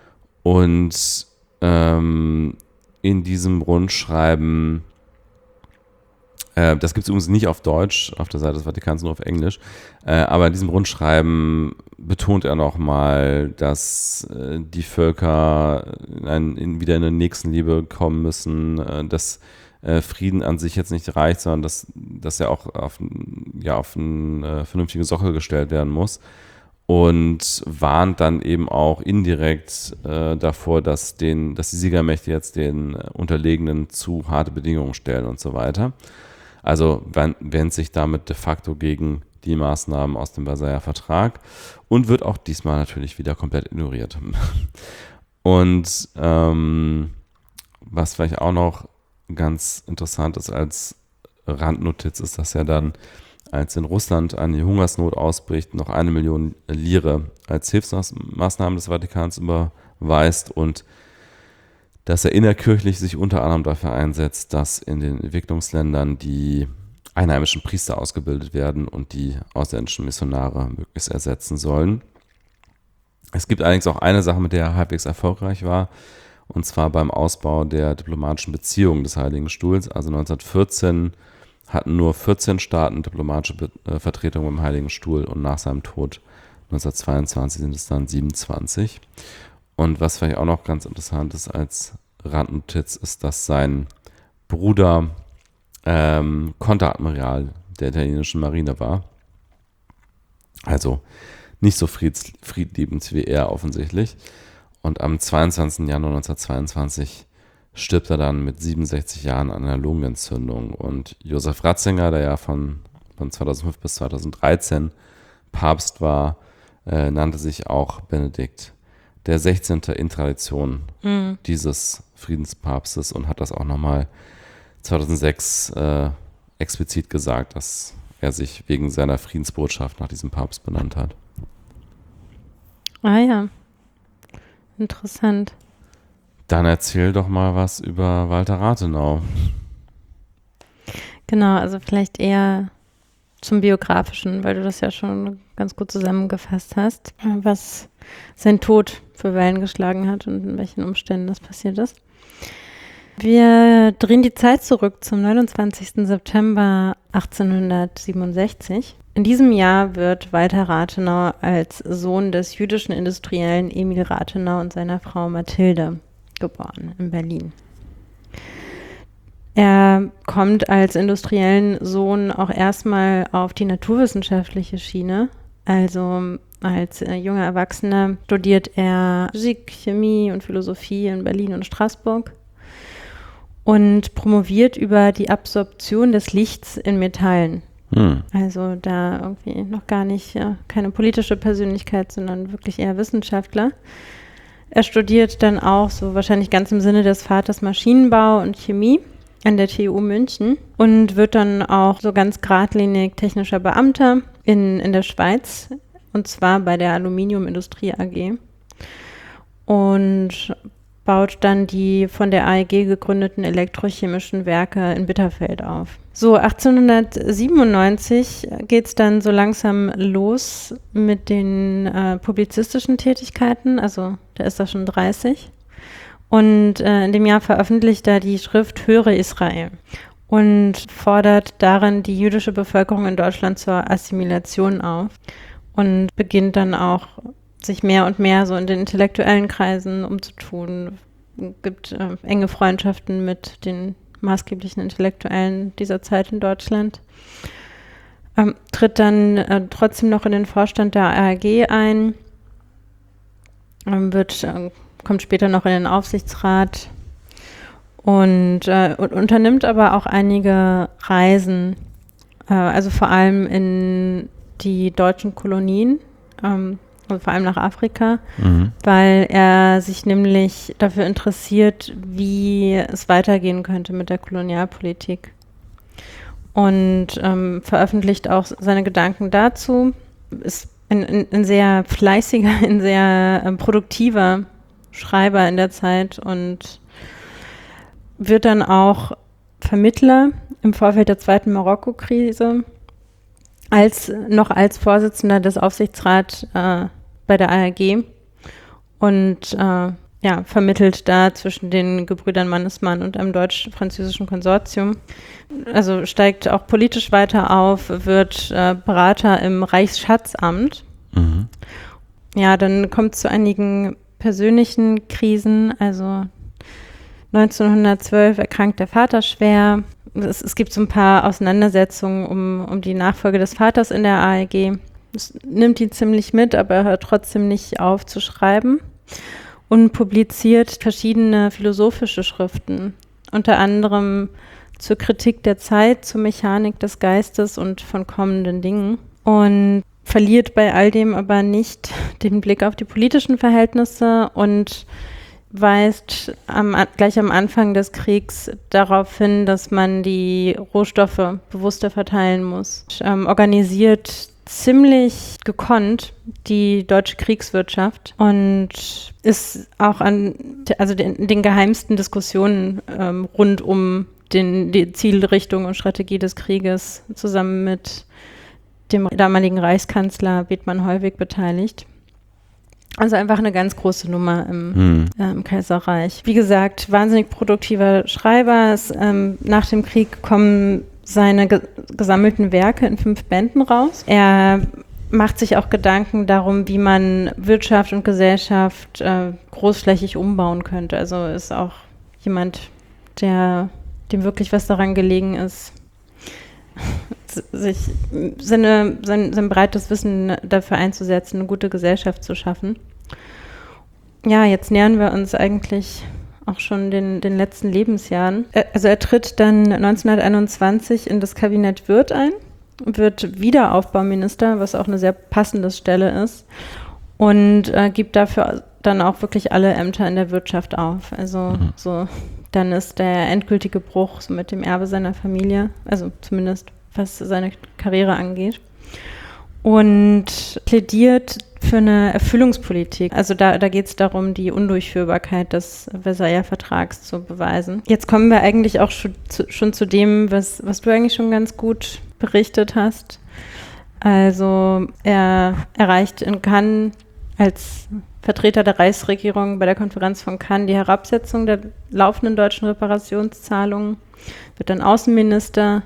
S8: Und in diesem Rundschreiben, das gibt es übrigens nicht auf Deutsch, auf der Seite des Vatikans, nur auf Englisch, aber in diesem Rundschreiben betont er nochmal, dass die Völker wieder in eine Nächstenliebe kommen müssen, dass Frieden an sich jetzt nicht reicht, sondern dass er auch auf eine vernünftige Sockel gestellt werden muss und warnt dann eben auch indirekt davor, dass die Siegermächte jetzt den Unterlegenen zu harte Bedingungen stellen und so weiter. Also wendet sich damit de facto gegen die Maßnahmen aus dem Versailler Vertrag und wird auch diesmal natürlich wieder komplett ignoriert. Und was vielleicht auch noch ganz interessant ist als Randnotiz, ist, dass er dann, als in Russland eine Hungersnot ausbricht, noch 1 Million Lire als Hilfsmaßnahmen des Vatikans überweist und dass er innerkirchlich sich unter anderem dafür einsetzt, dass in den Entwicklungsländern die einheimischen Priester ausgebildet werden und die ausländischen Missionare möglichst ersetzen sollen. Es gibt allerdings auch eine Sache, mit der er halbwegs erfolgreich war, und zwar beim Ausbau der diplomatischen Beziehungen des Heiligen Stuhls. Also 1914 hatten nur 14 Staaten diplomatische Vertretungen im Heiligen Stuhl und nach seinem Tod 1922 sind es dann 27. Und was vielleicht auch noch ganz interessant ist als Randnotiz, ist, dass sein Bruder Konteradmiral der italienischen Marine war. Also nicht so friedliebend wie er offensichtlich. Und am 22. Januar 1922 stirbt er dann mit 67 Jahren an einer Lungenentzündung. Und Josef Ratzinger, der ja von 2005 bis 2013 Papst war, nannte sich auch Benedikt der 16. in Tradition dieses Friedenspapstes und hat das auch nochmal 2006 explizit gesagt, dass er sich wegen seiner Friedensbotschaft nach diesem Papst benannt hat.
S7: Ah ja, interessant.
S8: Dann erzähl doch mal was über Walter Rathenau.
S7: Genau, also vielleicht eher zum Biografischen, weil du das ja schon ganz gut zusammengefasst hast, was sein Tod für Wellen geschlagen hat und in welchen Umständen das passiert ist. Wir drehen die Zeit zurück zum 29. September 1867. In diesem Jahr wird Walter Rathenau als Sohn des jüdischen Industriellen Emil Rathenau und seiner Frau Mathilde geboren in Berlin. Er kommt als industriellen Sohn auch erstmal auf die naturwissenschaftliche Schiene. Also als junger Erwachsener studiert er Physik, Chemie und Philosophie in Berlin und Straßburg und promoviert über die Absorption des Lichts in Metallen. Also da irgendwie noch gar nicht keine politische Persönlichkeit, sondern wirklich eher Wissenschaftler. Er studiert dann auch so wahrscheinlich ganz im Sinne des Vaters Maschinenbau und Chemie an der TU München und wird dann auch so ganz geradlinig technischer Beamter in der Schweiz, und zwar bei der Aluminiumindustrie AG, und baut dann die von der AEG gegründeten elektrochemischen Werke in Bitterfeld auf. So, 1897 geht es dann so langsam los mit den publizistischen Tätigkeiten, also da ist er schon 30. Und in dem Jahr veröffentlicht er die Schrift Höre Israel und fordert darin die jüdische Bevölkerung in Deutschland zur Assimilation auf und beginnt dann auch sich mehr und mehr so in den intellektuellen Kreisen umzutun. Es gibt enge Freundschaften mit den maßgeblichen Intellektuellen dieser Zeit in Deutschland. Tritt dann trotzdem noch in den Vorstand der ARG ein, kommt später noch in den Aufsichtsrat und unternimmt aber auch einige Reisen, also vor allem in die deutschen Kolonien, also vor allem nach Afrika, weil er sich nämlich dafür interessiert, wie es weitergehen könnte mit der Kolonialpolitik. Und veröffentlicht auch seine Gedanken dazu, ist ein sehr fleißiger, ein sehr produktiver Schreiber in der Zeit und wird dann auch Vermittler im Vorfeld der zweiten Marokko-Krise, als Vorsitzender des Aufsichtsrats bei der ARG und vermittelt da zwischen den Gebrüdern Mannesmann und einem deutsch-französischen Konsortium. Also steigt auch politisch weiter auf, wird Berater im Reichsschatzamt. Ja, dann kommt es zu einigen persönlichen Krisen. Also 1912 erkrankt der Vater schwer. Es gibt so ein paar Auseinandersetzungen um die Nachfolge des Vaters in der ARG. Das nimmt ihn ziemlich mit, aber er hört trotzdem nicht auf zu schreiben und publiziert verschiedene philosophische Schriften, unter anderem zur Kritik der Zeit, zur Mechanik des Geistes und von kommenden Dingen, und verliert bei all dem aber nicht den Blick auf die politischen Verhältnisse und weist gleich am Anfang des Kriegs darauf hin, dass man die Rohstoffe bewusster verteilen muss. Organisiert ziemlich gekonnt, die deutsche Kriegswirtschaft, und ist auch an den geheimsten Diskussionen rund um die Zielrichtung und Strategie des Krieges zusammen mit dem damaligen Reichskanzler Bethmann Hollweg beteiligt. Also einfach eine ganz große Nummer im Kaiserreich. Wie gesagt, wahnsinnig produktiver Schreiber. Nach dem Krieg kommen seine gesammelten Werke in 5 Bänden raus. Er macht sich auch Gedanken darum, wie man Wirtschaft und Gesellschaft großflächig umbauen könnte. Also ist auch jemand, dem wirklich was daran gelegen ist, sich sein breites Wissen dafür einzusetzen, eine gute Gesellschaft zu schaffen. Ja, jetzt nähern wir uns eigentlich auch schon den letzten Lebensjahren. Also er tritt dann 1921 in das Kabinett Wirth ein, wird Wiederaufbauminister, was auch eine sehr passende Stelle ist, und gibt dafür dann auch wirklich alle Ämter in der Wirtschaft auf. Also dann ist der endgültige Bruch so mit dem Erbe seiner Familie, also zumindest was seine Karriere angeht, und plädiert für eine Erfüllungspolitik. Also da geht es darum, die Undurchführbarkeit des Versailler Vertrags zu beweisen. Jetzt kommen wir eigentlich auch schon zu dem, was du eigentlich schon ganz gut berichtet hast. Also er erreicht in Cannes als Vertreter der Reichsregierung bei der Konferenz von Cannes die Herabsetzung der laufenden deutschen Reparationszahlungen, wird dann Außenminister,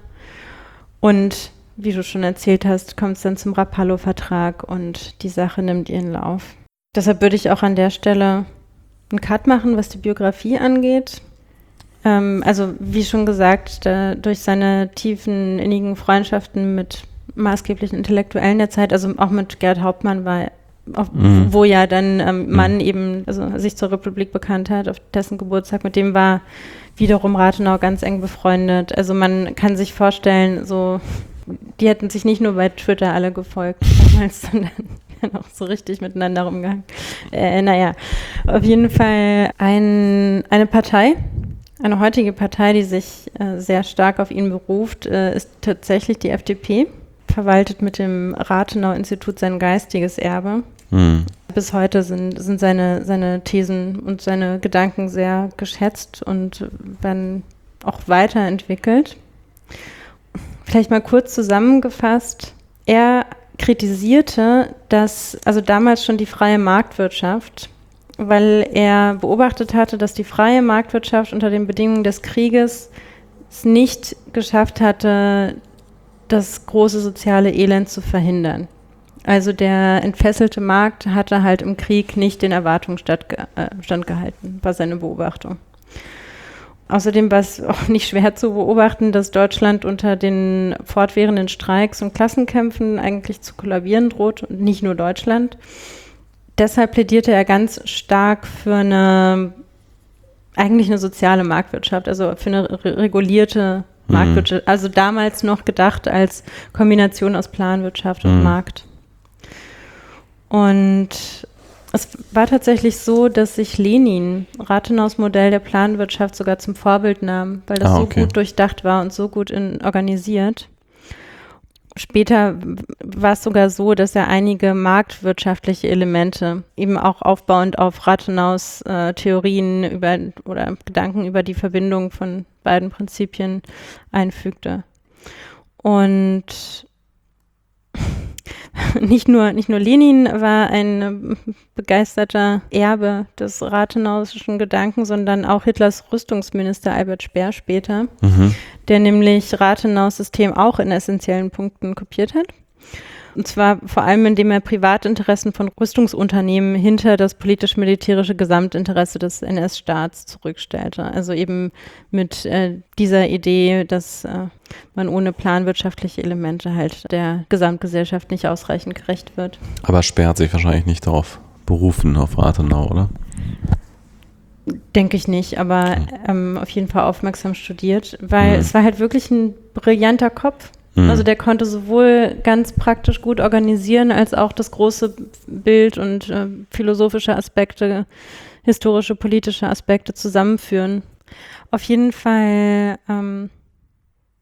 S7: und wie du schon erzählt hast, kommt es dann zum Rapallo-Vertrag und die Sache nimmt ihren Lauf. Deshalb würde ich auch an der Stelle einen Cut machen, was die Biografie angeht. Also wie schon gesagt, durch seine tiefen, innigen Freundschaften mit maßgeblichen Intellektuellen der Zeit, also auch mit Gerd Hauptmann wo ja dann Mann eben sich zur Republik bekannt hat, auf dessen Geburtstag, mit dem war wiederum Rathenau ganz eng befreundet. Also man kann sich vorstellen, so die hätten sich nicht nur bei Twitter alle gefolgt damals, sondern auch so richtig miteinander rumgehangen. Naja, auf jeden Fall eine Partei, eine heutige Partei, die sich sehr stark auf ihn beruft, ist tatsächlich die FDP, verwaltet mit dem Rathenau-Institut sein geistiges Erbe. Bis heute sind seine Thesen und seine Gedanken sehr geschätzt und werden auch weiterentwickelt. Vielleicht mal kurz zusammengefasst. Er kritisierte damals schon die freie Marktwirtschaft, weil er beobachtet hatte, dass die freie Marktwirtschaft unter den Bedingungen des Krieges es nicht geschafft hatte, das große soziale Elend zu verhindern. Also der entfesselte Markt hatte halt im Krieg nicht den Erwartungen standgehalten, war seine Beobachtung. Außerdem war es auch nicht schwer zu beobachten, dass Deutschland unter den fortwährenden Streiks und Klassenkämpfen eigentlich zu kollabieren droht, und nicht nur Deutschland. Deshalb plädierte er ganz stark für eine soziale Marktwirtschaft, also für eine regulierte Marktwirtschaft, also damals noch gedacht als Kombination aus Planwirtschaft und Markt. Und es war tatsächlich so, dass sich Lenin Rathenaus Modell der Planwirtschaft sogar zum Vorbild nahm, weil das so gut durchdacht war und so gut organisiert. Später war es sogar so, dass er einige marktwirtschaftliche Elemente eben auch aufbauend auf Rathenaus Theorien oder Gedanken über die Verbindung von beiden Prinzipien einfügte. Und nicht nur Lenin war ein begeisterter Erbe des rathenauischen Gedanken, sondern auch Hitlers Rüstungsminister Albert Speer später, der nämlich Rathenaus System auch in essentiellen Punkten kopiert hat. Und zwar vor allem, indem er Privatinteressen von Rüstungsunternehmen hinter das politisch-militärische Gesamtinteresse des NS-Staats zurückstellte. Also eben mit dieser Idee, dass man ohne planwirtschaftliche Elemente halt der Gesamtgesellschaft nicht ausreichend gerecht wird.
S8: Aber Speer hat sich wahrscheinlich nicht darauf berufen, auf Rathenau, oder?
S7: Denke ich nicht, aber auf jeden Fall aufmerksam studiert, weil es war halt wirklich ein brillanter Kopf. Also der konnte sowohl ganz praktisch gut organisieren, als auch das große Bild und philosophische Aspekte, historische, politische Aspekte zusammenführen. Auf jeden Fall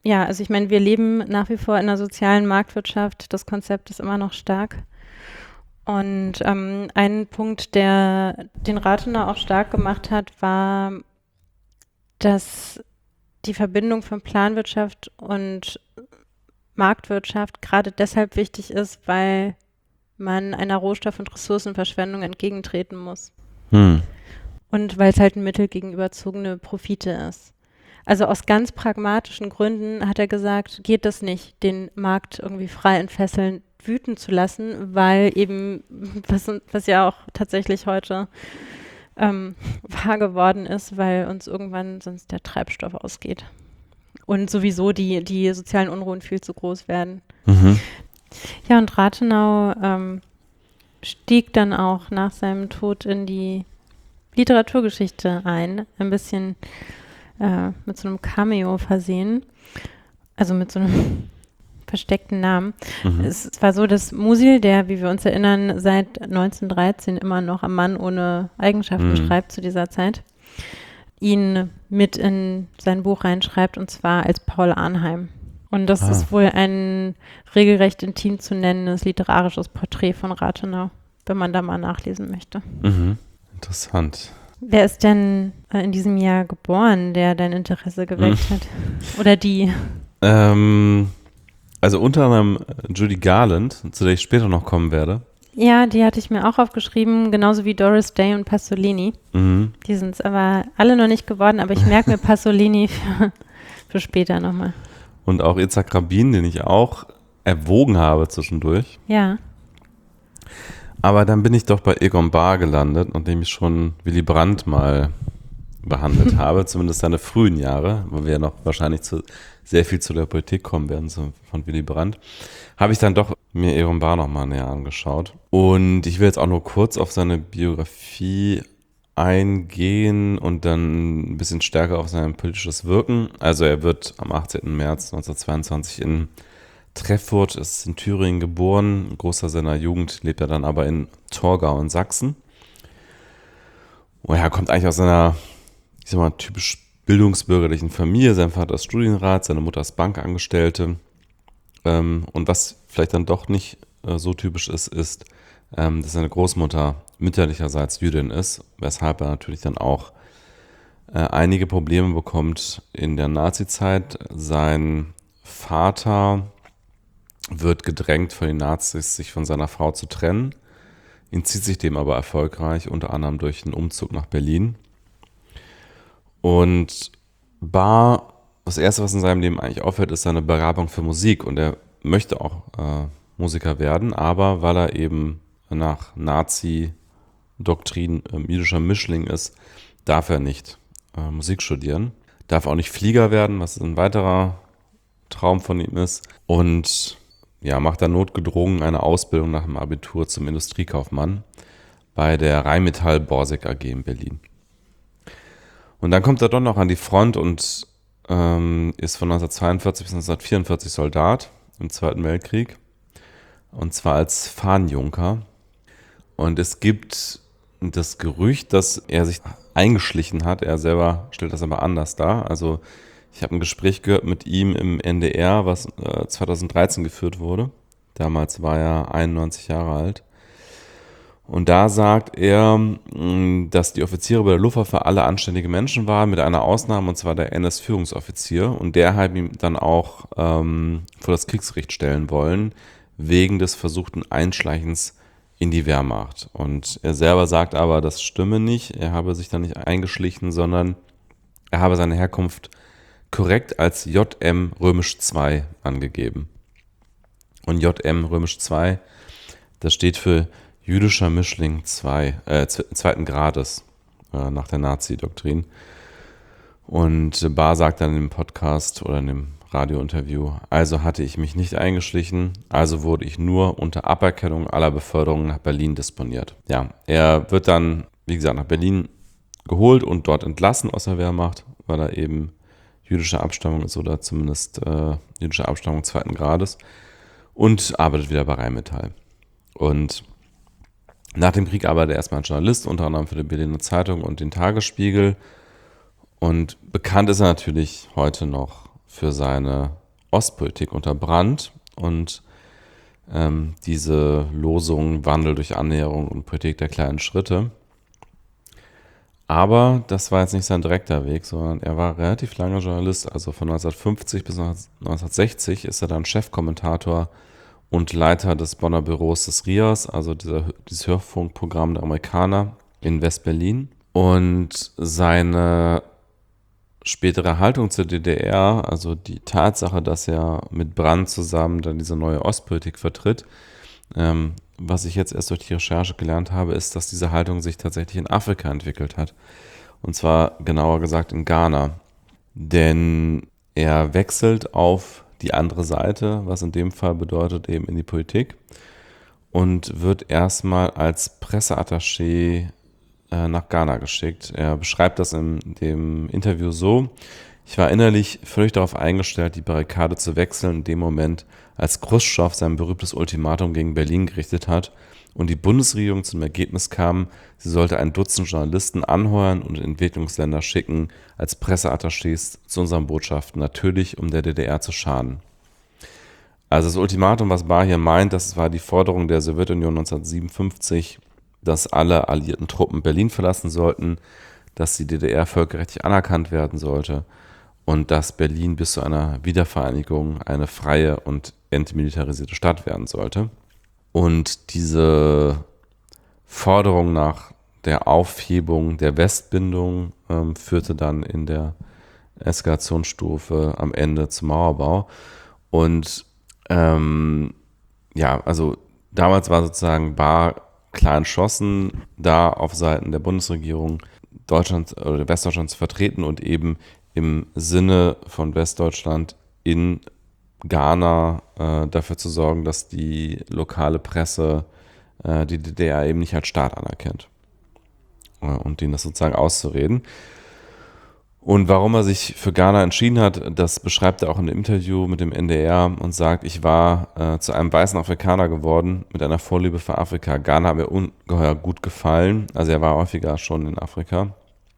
S7: ja, also ich meine, wir leben nach wie vor in einer sozialen Marktwirtschaft. Das Konzept ist immer noch stark. Und ein Punkt, der den Rathenau auch stark gemacht hat, war, dass die Verbindung von Planwirtschaft und Marktwirtschaft gerade deshalb wichtig ist, weil man einer Rohstoff- und Ressourcenverschwendung entgegentreten muss. Und weil es halt ein Mittel gegen überzogene Profite ist. Also aus ganz pragmatischen Gründen hat er gesagt, geht das nicht, den Markt irgendwie frei entfesseln, wüten zu lassen, weil eben, was ja auch tatsächlich heute wahr geworden ist, weil uns irgendwann sonst der Treibstoff ausgeht. Und sowieso die sozialen Unruhen viel zu groß werden. Ja, und Rathenau stieg dann auch nach seinem Tod in die Literaturgeschichte ein, ein bisschen mit so einem Cameo versehen, also mit so einem versteckten Namen. Es war so, dass Musil, der, wie wir uns erinnern, seit 1913 immer noch am Mann ohne Eigenschaften schreibt zu dieser Zeit, ihn mit in sein Buch reinschreibt, und zwar als Paul Arnheim. Und das ist wohl ein regelrecht intim zu nennendes literarisches Porträt von Rathenau, wenn man da mal nachlesen möchte.
S8: Interessant.
S7: Wer ist denn in diesem Jahr geboren, der dein Interesse geweckt hat? Oder die?
S8: Also unter anderem Judy Garland, zu der ich später noch kommen werde.
S7: Ja, die hatte ich mir auch aufgeschrieben, genauso wie Doris Day und Pasolini. Die sind es aber alle noch nicht geworden, aber ich merke mir Pasolini für später nochmal.
S8: Und auch Itzhak Rabin, den ich auch erwogen habe zwischendurch.
S7: Ja.
S8: Aber dann bin ich doch bei Egon Bahr gelandet, nachdem ich schon Willy Brandt mal behandelt habe, zumindest seine frühen Jahre, weil wir ja noch wahrscheinlich sehr viel zu der Politik kommen werden von Willy Brandt, habe ich dann doch mir Egon Bahr nochmal näher angeschaut. Und ich will jetzt auch nur kurz auf seine Biografie eingehen und dann ein bisschen stärker auf sein politisches Wirken. Also er wird am 18. März 1922 in Treffurt, ist in Thüringen geboren. Ein Großteil seiner Jugend lebt er dann aber in Torgau in Sachsen. Und er kommt eigentlich aus einer, ich sag mal, typisch bildungsbürgerlichen Familie. Sein Vater ist Studienrat, seine Mutter ist Bankangestellte. Und was vielleicht dann doch nicht so typisch ist, dass seine Großmutter mütterlicherseits Jüdin ist, weshalb er natürlich dann auch einige Probleme bekommt in der Nazizeit. Sein Vater wird gedrängt von den Nazis, sich von seiner Frau zu trennen, entzieht sich dem aber erfolgreich, unter anderem durch einen Umzug nach Berlin. Und Bahr, das Erste, was in seinem Leben eigentlich auffällt, ist seine Begabung für Musik. Und er möchte auch Musiker werden, aber weil er eben nach Nazi-Doktrin jüdischer Mischling ist, darf er nicht Musik studieren. Darf auch nicht Flieger werden, was ein weiterer Traum von ihm ist. Und ja, macht dann notgedrungen eine Ausbildung nach dem Abitur zum Industriekaufmann bei der Rheinmetall Borsig AG in Berlin. Und dann kommt er doch noch an die Front und ist von 1942 bis 1944 Soldat im Zweiten Weltkrieg. Und zwar als Fahnenjunker. Und es gibt das Gerücht, dass er sich eingeschlichen hat. Er selber stellt das aber anders dar. Also ich habe ein Gespräch gehört mit ihm im NDR, was 2013 geführt wurde. Damals war er 91 Jahre alt. Und da sagt er, dass die Offiziere bei der Luftwaffe alle anständige Menschen waren, mit einer Ausnahme, und zwar der NS-Führungsoffizier. Und der hat ihn dann auch vor das Kriegsgericht stellen wollen, wegen des versuchten Einschleichens in die Wehrmacht. Und er selber sagt aber, das stimme nicht. Er habe sich da nicht eingeschlichen, sondern er habe seine Herkunft korrekt als JM römisch 2 angegeben. Und JM römisch 2, das steht für jüdischer Mischling zweiten Grades nach der Nazi-Doktrin. Und Bahr sagt dann im Podcast oder in dem Radiointerview, also hatte ich mich nicht eingeschlichen, also wurde ich nur unter Aberkennung aller Beförderungen nach Berlin disponiert. Ja, er wird dann, wie gesagt, nach Berlin geholt und dort entlassen aus der Wehrmacht, weil er eben jüdischer Abstammung ist oder zumindest jüdischer Abstammung zweiten Grades und arbeitet wieder bei Rheinmetall. Und nach dem Krieg arbeitet er erstmal als Journalist, unter anderem für die Berliner Zeitung und den Tagesspiegel. Und bekannt ist er natürlich heute noch für seine Ostpolitik unter Brandt und diese Losung Wandel durch Annäherung und Politik der kleinen Schritte. Aber das war jetzt nicht sein direkter Weg, sondern er war relativ lange Journalist. Also von 1950 bis 1960 ist er dann Chefkommentator und Leiter des Bonner Büros des RIAS, also dieses Hörfunkprogramm der Amerikaner in West-Berlin. Und seine spätere Haltung zur DDR, also die Tatsache, dass er mit Brandt zusammen dann diese neue Ostpolitik vertritt, was ich jetzt erst durch die Recherche gelernt habe, ist, dass diese Haltung sich tatsächlich in Afrika entwickelt hat. Und zwar genauer gesagt in Ghana. Denn er wechselt auf die andere Seite, was in dem Fall bedeutet eben in die Politik, und wird erstmal als Presseattaché nach Ghana geschickt. Er beschreibt das in dem Interview so: Ich war innerlich völlig darauf eingestellt, die Barrikade zu wechseln in dem Moment, als Chruschtschow sein berühmtes Ultimatum gegen Berlin gerichtet hat und die Bundesregierung zum Ergebnis kam, sie sollte ein Dutzend Journalisten anheuern und in Entwicklungsländer schicken als Presseattachés zu unseren Botschaften, natürlich um der DDR zu schaden. Also das Ultimatum, was Barr hier meint, das war die Forderung der Sowjetunion 1957, dass alle alliierten Truppen Berlin verlassen sollten, dass die DDR völkerrechtlich anerkannt werden sollte und dass Berlin bis zu einer Wiedervereinigung eine freie und entmilitarisierte Stadt werden sollte. Und diese Forderung nach der Aufhebung der Westbindung führte dann in der Eskalationsstufe am Ende zum Mauerbau. Und also damals war sozusagen Barr klar entschlossen, da auf Seiten der Bundesregierung Deutschland oder Westdeutschland zu vertreten und eben im Sinne von Westdeutschland in Ghana dafür zu sorgen, dass die lokale Presse die DDR eben nicht als Staat anerkennt und denen das sozusagen auszureden. Und warum er sich für Ghana entschieden hat, das beschreibt er auch in einem Interview mit dem NDR und sagt: Ich war zu einem weißen Afrikaner geworden mit einer Vorliebe für Afrika. Ghana hat mir ungeheuer gut gefallen. Also er war häufiger schon in Afrika.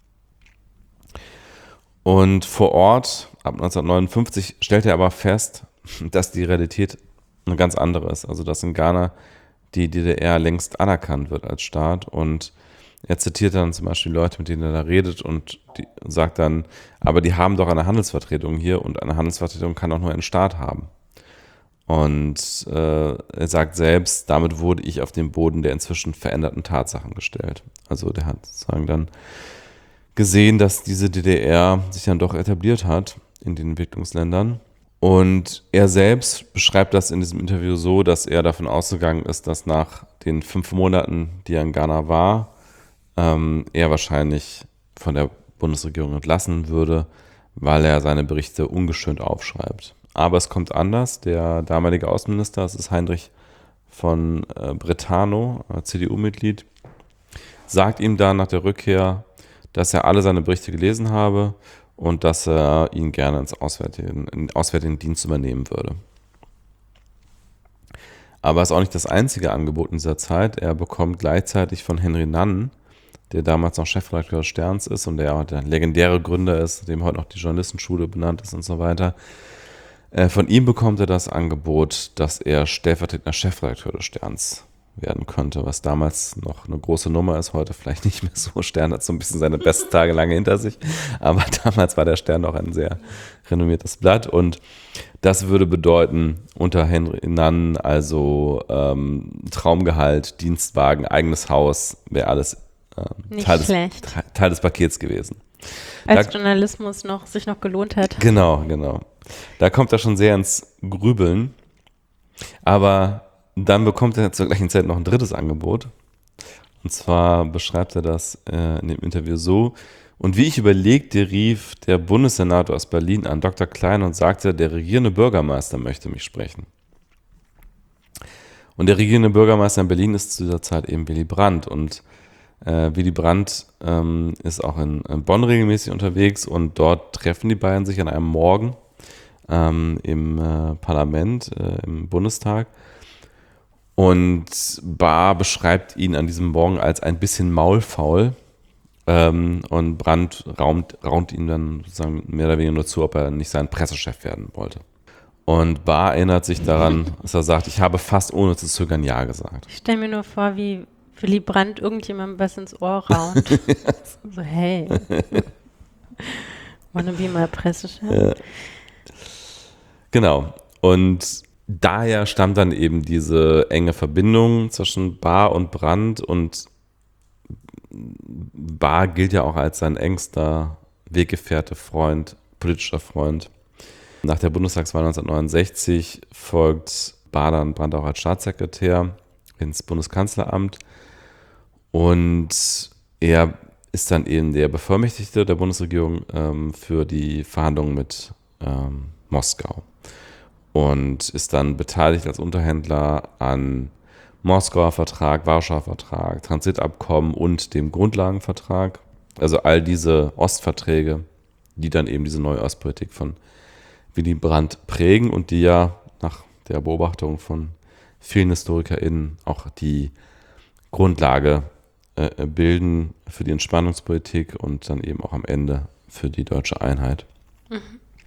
S8: Und vor Ort, ab 1959, stellte er aber fest, dass die Realität eine ganz andere ist. Also dass in Ghana die DDR längst anerkannt wird als Staat. Und er zitiert dann zum Beispiel Leute, mit denen er da redet, und die sagt dann, aber die haben doch eine Handelsvertretung hier und eine Handelsvertretung kann doch nur ein Staat haben. Und er sagt selbst, damit wurde ich auf den Boden der inzwischen veränderten Tatsachen gestellt. Also der hat sozusagen dann gesehen, dass diese DDR sich dann doch etabliert hat in den Entwicklungsländern. Und er selbst beschreibt das in diesem Interview so, dass er davon ausgegangen ist, dass nach den 5 Monaten, die er in Ghana war, er wahrscheinlich von der Bundesregierung entlassen würde, weil er seine Berichte ungeschönt aufschreibt. Aber es kommt anders. Der damalige Außenminister, das ist Heinrich von Brentano, CDU-Mitglied, sagt ihm dann nach der Rückkehr, dass er alle seine Berichte gelesen habe und dass er ihn gerne in den Auswärtigen Dienst übernehmen würde. Aber es ist auch nicht das einzige Angebot in dieser Zeit. Er bekommt gleichzeitig von Henry Nannen, der damals noch Chefredakteur des Sterns ist und der auch der legendäre Gründer ist, dem heute noch die Journalistenschule benannt ist und so weiter. Von ihm bekommt er das Angebot, dass er stellvertretender Chefredakteur des Sterns werden könnte, was damals noch eine große Nummer ist, heute vielleicht nicht mehr so. Stern hat so ein bisschen seine besten Tage lange hinter sich, aber damals war der Stern noch ein sehr renommiertes Blatt, und das würde bedeuten, unter Henry Nannen, also Traumgehalt, Dienstwagen, eigenes Haus, wäre alles Teil des Pakets gewesen.
S7: Als Journalismus sich noch gelohnt hat.
S8: Genau. Da kommt er schon sehr ins Grübeln, aber dann bekommt er zur gleichen Zeit noch ein drittes Angebot. Und zwar beschreibt er das in dem Interview so: Und wie ich überlegte, rief der Bundessenator aus Berlin an Dr. Klein und sagte, der regierende Bürgermeister möchte mich sprechen. Und der regierende Bürgermeister in Berlin ist zu dieser Zeit eben Willy Brandt. Und Willy Brandt ist auch in Bonn regelmäßig unterwegs, und dort treffen die beiden sich an einem Morgen im Parlament, im Bundestag. Und Barr beschreibt ihn an diesem Morgen als ein bisschen maulfaul Und Brandt raunt ihm dann sozusagen mehr oder weniger nur zu, ob er nicht sein Pressechef werden wollte. Und Barr erinnert sich daran, dass er sagt, ich habe fast ohne zu zögern Ja gesagt.
S7: Ich stelle mir nur vor, wie Willy Brandt irgendjemandem was ins Ohr raunt. So, hey. Wanna be my Pressechef?
S8: Ja. Genau. Und daher stammt dann eben diese enge Verbindung zwischen Barr und Brandt, und Barr gilt ja auch als sein engster Weggefährte, Freund, politischer Freund. Nach der Bundestagswahl 1969 folgt Barr dann Brandt auch als Staatssekretär ins Bundeskanzleramt, und er ist dann eben der Bevollmächtigte der Bundesregierung für die Verhandlungen mit Moskau und ist dann beteiligt als Unterhändler an Moskauer Vertrag, Warschauer Vertrag, Transitabkommen und dem Grundlagenvertrag. Also all diese Ostverträge, die dann eben diese neue Ostpolitik von Willy Brandt prägen und die ja nach der Beobachtung von vielen HistorikerInnen auch die Grundlage bilden für die Entspannungspolitik und dann eben auch am Ende für die deutsche Einheit. Mhm.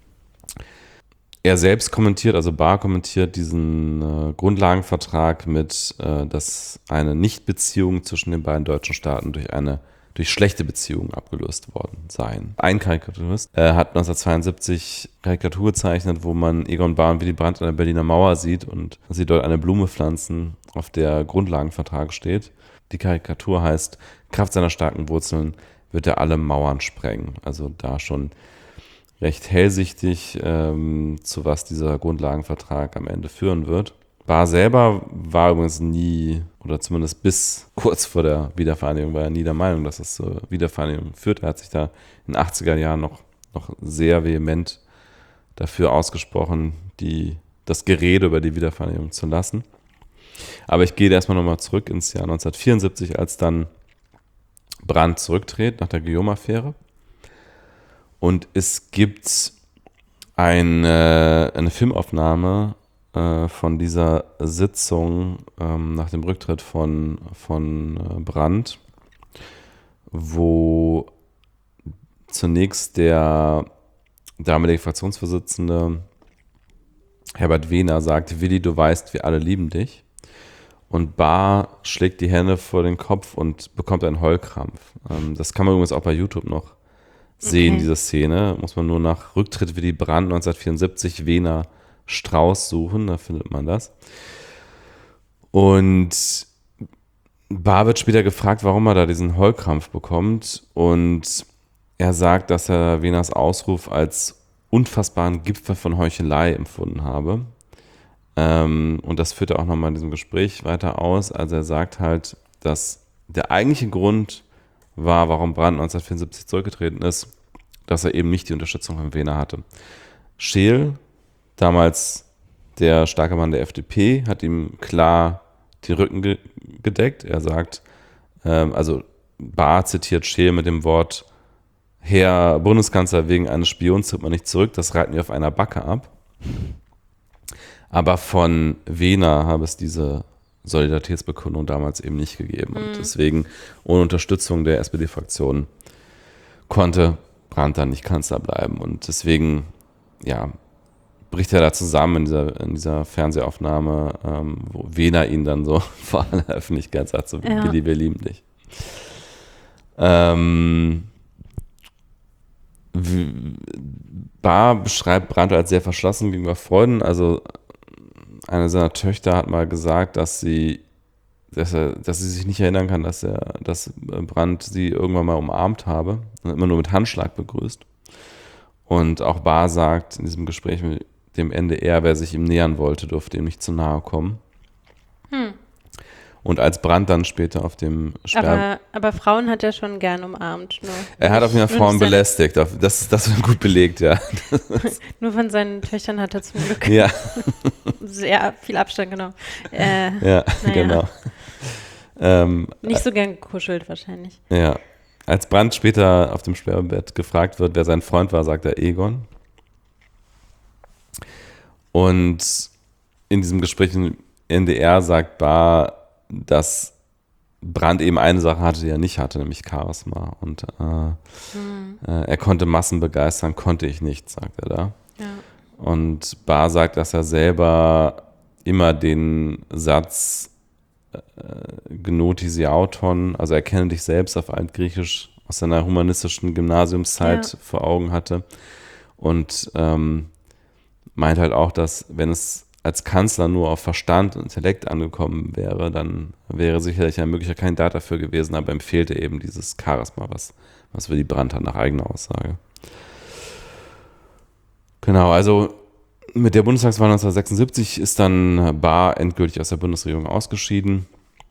S8: Er selbst kommentiert, also Barr kommentiert diesen Grundlagenvertrag mit, dass eine Nichtbeziehung zwischen den beiden deutschen Staaten durch schlechte Beziehungen abgelöst worden seien. Ein Karikaturist hat 1972 Karikatur gezeichnet, wo man Egon Bahr und Willy Brandt an der Berliner Mauer sieht und sie dort eine Blume pflanzen, auf der Grundlagenvertrag steht. Die Karikatur heißt, Kraft seiner starken Wurzeln wird er alle Mauern sprengen. Also da schon recht hellsichtig, zu was dieser Grundlagenvertrag am Ende führen wird. Barr selber war übrigens nie, oder zumindest bis kurz vor der Wiedervereinigung, war er nie der Meinung, dass es zur Wiedervereinigung führt. Er hat sich da in den 80er Jahren noch sehr vehement dafür ausgesprochen, das Gerede über die Wiedervereinigung zu lassen. Aber ich gehe erstmal nochmal zurück ins Jahr 1974, als dann Brandt zurücktritt nach der Guillaume-Affäre. Und es gibt eine Filmaufnahme von dieser Sitzung nach dem Rücktritt von Brandt, wo zunächst der damalige Fraktionsvorsitzende Herbert Wehner sagt, Willi, du weißt, wir alle lieben dich. Und Barr schlägt die Hände vor den Kopf und bekommt einen Heulkrampf. Das kann man übrigens auch bei YouTube noch sehen, diese Szene. Muss man nur nach Rücktritt Willy Brandt 1974 Wehner Strauß suchen, da findet man das. Und Barr wird später gefragt, warum er da diesen Heulkrampf bekommt. Und er sagt, dass er Wehners Ausruf als unfassbaren Gipfel von Heuchelei empfunden habe. Und das führt er auch nochmal in diesem Gespräch weiter aus. Also er sagt halt, dass der eigentliche Grund war, warum Brandt 1974 zurückgetreten ist, dass er eben nicht die Unterstützung von Wehner hatte. Scheel, damals der starke Mann der FDP, hat ihm klar den Rücken gedeckt. Er sagt, also Barr zitiert Scheel mit dem Wort, Herr Bundeskanzler, wegen eines Spions tritt man nicht zurück, das reiten wir auf einer Backe ab. Aber von Wehner habe es diese Solidaritätsbekundung damals eben nicht gegeben. Und deswegen, ohne Unterstützung der SPD-Fraktion, konnte Brandt dann nicht Kanzler bleiben. Und deswegen, ja, bricht er da zusammen in dieser Fernsehaufnahme, wo Wehner ihn dann so vor aller Öffentlichkeit sagt, so, Willi, wir lieben dich. Barr beschreibt Brandt als sehr verschlossen gegenüber Freunden. Also eine seiner Töchter hat mal gesagt, dass sie sich nicht erinnern kann, dass Brandt sie irgendwann mal umarmt habe und immer nur mit Handschlag begrüßt. Und auch Barr sagt in diesem Gespräch mit dem NDR, wer sich ihm nähern wollte, durfte ihm nicht zu nahe kommen. Und als Brandt dann später auf dem
S7: Aber Frauen hat er schon gern umarmt.
S8: Er hat auf jeden Fall Frauen belästigt. Das wird gut belegt, ja.
S7: Nur von seinen Töchtern hat er zum Glück sehr viel Abstand genommen.
S8: Genau.
S7: Nicht so gern gekuschelt wahrscheinlich.
S8: Ja. Als Brandt später auf dem Sterbebett gefragt wird, wer sein Freund war, sagt er Egon. Und in diesem Gespräch im NDR sagt Barr, dass Brandt eben eine Sache hatte, die er nicht hatte, nämlich Charisma. Und er konnte Massen begeistern, konnte ich nicht, sagt er da.
S7: Ja.
S8: Und Bahr sagt, dass er selber immer den Satz Gnotisi auton, also erkenne dich selbst auf Altgriechisch aus seiner humanistischen Gymnasiumszeit vor Augen hatte. Und meint halt auch, dass wenn es als Kanzler nur auf Verstand und Intellekt angekommen wäre, dann wäre sicherlich ein möglicher Kandidat dafür gewesen, aber ihm fehlte eben dieses Charisma, was Willy Brandt hat, nach eigener Aussage. Genau, also mit der Bundestagswahl 1976 ist dann Bahr endgültig aus der Bundesregierung ausgeschieden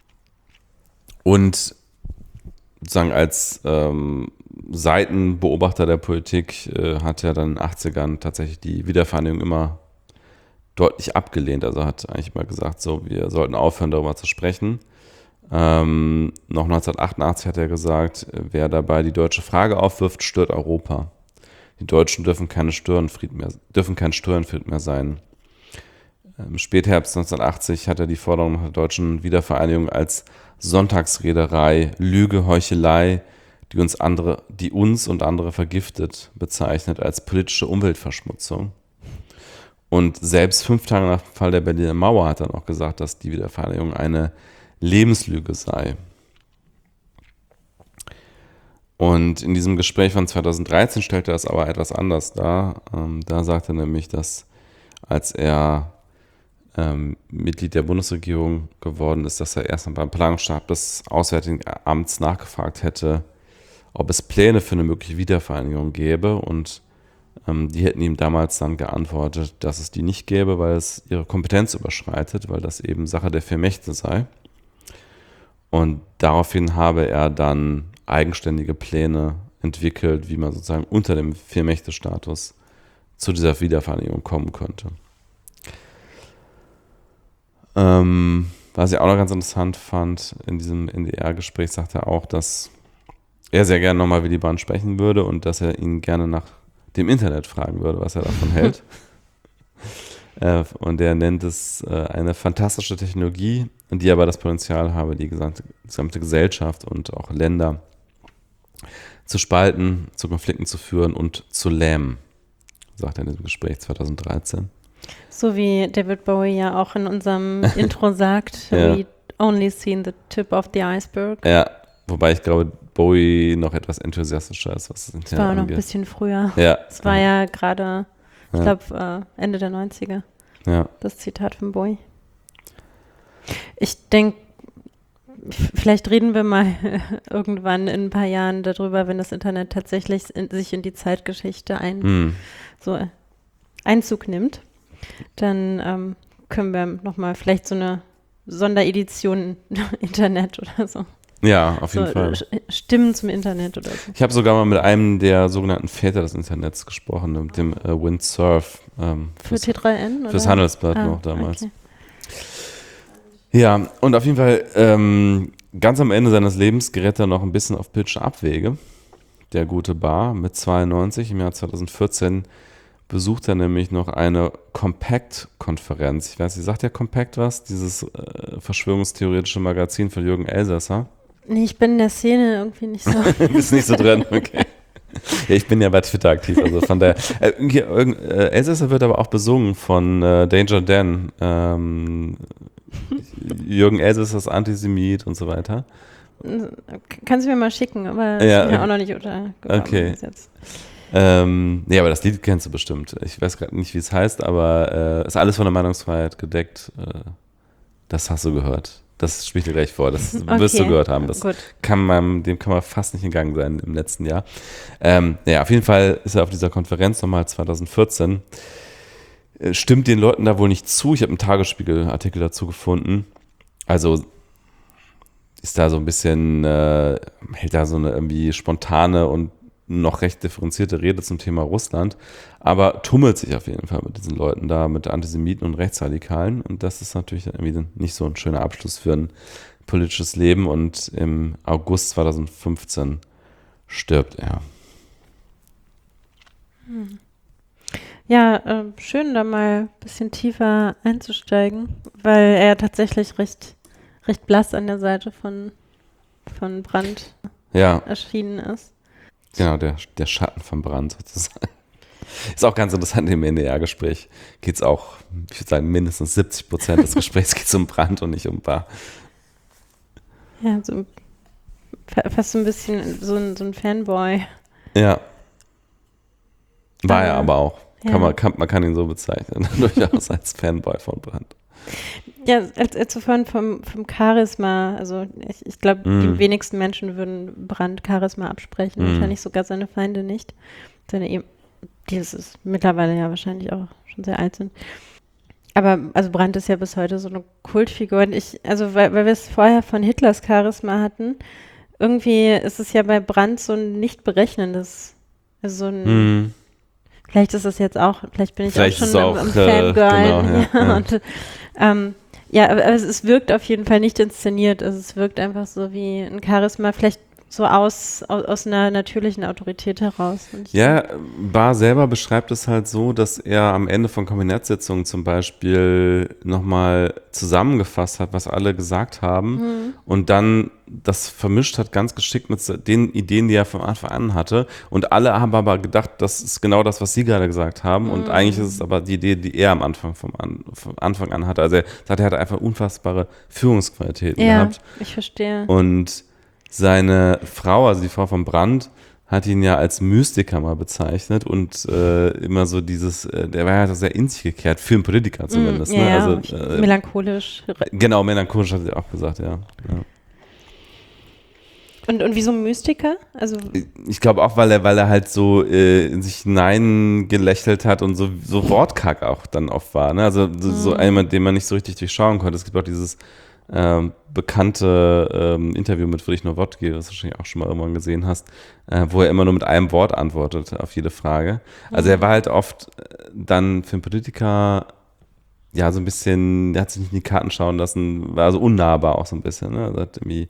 S8: und sozusagen als Seitenbeobachter der Politik hat er dann in den 80ern tatsächlich die Wiedervereinigung immer deutlich abgelehnt. Also hat eigentlich mal gesagt, so, wir sollten aufhören, darüber zu sprechen. Noch 1988 hat er gesagt, wer dabei die deutsche Frage aufwirft, stört Europa. Die Deutschen dürfen kein Störenfried mehr sein. Im Spätherbst 1980 hat er die Forderung nach der deutschen Wiedervereinigung als Sonntagsrederei, Lüge, Heuchelei, die uns und andere vergiftet, bezeichnet als politische Umweltverschmutzung. Und selbst 5 Tage nach dem Fall der Berliner Mauer hat er noch gesagt, dass die Wiedervereinigung eine Lebenslüge sei. Und in diesem Gespräch von 2013 stellte er es aber etwas anders dar. Da sagte er nämlich, dass als er Mitglied der Bundesregierung geworden ist, dass er erst beim Planungsstab des Auswärtigen Amts nachgefragt hätte, ob es Pläne für eine mögliche Wiedervereinigung gäbe. Und die hätten ihm damals dann geantwortet, dass es die nicht gäbe, weil es ihre Kompetenz überschreitet, weil das eben Sache der 4 Mächte sei. Und daraufhin habe er dann eigenständige Pläne entwickelt, wie man sozusagen unter dem 4-Mächte-Status zu dieser Wiedervereinigung kommen könnte. Was ich auch noch ganz interessant fand, in diesem NDR-Gespräch sagte er auch, dass er sehr gerne nochmal Willy Brandt sprechen würde und dass er ihn gerne nach dem Internet fragen würde, was er davon hält. Und er nennt es eine fantastische Technologie, die aber das Potenzial habe, die gesamte Gesellschaft und auch Länder zu spalten, zu Konflikten zu führen und zu lähmen, sagt er in diesem Gespräch 2013.
S7: So wie David Bowie ja auch in unserem Intro sagt,
S8: Ja.
S7: we only seen the tip of the iceberg.
S8: Ja, wobei ich glaube, Bowie noch etwas enthusiastischer ist, was das
S7: Das
S8: Internet
S7: war noch ein
S8: angeht.
S7: bisschen früher.
S8: Ja.
S7: Es war ja gerade, ich
S8: Ja.
S7: glaube, Ende der 90er,
S8: Ja.
S7: das Zitat von Bowie. Ich denke, vielleicht reden wir mal irgendwann in ein paar Jahren darüber, wenn das Internet tatsächlich sich in die Zeitgeschichte Einzug nimmt. Dann können wir nochmal vielleicht so eine Sonderedition Internet oder so.
S8: Ja, auf jeden
S7: So,
S8: Fall.
S7: Stimmen zum Internet oder so.
S8: Ich habe sogar mal mit einem der sogenannten Väter des Internets gesprochen, mit dem Windsurf.
S7: Für T3N? Oder?
S8: Fürs Handelsblatt noch damals.
S7: Okay.
S8: Ja, und auf jeden Fall ganz am Ende seines Lebens gerät er noch ein bisschen auf politische Abwege, der gute Bahr. Mit 92 im Jahr 2014 besucht er nämlich noch eine Compact-Konferenz. Ich weiß nicht, sagt der Compact was? Dieses verschwörungstheoretische Magazin von Jürgen Elsässer.
S7: Nee, ich bin in der Szene irgendwie nicht so.
S8: Ist nicht so drin, okay. Ja, ich bin ja bei Twitter aktiv, also von der. Elsässer wird aber auch besungen von Danger Dan. Jürgen Elsässer ist Antisemit und so weiter.
S7: Kannst du mir mal schicken, aber
S8: Ja,
S7: ist mir auch noch nicht untergekommen.
S8: okay.
S7: bis jetzt.
S8: Nee, aber das Lied kennst du bestimmt. Ich weiß gerade nicht, wie es heißt, aber ist alles von der Meinungsfreiheit gedeckt. Das hast du gehört. Das spiele ich dir gleich vor. Das wirst du gehört haben. Das
S7: Gut.
S8: dem kann man fast nicht entgangen sein im letzten Jahr. Ja, auf jeden Fall ist er auf dieser Konferenz nochmal 2014. Stimmt den Leuten da wohl nicht zu. Ich habe einen Tagesspiegel-Artikel dazu gefunden. Also ist da so ein bisschen, hält da so eine irgendwie spontane und noch recht differenzierte Rede zum Thema Russland, aber tummelt sich auf jeden Fall mit diesen Leuten da, mit Antisemiten und Rechtsradikalen, und das ist natürlich irgendwie nicht so ein schöner Abschluss für ein politisches Leben, und im August 2015 stirbt er.
S7: Ja, schön, da mal ein bisschen tiefer einzusteigen, weil er tatsächlich recht blass an der Seite von von Brandt
S8: Ja,
S7: erschienen ist.
S8: genau, der Schatten von Brandt sozusagen. Ist auch ganz interessant im NDR-Gespräch. Geht es auch, ich würde sagen, mindestens 70% des Gesprächs geht um Brandt und nicht um Bar.
S7: Ja, so fast so ein bisschen so ein Fanboy.
S8: Ja. War er aber auch.
S7: Ja.
S8: Man kann ihn so bezeichnen, durchaus als Fanboy von Brandt.
S7: Ja, als du vorhin vom Charisma, also ich glaube, die wenigsten Menschen würden Brandt Charisma absprechen, wahrscheinlich sogar seine Feinde nicht. Die es mittlerweile ja wahrscheinlich auch schon sehr alt sind. Aber also Brandt ist ja bis heute so eine Kultfigur. Und weil wir es vorher von Hitlers Charisma hatten, irgendwie ist es ja bei Brandt so ein nicht berechnendes, also so ein vielleicht ist es jetzt auch, vielleicht bin ich
S8: Vielleicht
S7: auch schon im Fangirl.
S8: genau, ja.
S7: Und, aber es wirkt auf jeden Fall nicht inszeniert. Also es wirkt einfach so wie ein Charisma, vielleicht so aus einer natürlichen Autorität heraus.
S8: Ja, Bar selber beschreibt es halt so, dass er am Ende von Kabinettssitzungen zum Beispiel nochmal zusammengefasst hat, was alle gesagt haben und dann das vermischt hat ganz geschickt mit den Ideen, die er von Anfang an hatte. Und alle haben aber gedacht, das ist genau das, was sie gerade gesagt haben. Und eigentlich ist es aber die Idee, die er am Anfang von Anfang an hatte. Also er sagt, er hatte einfach unfassbare Führungsqualitäten gehabt.
S7: Ja, ich verstehe.
S8: Und seine Frau, also die Frau von Brandt, hat ihn ja als Mystiker mal bezeichnet und immer so der war ja sehr in sich gekehrt, für einen Politiker zumindest.
S7: Ja,
S8: ne?
S7: Also, melancholisch.
S8: Genau, melancholisch hat sie auch gesagt, ja.
S7: Und wieso Mystiker? Also
S8: ich glaube auch, weil er halt so in sich hineingelächelt hat und so wortkarg auch dann oft war. Ne? Also so jemand, den man nicht so richtig durchschauen konnte. Es gibt auch dieses bekannte Interview mit Friedrich Nowotny, das du wahrscheinlich auch schon mal irgendwann gesehen hast, wo er immer nur mit einem Wort antwortet auf jede Frage. Also er war halt oft dann für einen Politiker ja so ein bisschen, der hat sich nicht in die Karten schauen lassen, war so unnahbar auch so ein bisschen. Ne? Also hat irgendwie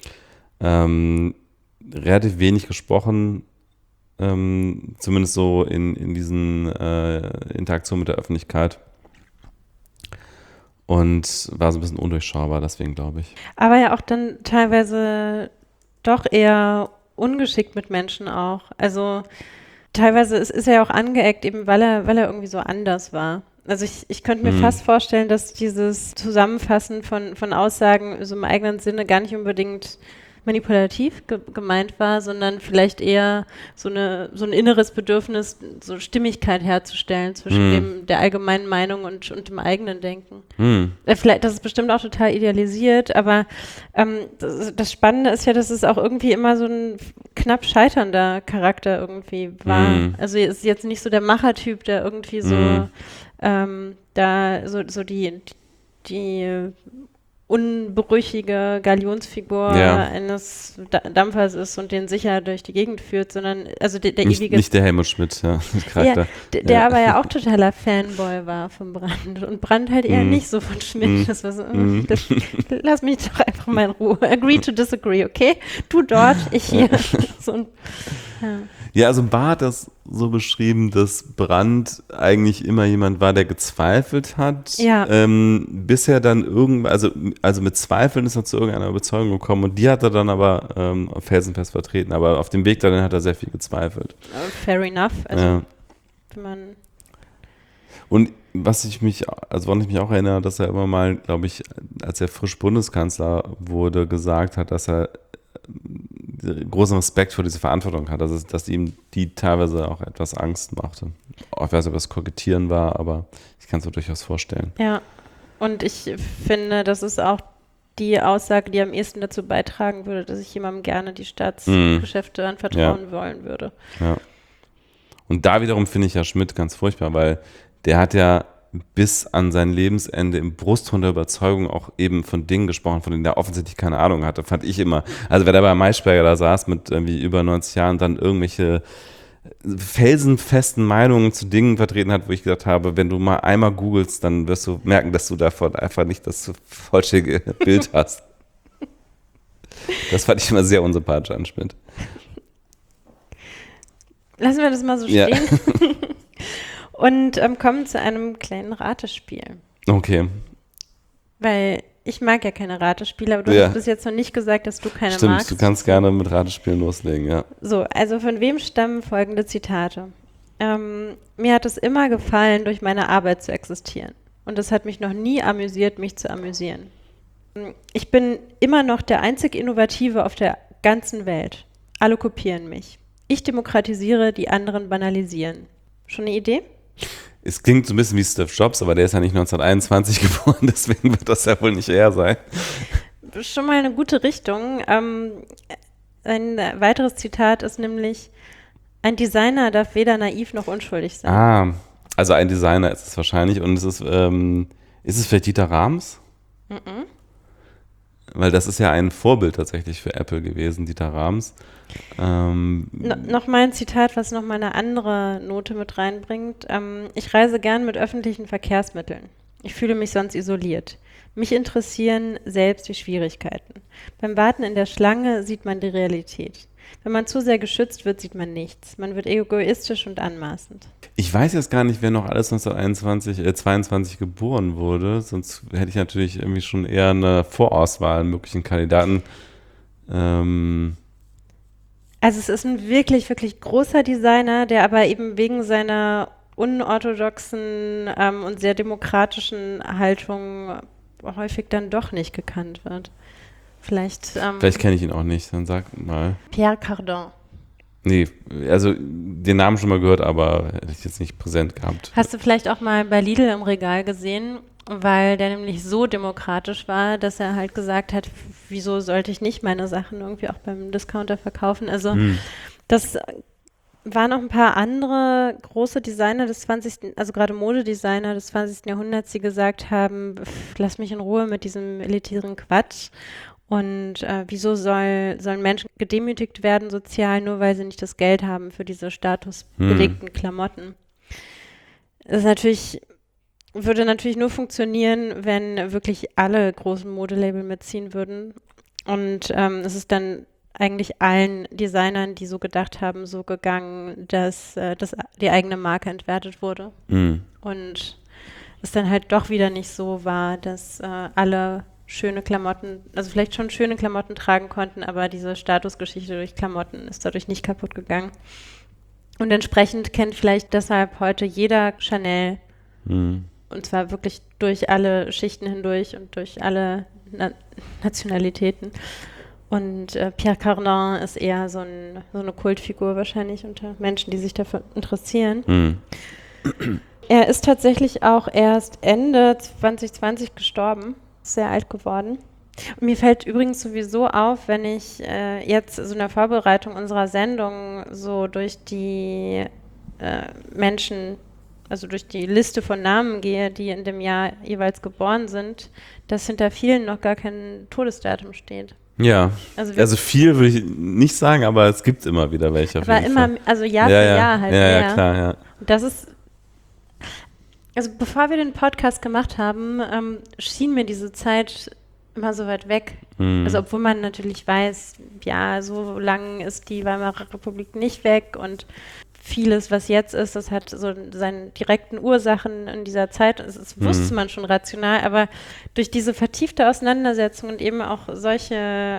S8: relativ wenig gesprochen, zumindest so in diesen Interaktionen mit der Öffentlichkeit. Und war so ein bisschen undurchschaubar, deswegen glaube ich.
S7: Aber ja auch dann teilweise doch eher ungeschickt mit Menschen auch. Also teilweise ist er ja auch angeeckt, eben weil er irgendwie so anders war. Also ich könnte mir fast vorstellen, dass dieses Zusammenfassen von Aussagen so im eigenen Sinne gar nicht unbedingt manipulativ gemeint war, sondern vielleicht eher so ein inneres Bedürfnis, so Stimmigkeit herzustellen zwischen der allgemeinen Meinung und dem eigenen Denken. Vielleicht, das ist bestimmt auch total idealisiert, aber das Spannende ist ja, dass es auch irgendwie immer so ein knapp scheiternder Charakter irgendwie war. Also ist jetzt nicht so der Machertyp, der irgendwie so da so die unbrüchige Galionsfigur eines Dampfers ist und den sicher durch die Gegend führt, sondern also der ewige... Nicht
S8: der Helmut Schmidt, Charakter.
S7: Ja, der aber ja auch totaler Fanboy war von Brandt und Brandt halt eher nicht so von Schmidt. Das war so, lass mich doch einfach mal in Ruhe. Agree to disagree, okay? Du dort, ich hier.
S8: Ja, also Bar hat das so beschrieben, dass Brandt eigentlich immer jemand war, der gezweifelt hat, bis er dann irgendwann, also mit Zweifeln ist er zu irgendeiner Überzeugung gekommen und die hat er dann aber felsenfest vertreten, aber auf dem Weg dahin hat er sehr viel gezweifelt.
S7: Fair enough. Also, wenn man
S8: und woran ich mich auch erinnere, dass er immer mal, glaube ich, als er frisch Bundeskanzler wurde, gesagt hat, dass er großen Respekt vor diese Verantwortung hat, also dass ihm die teilweise auch etwas Angst machte. Ich weiß nicht, ob das Kokettieren war, aber ich kann es mir durchaus vorstellen.
S7: Ja, und ich finde, das ist auch die Aussage, die am ehesten dazu beitragen würde, dass ich jemandem gerne die Staatsgeschäfte anvertrauen wollen würde.
S8: Ja. Und da wiederum finde ich ja Schmidt ganz furchtbar, weil der hat ja bis an sein Lebensende im Brustton der Überzeugung auch eben von Dingen gesprochen, von denen er offensichtlich keine Ahnung hatte, fand ich immer. Also wenn er bei Maischberger da saß mit irgendwie über 90 Jahren, dann irgendwelche felsenfesten Meinungen zu Dingen vertreten hat, wo ich gedacht habe, wenn du mal einmal googelst, dann wirst du merken, dass du davon einfach nicht das vollständige Bild hast. Das fand ich immer sehr unsympathisch an Schmidt.
S7: Lassen wir das mal so stehen. Und kommen zu einem kleinen Ratespiel.
S8: Okay.
S7: Weil ich mag ja keine Ratespiele, aber du
S8: Ja.
S7: hast bis jetzt noch nicht gesagt, dass du keine
S8: Stimmt,
S7: magst.
S8: du kannst gerne mit Ratespielen loslegen, ja.
S7: So, also von wem stammen folgende Zitate? Mir hat es immer gefallen, durch meine Arbeit zu existieren. Und es hat mich noch nie amüsiert, mich zu amüsieren. Ich bin immer noch der einzig Innovative auf der ganzen Welt. Alle kopieren mich. Ich demokratisiere, die anderen banalisieren. Schon eine Idee?
S8: Es klingt so ein bisschen wie Steve Jobs, aber der ist ja nicht 1921 geboren, deswegen wird das ja wohl nicht er sein.
S7: Schon mal eine gute Richtung. Ein weiteres Zitat ist nämlich: Ein Designer darf weder naiv noch unschuldig sein.
S8: Ah, also ein Designer ist es wahrscheinlich. Und es ist es vielleicht Dieter Rams?
S7: Mhm.
S8: Weil das ist ja ein Vorbild tatsächlich für Apple gewesen, Dieter Rams.
S7: Nochmal ein Zitat, was nochmal eine andere Note mit reinbringt. Ich reise gern mit öffentlichen Verkehrsmitteln. Ich fühle mich sonst isoliert. Mich interessieren selbst die Schwierigkeiten. Beim Warten in der Schlange sieht man die Realität. Wenn man zu sehr geschützt wird, sieht man nichts. Man wird egoistisch und anmaßend.
S8: Ich weiß jetzt gar nicht, wer noch alles 1922 geboren wurde. Sonst hätte ich natürlich irgendwie schon eher eine Vorauswahl an möglichen Kandidaten.
S7: Also es ist ein wirklich, wirklich großer Designer, der aber eben wegen seiner unorthodoxen und sehr demokratischen Haltung häufig dann doch nicht gekannt wird. Vielleicht
S8: kenne ich ihn auch nicht, dann sag mal.
S7: Pierre Cardin.
S8: Nee, also den Namen schon mal gehört, aber hätte ich jetzt nicht präsent gehabt.
S7: Hast du vielleicht auch mal bei Lidl im Regal gesehen, weil der nämlich so demokratisch war, dass er halt gesagt hat, wieso sollte ich nicht meine Sachen irgendwie auch beim Discounter verkaufen? Also das waren noch ein paar andere große Designer des 20., also gerade Modedesigner des 20. Jahrhunderts, die gesagt haben, lass mich in Ruhe mit diesem elitären Quatsch. Und wieso sollen Menschen gedemütigt werden sozial, nur weil sie nicht das Geld haben für diese statusbelegten Klamotten? Das ist würde natürlich nur funktionieren, wenn wirklich alle großen Modelabel mitziehen würden. Und es ist dann eigentlich allen Designern, die so gedacht haben, so gegangen, dass die eigene Marke entwertet wurde. Und es dann halt doch wieder nicht so war, dass alle schöne Klamotten, also vielleicht schon schöne Klamotten tragen konnten, aber diese Statusgeschichte durch Klamotten ist dadurch nicht kaputt gegangen. Und entsprechend kennt vielleicht deshalb heute jeder Chanel. Und zwar wirklich durch alle Schichten hindurch und durch alle Nationalitäten. Und Pierre Cardin ist eher so eine Kultfigur wahrscheinlich unter Menschen, die sich dafür interessieren. Er ist tatsächlich auch erst Ende 2020 gestorben. Sehr alt geworden. Und mir fällt übrigens sowieso auf, wenn ich jetzt so in der Vorbereitung unserer Sendung so durch die Menschen, also durch die Liste von Namen gehe, die in dem Jahr jeweils geboren sind, dass hinter vielen noch gar kein Todesdatum steht.
S8: Ja,
S7: Also
S8: viel würde ich nicht sagen, aber es gibt immer wieder welche.
S7: Aber immer, also Jahr für Jahr halt mehr.
S8: Ja, klar, ja.
S7: Und das ist, also bevor wir den Podcast gemacht haben, schien mir diese Zeit immer so weit weg. Also obwohl man natürlich weiß, ja, so lang ist die Weimarer Republik nicht weg und vieles, was jetzt ist, das hat so seine direkten Ursachen in dieser Zeit. Das wusste man schon rational, aber durch diese vertiefte Auseinandersetzung und eben auch solche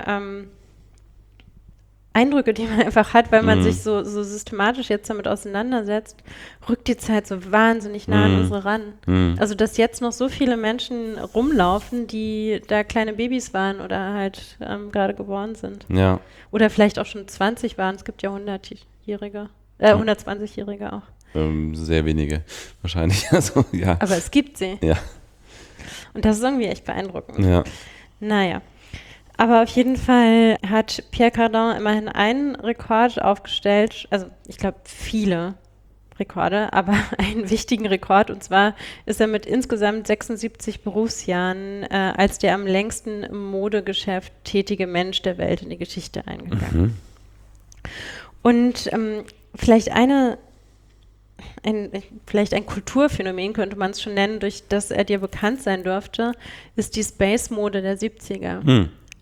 S7: Eindrücke, die man einfach hat, weil man sich so systematisch jetzt damit auseinandersetzt, rückt die Zeit so wahnsinnig nah an unsere ran. Also, dass jetzt noch so viele Menschen rumlaufen, die da kleine Babys waren oder halt gerade geboren sind.
S8: Ja.
S7: Oder vielleicht auch schon 20 waren. Es gibt ja 100-Jährige, 120-Jährige auch.
S8: Sehr wenige wahrscheinlich. Also, ja.
S7: Aber es gibt sie.
S8: Ja.
S7: Und das ist irgendwie echt beeindruckend.
S8: Ja.
S7: Naja. Aber auf jeden Fall hat Pierre Cardin immerhin einen Rekord aufgestellt, also ich glaube viele Rekorde, aber einen wichtigen Rekord, und zwar ist er mit insgesamt 76 Berufsjahren als der am längsten im Modegeschäft tätige Mensch der Welt in die Geschichte eingegangen. Und vielleicht ein Kulturphänomen, könnte man es schon nennen, durch das er dir bekannt sein dürfte, ist die Space-Mode der 70er.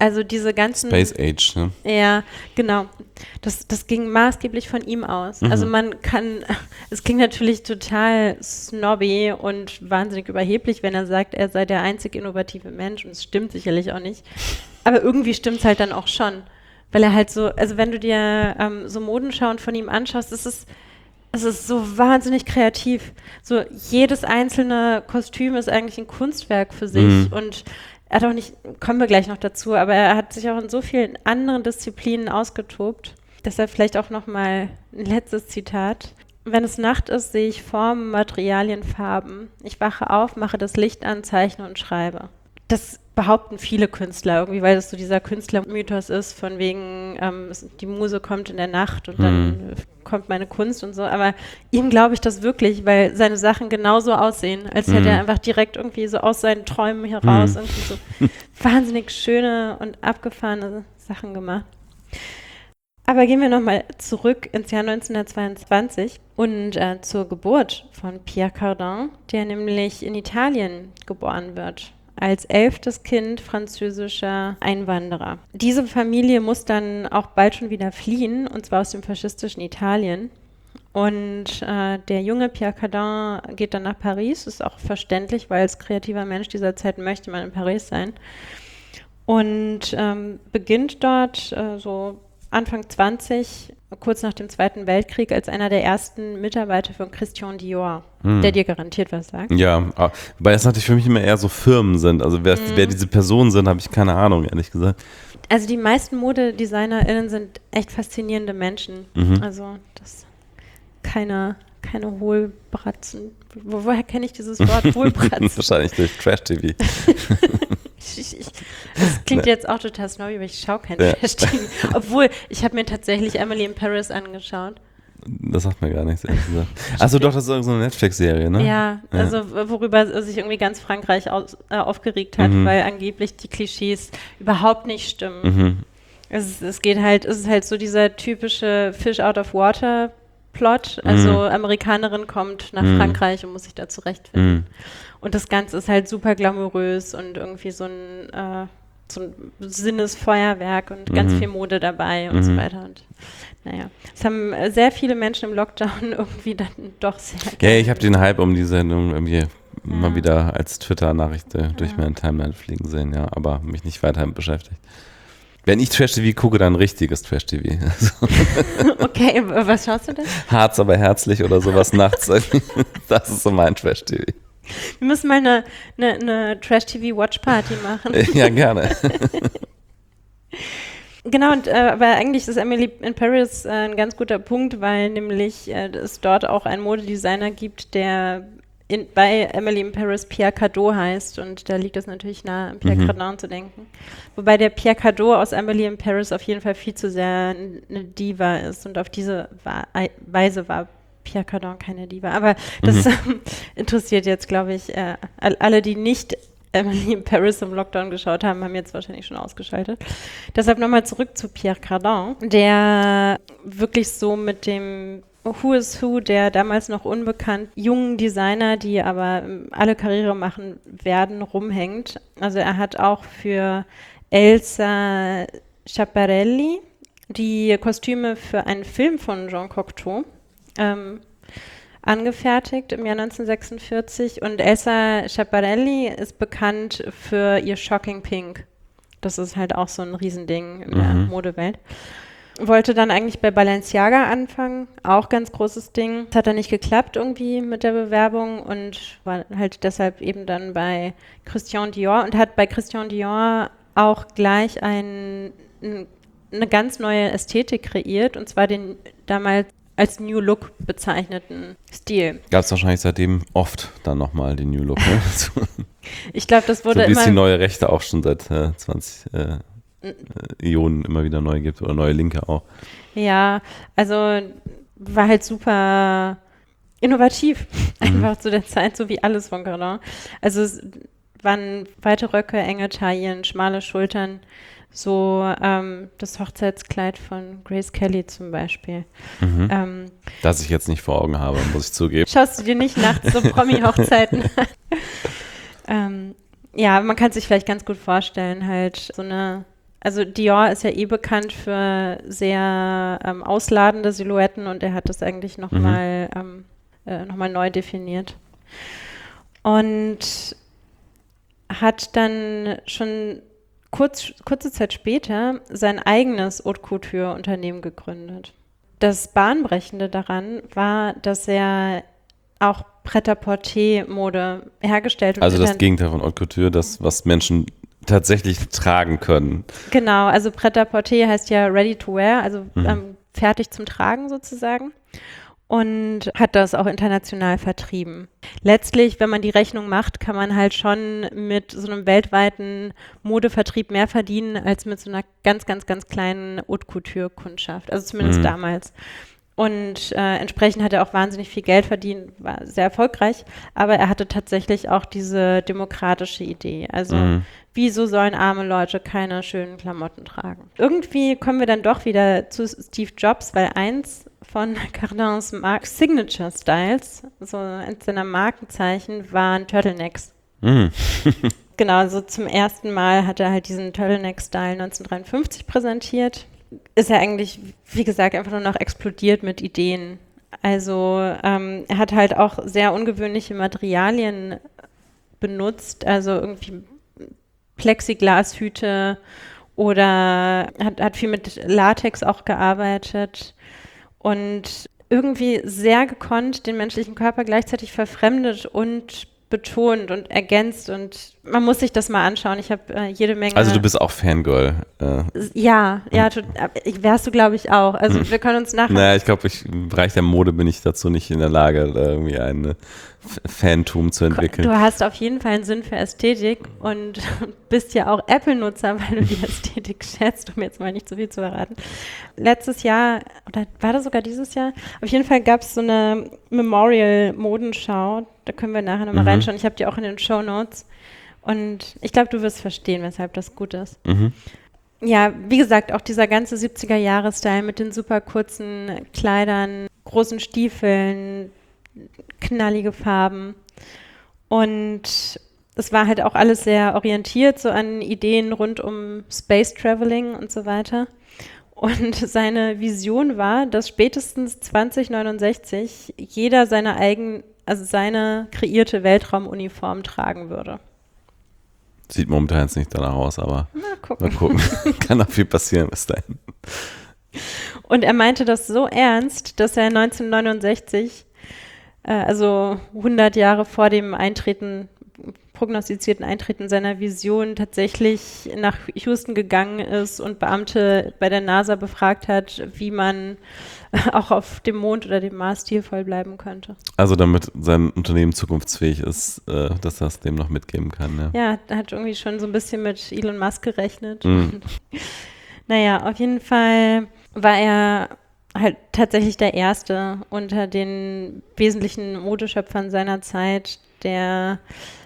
S7: Also diese ganzen...
S8: Space Age, ne?
S7: Ja, genau. Das ging maßgeblich von ihm aus. Also es klingt natürlich total snobby und wahnsinnig überheblich, wenn er sagt, er sei der einzig innovative Mensch, und es stimmt sicherlich auch nicht. Aber irgendwie stimmt es halt dann auch schon, weil er halt so, also wenn du dir so Modenschauen von ihm anschaust, es ist so wahnsinnig kreativ. So jedes einzelne Kostüm ist eigentlich ein Kunstwerk für sich und er hat auch nicht, kommen wir gleich noch dazu, aber er hat sich auch in so vielen anderen Disziplinen ausgetobt. Deshalb vielleicht auch nochmal ein letztes Zitat. Wenn es Nacht ist, sehe ich Formen, Materialien, Farben. Ich wache auf, mache das Licht an, zeichne und schreibe. Das behaupten viele Künstler irgendwie, weil das so dieser Künstlermythos ist, von wegen, die Muse kommt in der Nacht und dann kommt meine Kunst und so. Aber ihm glaube ich das wirklich, weil seine Sachen genauso aussehen, als hätte er einfach direkt irgendwie so aus seinen Träumen heraus irgendwie so wahnsinnig schöne und abgefahrene Sachen gemacht. Aber gehen wir nochmal zurück ins Jahr 1922 und zur Geburt von Pierre Cardin, der nämlich in Italien geboren wird, als 11. Kind französischer Einwanderer. Diese Familie muss dann auch bald schon wieder fliehen, und zwar aus dem faschistischen Italien. Und der junge Pierre Cardin geht dann nach Paris, ist auch verständlich, weil als kreativer Mensch dieser Zeit möchte man in Paris sein. Und beginnt dort so Anfang 20, kurz nach dem Zweiten Weltkrieg, als einer der ersten Mitarbeiter von Christian Dior, der dir garantiert was sagt.
S8: Ja, weil es natürlich für mich immer eher so Firmen sind. Also wer diese Personen sind, habe ich keine Ahnung, ehrlich gesagt.
S7: Also die meisten ModedesignerInnen sind echt faszinierende Menschen. Also das keine Hohlbratzen. Woher kenne ich dieses Wort Hohlbratzen?
S8: Wahrscheinlich durch Trash-TV.
S7: Das klingt jetzt auch total snobby, aber ich schaue kein Trash-TV. Obwohl, ich habe mir tatsächlich Emily in Paris angeschaut.
S8: Das sagt mir gar nichts, ehrlich gesagt. Achso, doch, das ist irgendeine Netflix-Serie, ne?
S7: Ja, also worüber sich irgendwie ganz Frankreich aufgeregt hat, weil angeblich die Klischees überhaupt nicht stimmen. Es ist halt so dieser typische Fish out of water Plot, also Amerikanerin kommt nach Frankreich und muss sich da zurechtfinden. Und das Ganze ist halt super glamourös und irgendwie so ein Sinnesfeuerwerk und ganz viel Mode dabei und so weiter. Und naja, es haben sehr viele Menschen im Lockdown irgendwie dann doch sehr
S8: Ja, ich habe den Hype um die Sendung irgendwie mal wieder als Twitter-Nachricht durch meine Timeline fliegen sehen, ja, aber mich nicht weiter beschäftigt. Wenn ich Trash-TV gucke, dann richtiges Trash-TV.
S7: Okay, was schaust du denn?
S8: Harz, aber herzlich oder sowas nachts. Das ist so mein Trash-TV.
S7: Wir müssen mal eine Trash-TV-Watch-Party machen.
S8: Ja, gerne.
S7: Genau, aber eigentlich ist Emily in Paris ein ganz guter Punkt, weil nämlich es dort auch einen Modedesigner gibt, der bei Emily in Paris Pierre Cardot heißt, und da liegt es natürlich nahe, an Pierre Cardin zu denken. Wobei der Pierre Cardot aus Emily in Paris auf jeden Fall viel zu sehr eine Diva ist, und auf diese Weise war Pierre Cardin keine Diva. Aber das interessiert jetzt, glaube ich, alle, die nicht Emily in Paris im Lockdown geschaut haben, haben jetzt wahrscheinlich schon ausgeschaltet. Deshalb nochmal zurück zu Pierre Cardin, der wirklich so mit dem Who is Who, der damals noch unbekannt jungen Designer, die aber alle Karriere machen werden, rumhängt. Also er hat auch für Elsa Schiaparelli die Kostüme für einen Film von Jean Cocteau angefertigt im Jahr 1946. Und Elsa Schiaparelli ist bekannt für ihr Shocking Pink. Das ist halt auch so ein Riesending in der Modewelt. Wollte dann eigentlich bei Balenciaga anfangen, auch ganz großes Ding. Das hat dann nicht geklappt irgendwie mit der Bewerbung und war halt deshalb eben dann bei Christian Dior und hat bei Christian Dior auch gleich eine ganz neue Ästhetik kreiert, und zwar den damals als New Look bezeichneten Stil.
S8: Gab es wahrscheinlich seitdem oft dann nochmal den New Look. Ne?
S7: Ich glaube, das wurde
S8: so wie
S7: immer...
S8: es die neue Rechte auch schon seit 20 Ionen immer wieder neu gibt, oder neue Linke auch. Ja,
S7: also war halt super innovativ, einfach zu der Zeit, so wie alles von Cardin. Also es waren weite Röcke, enge Taillen, schmale Schultern, so das Hochzeitskleid von Grace Kelly zum Beispiel.
S8: Das ich jetzt nicht vor Augen habe, muss ich zugeben.
S7: Schaust du dir nicht nachts so Promi-Hochzeiten an? Ja, man kann sich vielleicht ganz gut vorstellen, halt so eine Also Dior ist ja eh bekannt für sehr ausladende Silhouetten und er hat das eigentlich nochmal neu definiert. Und hat dann schon kurze Zeit später sein eigenes Haute Couture-Unternehmen gegründet. Das Bahnbrechende daran war, dass er auch Prêt-à-porter-Mode hergestellt und
S8: Also das Gegenteil von Haute Couture, das, was Menschen tatsächlich tragen können.
S7: Genau, also Prêt-à-porter heißt ja ready to wear, also fertig zum Tragen sozusagen. Und hat das auch international vertrieben. Letztlich, wenn man die Rechnung macht, kann man halt schon mit so einem weltweiten Modevertrieb mehr verdienen als mit so einer ganz, ganz, ganz kleinen Haute Couture-Kundschaft. Also zumindest damals. Und entsprechend hat er auch wahnsinnig viel Geld verdient, war sehr erfolgreich, aber er hatte tatsächlich auch diese demokratische Idee. Also wieso sollen arme Leute keine schönen Klamotten tragen? Irgendwie kommen wir dann doch wieder zu Steve Jobs, weil eins von Cardins Signature Styles, so eins seiner Markenzeichen, waren Turtlenecks. Genau, so zum ersten Mal hat er halt diesen Turtleneck-Style 1953 präsentiert. Ist er eigentlich, wie gesagt, einfach nur noch explodiert mit Ideen. Also er hat halt auch sehr ungewöhnliche Materialien benutzt, also irgendwie Plexiglashüte oder hat viel mit Latex auch gearbeitet und irgendwie sehr gekonnt den menschlichen Körper gleichzeitig verfremdet und betont und ergänzt und man muss sich das mal anschauen. Ich habe jede Menge...
S8: Also du bist auch Fangirl.
S7: Ja, wärst du, glaube ich, auch. Also wir können uns nachher...
S8: Naja, ich glaube, im Bereich der Mode bin ich dazu nicht in der Lage, irgendwie ein Fantum zu entwickeln.
S7: Du hast auf jeden Fall einen Sinn für Ästhetik und bist ja auch Apple-Nutzer, weil du die Ästhetik schätzt, um jetzt mal nicht zu viel zu verraten. Letztes Jahr, oder war das sogar dieses Jahr? Auf jeden Fall gab es so eine Memorial-Modenschau, da können wir nachher nochmal reinschauen. Ich habe die auch in den Shownotes und ich glaube, du wirst verstehen, weshalb das gut ist. Ja, wie gesagt, auch dieser ganze 70er-Jahre-Style mit den super kurzen Kleidern, großen Stiefeln, knallige Farben und es war halt auch alles sehr orientiert so an Ideen rund um Space Traveling und so weiter und seine Vision war, dass spätestens 2069 jeder seine kreierte Weltraumuniform tragen würde.
S8: Sieht momentan jetzt nicht danach aus, aber
S7: mal gucken.
S8: Kann noch viel passieren bis dahin.
S7: Und er meinte das so ernst, dass er 1969 also 100 Jahre vor dem prognostizierten Eintreten seiner Vision tatsächlich nach Houston gegangen ist und Beamte bei der NASA befragt hat, wie man auch auf dem Mond oder dem Mars stilvoll bleiben könnte.
S8: Also damit sein Unternehmen zukunftsfähig ist, dass das dem noch mitgeben kann.
S7: Ja, er hat irgendwie schon so ein bisschen mit Elon Musk gerechnet. Naja, auf jeden Fall war er halt tatsächlich der Erste unter den wesentlichen Modeschöpfern seiner Zeit, der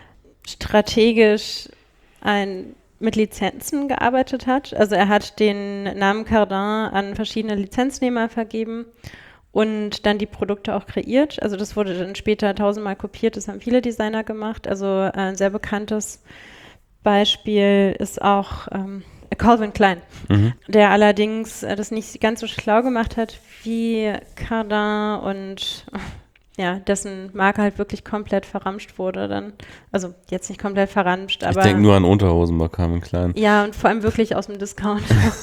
S7: strategisch mit Lizenzen gearbeitet hat. Also er hat den Namen Cardin an verschiedene Lizenznehmer vergeben und dann die Produkte auch kreiert. Also das wurde dann später 1000-mal kopiert, das haben viele Designer gemacht. Also ein sehr bekanntes Beispiel ist auch Calvin Klein, der allerdings das nicht ganz so schlau gemacht hat wie Cardin und dessen Marke halt wirklich komplett verramscht wurde dann. Also jetzt nicht komplett verramscht, aber...
S8: Ich denke nur an Unterhosen bei Calvin Klein.
S7: Ja, und vor allem wirklich aus dem Discount.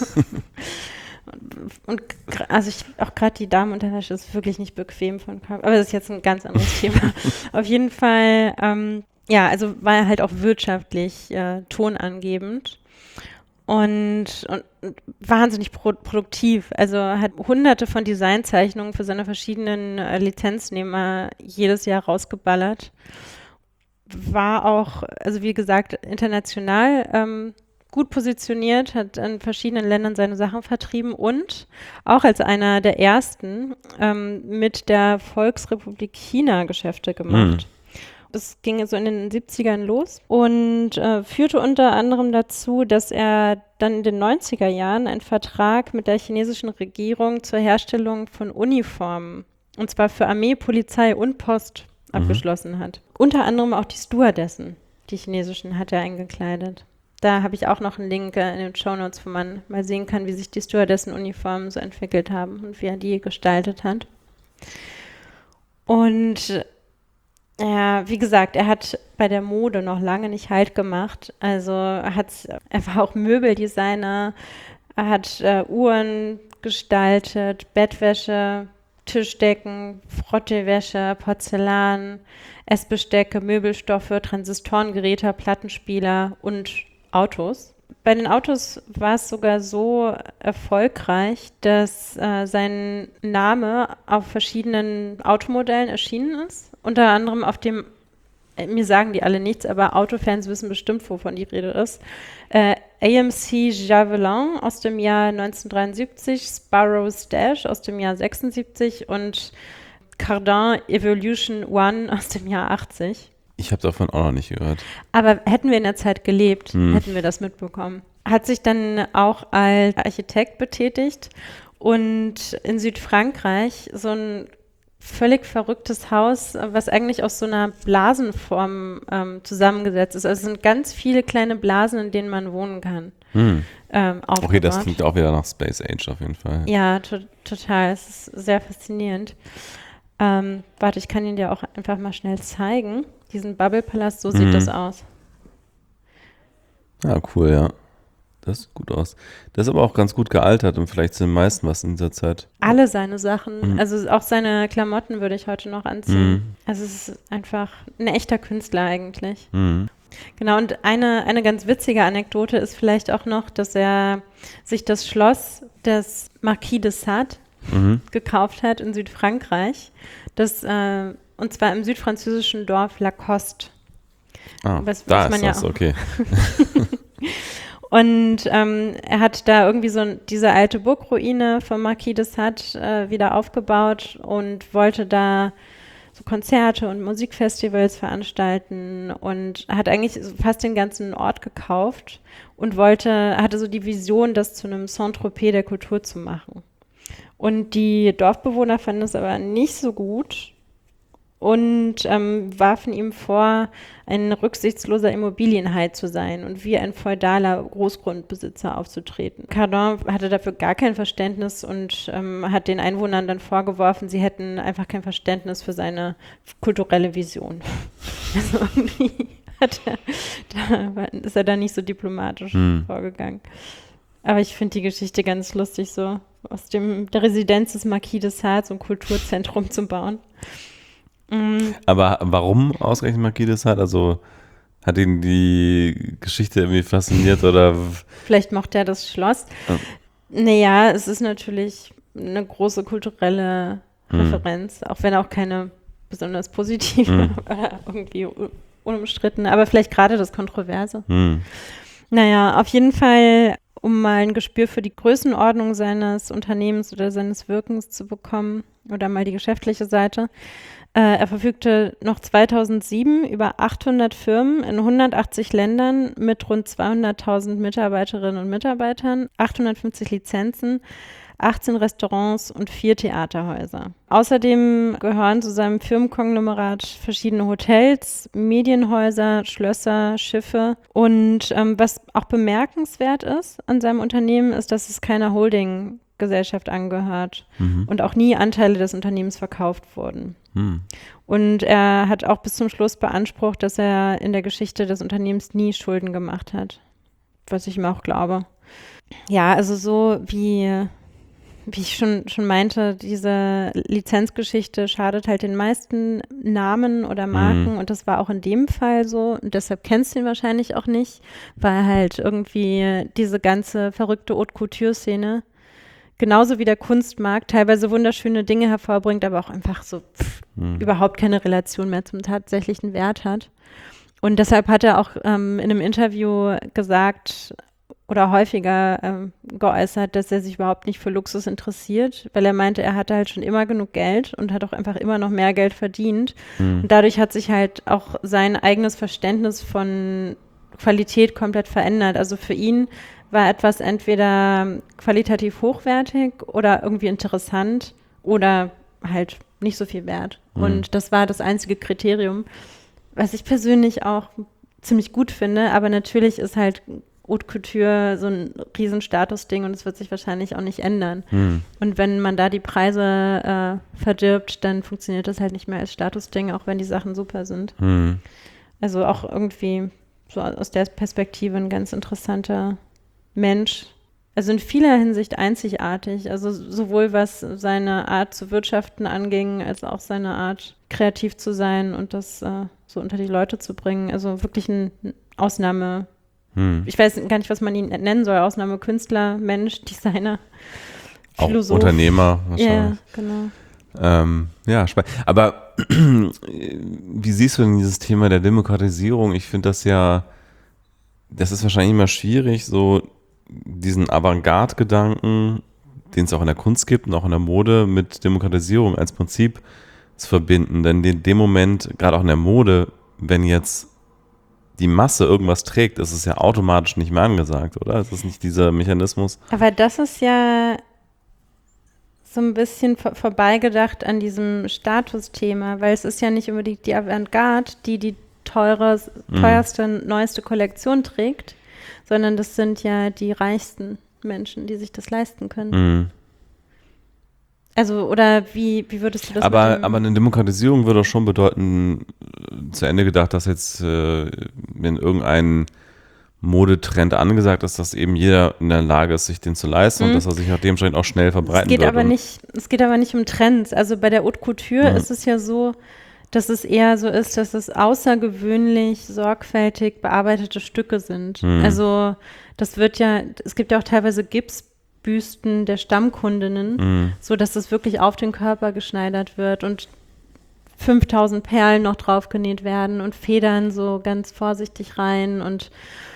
S7: Und also auch gerade die Damenunterwäsche ist wirklich nicht bequem von Calvin. Aber das ist jetzt ein ganz anderes Thema. Auf jeden Fall, also war er halt auch wirtschaftlich tonangebend. Und wahnsinnig produktiv. Also hat hunderte von Designzeichnungen für seine verschiedenen Lizenznehmer jedes Jahr rausgeballert. War auch, also wie gesagt, international gut positioniert, hat in verschiedenen Ländern seine Sachen vertrieben und auch als einer der ersten mit der Volksrepublik China Geschäfte gemacht. Das ging so in den 70ern los und führte unter anderem dazu, dass er dann in den 90er Jahren einen Vertrag mit der chinesischen Regierung zur Herstellung von Uniformen, und zwar für Armee, Polizei und Post, abgeschlossen hat. Unter anderem auch die Stewardessen, die chinesischen, hat er eingekleidet. Da habe ich auch noch einen Link in den Shownotes, wo man mal sehen kann, wie sich die Stewardessen-Uniformen so entwickelt haben und wie er die gestaltet hat. Und ja, wie gesagt, er hat bei der Mode noch lange nicht Halt gemacht. Also er war auch Möbeldesigner, er hat Uhren gestaltet, Bettwäsche, Tischdecken, Frottewäsche, Porzellan, Essbestecke, Möbelstoffe, Transistorengeräte, Plattenspieler und Autos. Bei den Autos war es sogar so erfolgreich, dass sein Name auf verschiedenen Automodellen erschienen ist. Unter anderem auf dem, mir sagen die alle nichts, aber Autofans wissen bestimmt, wovon die Rede ist. AMC Javelin aus dem Jahr 1973, Sparrow's Dash aus dem Jahr 76 und Cardin Evolution One aus dem Jahr 80.
S8: Ich habe davon auch noch nicht gehört.
S7: Aber hätten wir in der Zeit gelebt, hätten wir das mitbekommen. Hat sich dann auch als Architekt betätigt und in Südfrankreich so ein völlig verrücktes Haus, was eigentlich aus so einer Blasenform zusammengesetzt ist. Also es sind ganz viele kleine Blasen, in denen man wohnen kann.
S8: Okay, das klingt auch wieder nach Space Age auf jeden Fall.
S7: Ja, total. Es ist sehr faszinierend. Warte, ich kann ihn dir auch einfach mal schnell zeigen. Diesen Bubble-Palast, so sieht das aus.
S8: Ja, cool, ja. Das sieht gut aus. Das ist aber auch ganz gut gealtert und vielleicht zu den meisten was in dieser Zeit.
S7: Alle seine Sachen, also auch seine Klamotten würde ich heute noch anziehen. Also es ist einfach ein echter Künstler eigentlich. Genau, und eine ganz witzige Anekdote ist vielleicht auch noch, dass er sich das Schloss des Marquis de Sade gekauft hat in Südfrankreich. Und zwar im südfranzösischen Dorf Lacoste.
S8: Da ist das, okay.
S7: Und er hat da irgendwie diese alte Burgruine vom Marquis de Sade wieder aufgebaut und wollte da so Konzerte und Musikfestivals veranstalten und hat eigentlich fast den ganzen Ort gekauft und hatte so die Vision, das zu einem Saint-Tropez der Kultur zu machen. Und die Dorfbewohner fanden es aber nicht so gut und warfen ihm vor, ein rücksichtsloser Immobilienheit zu sein und wie ein feudaler Großgrundbesitzer aufzutreten. Cardin hatte dafür gar kein Verständnis und hat den Einwohnern dann vorgeworfen, sie hätten einfach kein Verständnis für seine kulturelle Vision. Also irgendwie ist er da nicht so diplomatisch vorgegangen. Aber ich finde die Geschichte ganz lustig, so aus der Residenz des Marquis de Sade so ein Kulturzentrum zu bauen.
S8: Aber warum ausgerechnet Marquis de Sade? Also hat ihn die Geschichte irgendwie fasziniert oder?
S7: Vielleicht mochte er das Schloss. Naja, es ist natürlich eine große kulturelle Referenz, auch wenn auch keine besonders positive oder irgendwie unumstritten, aber vielleicht gerade das Kontroverse. Naja, auf jeden Fall, um mal ein Gespür für die Größenordnung seines Unternehmens oder seines Wirkens zu bekommen oder mal die geschäftliche Seite. Er verfügte noch 2007 über 800 Firmen in 180 Ländern mit rund 200.000 Mitarbeiterinnen und Mitarbeitern, 850 Lizenzen, 18 Restaurants und 4 Theaterhäuser. Außerdem gehören zu seinem Firmenkonglomerat verschiedene Hotels, Medienhäuser, Schlösser, Schiffe. Und was auch bemerkenswert ist an seinem Unternehmen, ist, dass es keiner Holdinggesellschaft angehört und auch nie Anteile des Unternehmens verkauft wurden. Und er hat auch bis zum Schluss beansprucht, dass er in der Geschichte des Unternehmens nie Schulden gemacht hat, was ich ihm auch glaube. Ja, also so wie ich schon meinte, diese Lizenzgeschichte schadet halt den meisten Namen oder Marken und das war auch in dem Fall so und deshalb kennst du ihn wahrscheinlich auch nicht, weil halt irgendwie diese ganze verrückte Haute-Couture-Szene genauso wie der Kunstmarkt teilweise wunderschöne Dinge hervorbringt, aber auch einfach so überhaupt keine Relation mehr zum tatsächlichen Wert hat. Und deshalb hat er auch in einem Interview gesagt oder häufiger geäußert, dass er sich überhaupt nicht für Luxus interessiert, weil er meinte, er hatte halt schon immer genug Geld und hat auch einfach immer noch mehr Geld verdient. Und dadurch hat sich halt auch sein eigenes Verständnis von Qualität komplett verändert. Also für ihn war etwas entweder qualitativ hochwertig oder irgendwie interessant oder halt nicht so viel wert. Und das war das einzige Kriterium, was ich persönlich auch ziemlich gut finde. Aber natürlich ist halt Haute Couture so ein Riesenstatusding und es wird sich wahrscheinlich auch nicht ändern. Und wenn man da die Preise verdirbt, dann funktioniert das halt nicht mehr als Statusding, auch wenn die Sachen super sind. Also auch irgendwie so aus der Perspektive ein ganz interessanter Mensch. Also in vieler Hinsicht einzigartig. Also sowohl was seine Art zu wirtschaften anging, als auch seine Art kreativ zu sein und das so unter die Leute zu bringen. Also wirklich ein Ausnahme. Ich weiß gar nicht, was man ihn nennen soll. Ausnahmekünstler, Mensch, Designer, Philosoph.
S8: Auch Unternehmer wahrscheinlich.
S7: Ja, genau.
S8: Ja, spannend. Aber wie siehst du denn dieses Thema der Demokratisierung? Ich finde das ist wahrscheinlich immer schwierig, so diesen Avantgarde-Gedanken, den es auch in der Kunst gibt und auch in der Mode, mit Demokratisierung als Prinzip zu verbinden. Denn in dem Moment, gerade auch in der Mode, wenn jetzt die Masse irgendwas trägt, ist es ja automatisch nicht mehr angesagt, oder? Ist das nicht dieser Mechanismus?
S7: Aber das ist ja so ein bisschen vorbeigedacht an diesem Statusthema, weil es ist ja nicht unbedingt die Avantgarde, die teuerste, neueste Kollektion trägt, sondern das sind ja die reichsten Menschen, die sich das leisten können. Also, oder wie würdest du das
S8: aber eine Demokratisierung würde doch schon bedeuten, zu Ende gedacht, dass jetzt, wenn irgendein Modetrend angesagt ist, dass eben jeder in der Lage ist, sich den zu leisten und dass er sich auch dementsprechend auch schnell verbreiten wird.
S7: Es geht aber nicht um Trends. Also bei der Haute Couture ist es ja so, dass es eher so ist, dass es außergewöhnlich sorgfältig bearbeitete Stücke sind. Also es gibt ja auch teilweise Gipsbüsten der Stammkundinnen, so dass es wirklich auf den Körper geschneidert wird und 5000 Perlen noch draufgenäht werden und Federn so ganz vorsichtig rein und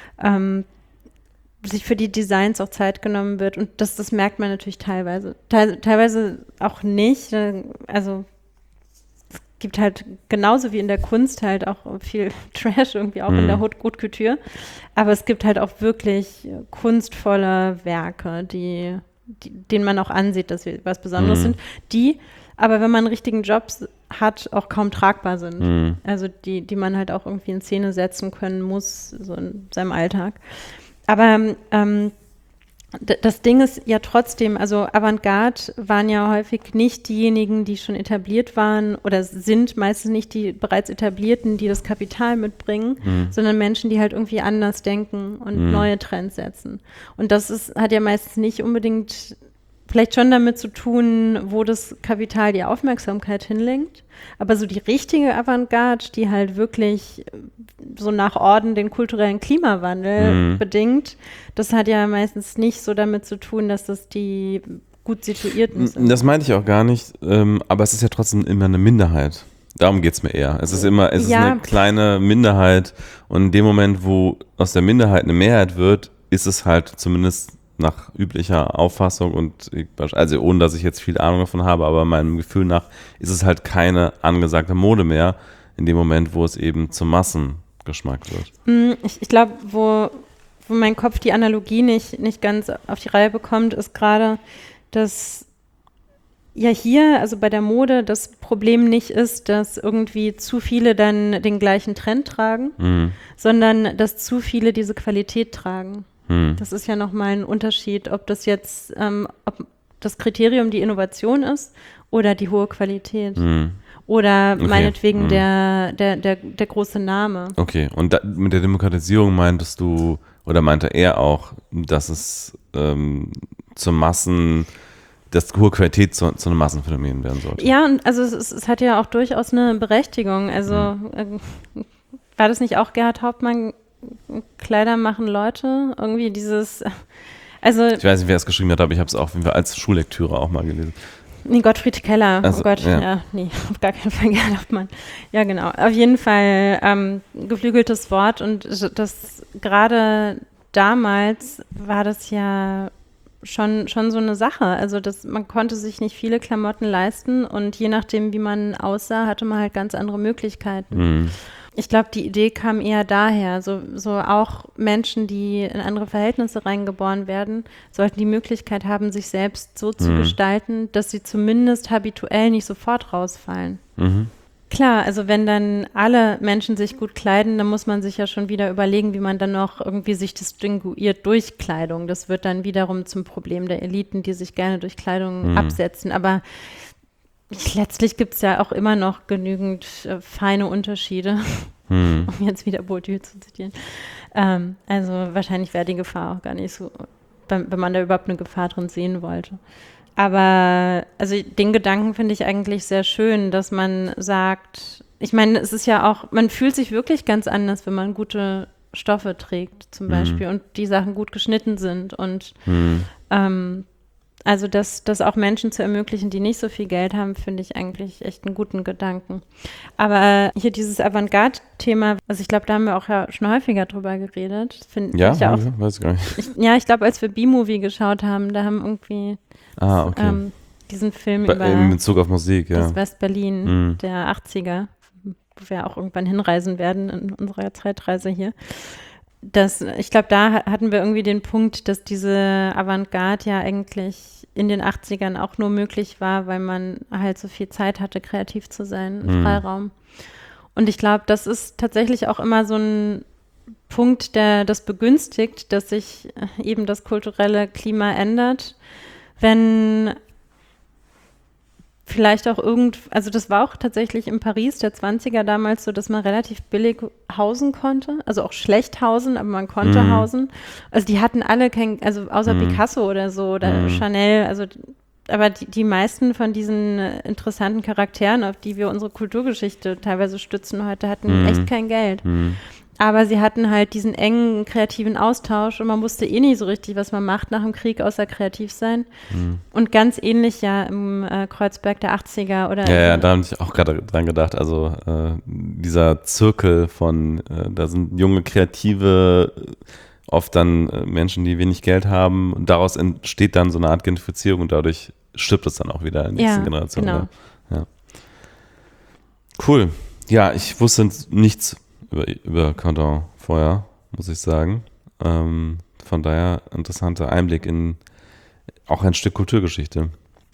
S7: sich für die Designs auch Zeit genommen wird. Und das merkt man natürlich teilweise. Teilweise auch nicht. Also es gibt halt genauso wie in der Kunst halt auch viel Trash irgendwie auch in der Haute Couture. Aber es gibt halt auch wirklich kunstvolle Werke, denen man auch ansieht, dass sie was Besonderes sind, die aber wenn man einen richtigen Job hat, auch kaum tragbar sind. Also die man halt auch irgendwie in Szene setzen können muss, so in seinem Alltag. Aber das Ding ist ja trotzdem, also Avantgarde waren ja häufig nicht diejenigen, die schon etabliert waren oder sind meistens nicht die bereits Etablierten, die das Kapital mitbringen, sondern Menschen, die halt irgendwie anders denken und neue Trends setzen. Und das hat ja meistens nicht unbedingt vielleicht schon damit zu tun, wo das Kapital die Aufmerksamkeit hinlenkt. Aber so die richtige Avantgarde, die halt wirklich so nach Orden den kulturellen Klimawandel bedingt, das hat ja meistens nicht so damit zu tun, dass das die gut Situierten sind.
S8: Das meinte ich auch gar nicht, aber es ist ja trotzdem immer eine Minderheit. Darum geht es mir eher. Es ist eine kleine Minderheit und in dem Moment, wo aus der Minderheit eine Mehrheit wird, ist es halt zumindest nach üblicher Auffassung und also ohne, dass ich jetzt viel Ahnung davon habe, aber meinem Gefühl nach ist es halt keine angesagte Mode mehr in dem Moment, wo es eben zum Massengeschmack wird.
S7: Ich glaube, wo mein Kopf die Analogie nicht ganz auf die Reihe bekommt, ist gerade, dass ja hier, also bei der Mode, das Problem nicht ist, dass irgendwie zu viele dann den gleichen Trend tragen, sondern dass zu viele diese Qualität tragen. Das ist ja nochmal ein Unterschied, ob das jetzt, ob das Kriterium die Innovation ist oder die hohe Qualität. Oder meinetwegen der große Name. Okay,
S8: und mit der Demokratisierung meintest du, oder meinte er auch, dass es zur Massen, dass hohe Qualität zu einem Massenphänomen werden sollte?
S7: Ja, und also es hat ja auch durchaus eine Berechtigung. Also war das nicht auch Gerhard Hauptmann, Kleider machen Leute, irgendwie dieses, also
S8: ich weiß nicht, wer es geschrieben hat, aber ich habe es auch als Schullektüre auch mal gelesen.
S7: Nee, Gottfried Keller,
S8: also,
S7: oh Gott, ja, nee, auf gar keinen Fall Gerhard Hauptmann. Ja, genau, auf jeden Fall geflügeltes Wort und das gerade damals war das ja schon so eine Sache, also man konnte sich nicht viele Klamotten leisten und je nachdem, wie man aussah, hatte man halt ganz andere Möglichkeiten. Ich glaube, die Idee kam eher daher, so auch Menschen, die in andere Verhältnisse reingeboren werden, sollten die Möglichkeit haben, sich selbst so zu gestalten, dass sie zumindest habituell nicht sofort rausfallen. Klar, also wenn dann alle Menschen sich gut kleiden, dann muss man sich ja schon wieder überlegen, wie man dann noch irgendwie sich distinguiert durch Kleidung. Das wird dann wiederum zum Problem der Eliten, die sich gerne durch Kleidung absetzen. Aber letztlich gibt es ja auch immer noch genügend feine Unterschiede, um jetzt wieder Bourdieu zu zitieren. Also wahrscheinlich wäre die Gefahr auch gar nicht so, wenn man da überhaupt eine Gefahr drin sehen wollte. Aber also den Gedanken finde ich eigentlich sehr schön, dass man sagt, ich meine, es ist ja auch, man fühlt sich wirklich ganz anders, wenn man gute Stoffe trägt zum Beispiel und die Sachen gut geschnitten sind und also das auch Menschen zu ermöglichen, die nicht so viel Geld haben, finde ich eigentlich echt einen guten Gedanken. Aber hier dieses Avantgarde-Thema, also ich glaube, da haben wir auch ja schon häufiger drüber geredet.
S8: Ja,
S7: ich auch,
S8: weiß gar nicht.
S7: ich glaube, als wir B-Movie geschaut haben, da haben irgendwie diesen Film über
S8: in Bezug auf Musik, ja.
S7: das West-Berlin der 80er, wo wir auch irgendwann hinreisen werden in unserer Zeitreise hier. Ich glaube, da hatten wir irgendwie den Punkt, dass diese Avantgarde ja eigentlich in den 80ern auch nur möglich war, weil man halt so viel Zeit hatte, kreativ zu sein, Freiraum. Und ich glaube, das ist tatsächlich auch immer so ein Punkt, der das begünstigt, dass sich eben das kulturelle Klima ändert, wenn vielleicht auch also das war auch tatsächlich in Paris der 20er damals so, dass man relativ billig hausen konnte, also auch schlecht hausen, aber man konnte hausen. Also die hatten alle also außer Picasso oder so oder Chanel, also aber die meisten von diesen interessanten Charakteren, auf die wir unsere Kulturgeschichte teilweise stützen heute, hatten echt kein Geld. Aber sie hatten halt diesen engen kreativen Austausch und man wusste eh nicht so richtig, was man macht nach dem Krieg, außer kreativ sein. Und ganz ähnlich ja im Kreuzberg der 80er oder.
S8: Ja, da habe ich auch gerade dran gedacht. Also dieser Zirkel von, da sind junge Kreative, oft dann Menschen, die wenig Geld haben und daraus entsteht dann so eine Art Gentrifizierung und dadurch stirbt es dann auch wieder in der nächsten Generation.
S7: Genau.
S8: Ja. Cool. Ja, ich wusste nichts über Cardin vorher, muss ich sagen. Von daher interessanter Einblick in auch ein Stück Kulturgeschichte.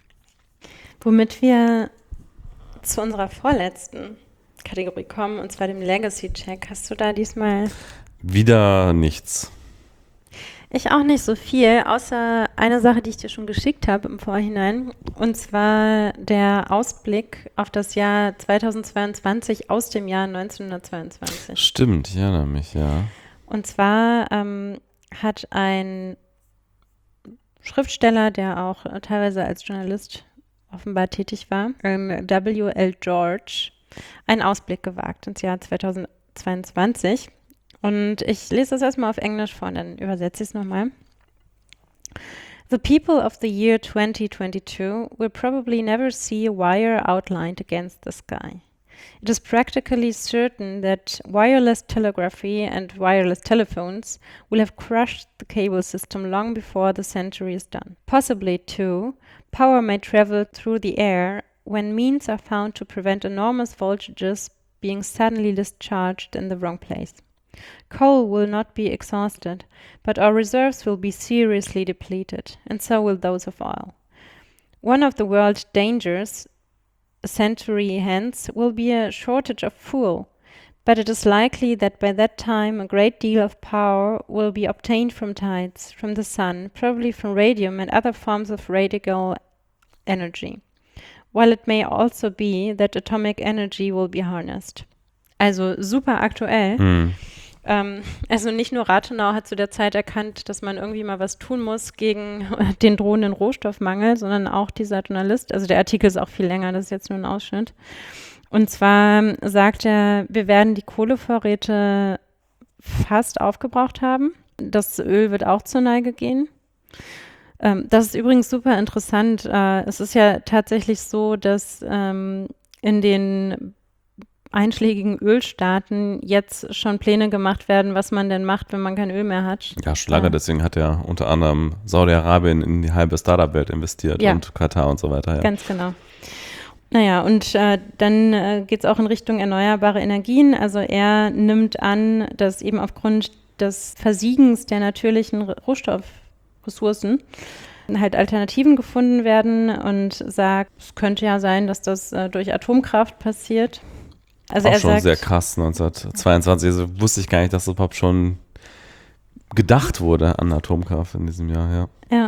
S7: Womit wir zu unserer vorletzten Kategorie kommen, und zwar dem Legacy-Check. Hast du da diesmal?
S8: Wieder nichts.
S7: Ich auch nicht so viel, außer eine Sache, die ich dir schon geschickt habe im Vorhinein, und zwar der Ausblick auf das Jahr 2022 aus dem Jahr 1922.
S8: Stimmt, ich erinnere mich, ja.
S7: Und zwar hat ein Schriftsteller, der auch teilweise als Journalist offenbar tätig war, W.L. George, einen Ausblick gewagt ins Jahr 2022. Und ich lese das erstmal auf Englisch vor, dann übersetze ich es nochmal. The people of the year 2022 will probably never see a wire outlined against the sky. It is practically certain that wireless telegraphy and wireless telephones will have crushed the cable system long before the century is done. Possibly, too, power may travel through the air when means are found to prevent enormous voltages being suddenly discharged in the wrong place. Coal will not be exhausted, but our reserves will be seriously depleted, and so will those of oil. One of the world's dangers a century hence will be a shortage of fuel, but it is likely that by that time a great deal of power will be obtained from tides, from the sun, probably from radium and other forms of radical energy, while it may also be that atomic energy will be harnessed. Also super aktuell. Also nicht nur Rathenau hat zu der Zeit erkannt, dass man irgendwie mal was tun muss gegen den drohenden Rohstoffmangel, sondern auch dieser Journalist, also der Artikel ist auch viel länger, das ist jetzt nur ein Ausschnitt. Und zwar sagt er, wir werden die Kohlevorräte fast aufgebraucht haben. Das Öl wird auch zur Neige gehen. Das ist übrigens super interessant. Es ist ja tatsächlich so, dass in den einschlägigen Ölstaaten jetzt schon Pläne gemacht werden, was man denn macht, wenn man kein Öl mehr hat.
S8: Ja, schon lange, deswegen hat ja unter anderem Saudi-Arabien in die halbe Startup-Welt investiert und Katar und so weiter. Ja.
S7: Ganz genau. Naja, und dann geht es auch in Richtung erneuerbare Energien. Also er nimmt an, dass eben aufgrund des Versiegens der natürlichen Rohstoffressourcen halt Alternativen gefunden werden und sagt, es könnte ja sein, dass das durch Atomkraft passiert. Also
S8: auch
S7: er
S8: schon
S7: sagt,
S8: sehr krass, 1922. Also wusste ich gar nicht, dass das überhaupt schon gedacht wurde an Atomkraft in diesem Jahr, ja.
S7: Ja.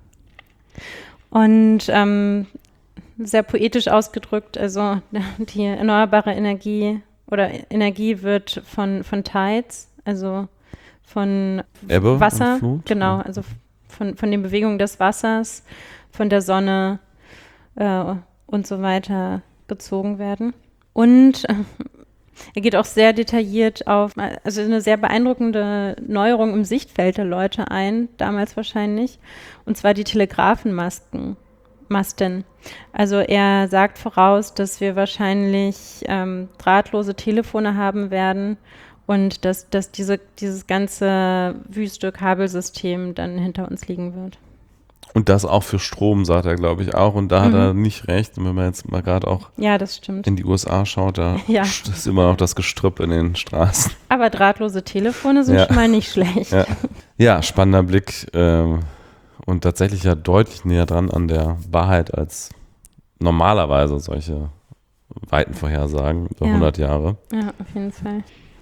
S7: Und sehr poetisch ausgedrückt, also die erneuerbare Energie oder Energie wird von Tides, also von
S8: Ebbe und
S7: Wasser,
S8: Flut?
S7: genau, also von den Bewegungen des Wassers, von der Sonne und so weiter gezogen werden. Und er geht auch sehr detailliert auf, also eine sehr beeindruckende Neuerung im Sichtfeld der Leute ein, damals wahrscheinlich, und zwar die Telegrafenmasten. Also er sagt voraus, dass wir wahrscheinlich drahtlose Telefone haben werden und dass dieses ganze wüste Kabelsystem dann hinter uns liegen wird.
S8: Und das auch für Strom, sagt er, glaube ich, auch. Und da hat er nicht recht. Und wenn man jetzt mal gerade auch
S7: Ja, das stimmt.
S8: in die USA schaut, da
S7: Ja.
S8: ist immer noch das Gestrüpp in den Straßen.
S7: Aber drahtlose Telefone sind
S8: Ja.
S7: schon mal nicht schlecht.
S8: Ja, ja, spannender Blick und tatsächlich ja deutlich näher dran an der Wahrheit als normalerweise solche weiten Vorhersagen über 100 Jahre.
S7: Ja, auf jeden Fall.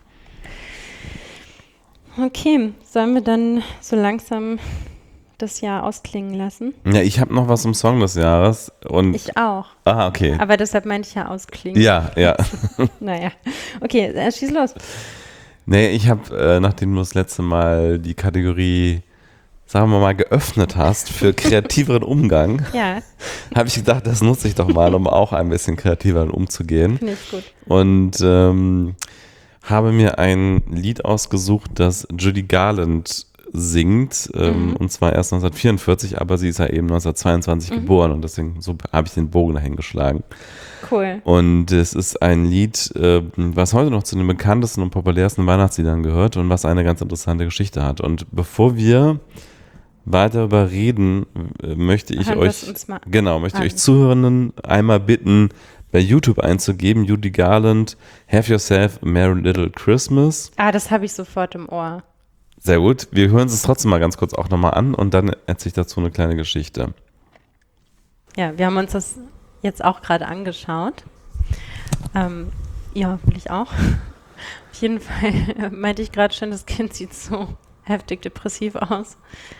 S7: Okay, sollen wir dann so langsam das Jahr ausklingen lassen?
S8: Ja, ich habe noch was zum Song des Jahres. Und
S7: Ich auch.
S8: aha, okay.
S7: Aber deshalb meinte ich ja ausklingen.
S8: Ja.
S7: Naja. Okay, schieß los.
S8: Nee, ich habe, nachdem du das letzte Mal die Kategorie, sagen wir mal, geöffnet hast für kreativeren Umgang,
S7: Ja,
S8: habe ich gedacht, das nutze ich doch mal, um auch ein bisschen kreativer umzugehen.
S7: finde ich gut.
S8: Und habe mir ein Lied ausgesucht, das Judy Garland singt, und zwar erst 1944, aber sie ist ja eben 1922 geboren und deswegen so habe ich den Bogen dahin geschlagen.
S7: Cool.
S8: Und es ist ein Lied, was heute noch zu den bekanntesten und populärsten Weihnachtsliedern gehört und was eine ganz interessante Geschichte hat. Und bevor wir weiter darüber reden, möchte ich
S7: Hören wir
S8: euch,
S7: es uns mal
S8: möchte ich
S7: an.
S8: euch Zuhörenden einmal bitten, bei YouTube einzugeben, Judy Garland, Have Yourself a Merry Little Christmas.
S7: Das habe ich sofort im Ohr.
S8: Sehr gut. Wir hören es trotzdem mal ganz kurz auch nochmal an und dann erzähle ich dazu eine kleine Geschichte.
S7: Ja, wir haben uns das jetzt auch gerade angeschaut. Ja, hoffentlich auch. Auf jeden Fall meinte ich gerade schon, das Kind sieht so heftig depressiv aus.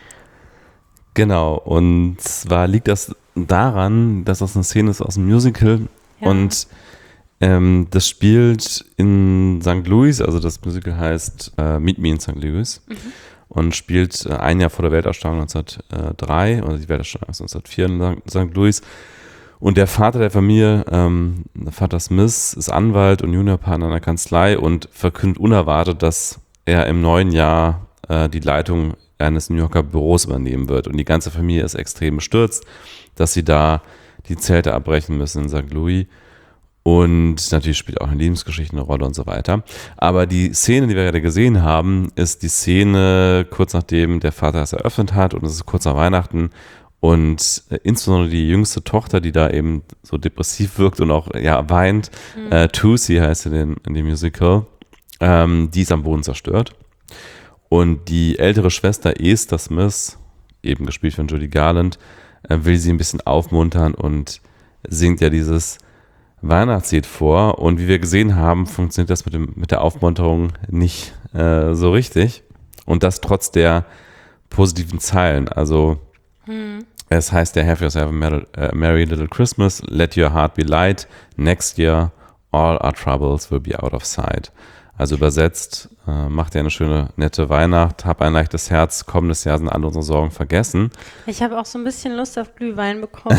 S8: Genau, und zwar liegt das daran, dass das eine Szene ist aus dem Musical und das spielt in St. Louis, also das Musical heißt Meet Me in St. Louis und spielt ein Jahr vor der Weltausstellung 1903 oder die Weltausstellung 1904 in St. Louis. Und der Vater der Familie, Vater Smith, ist Anwalt und Juniorpartner in der Kanzlei und verkündet unerwartet, dass er im neuen Jahr die Leitung eines New Yorker Büros übernehmen wird. Und die ganze Familie ist extrem bestürzt, dass sie da die Zelte abbrechen müssen in St. Louis. Und natürlich spielt auch eine Lebensgeschichte eine Rolle und so weiter. Aber die Szene, die wir gerade gesehen haben, ist die Szene kurz nachdem der Vater es eröffnet hat und es ist kurz nach Weihnachten. Und insbesondere die jüngste Tochter, die da eben so depressiv wirkt und auch weint, Tootsie heißt sie in dem Musical, die ist am Boden zerstört. Und die ältere Schwester Esther Smith, eben gespielt von Judy Garland, will sie ein bisschen aufmuntern und singt ja dieses Weihnachtslied vor. Und wie wir gesehen haben, funktioniert das mit der Aufmunterung nicht so richtig. Und das trotz der positiven Zeilen. Also es heißt ja, Have yourself a merry little Christmas, let your heart be light, next year all our troubles will be out of sight. Also übersetzt, mach dir eine schöne, nette Weihnacht, hab ein leichtes Herz, kommendes Jahr sind alle unsere Sorgen vergessen.
S7: Ich habe auch so ein bisschen Lust auf Glühwein bekommen.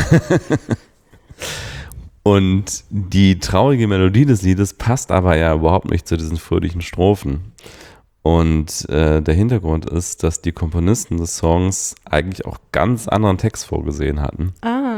S8: Und die traurige Melodie des Liedes passt aber ja überhaupt nicht zu diesen fröhlichen Strophen. Und der Hintergrund ist, dass die Komponisten des Songs eigentlich auch ganz anderen Text vorgesehen hatten.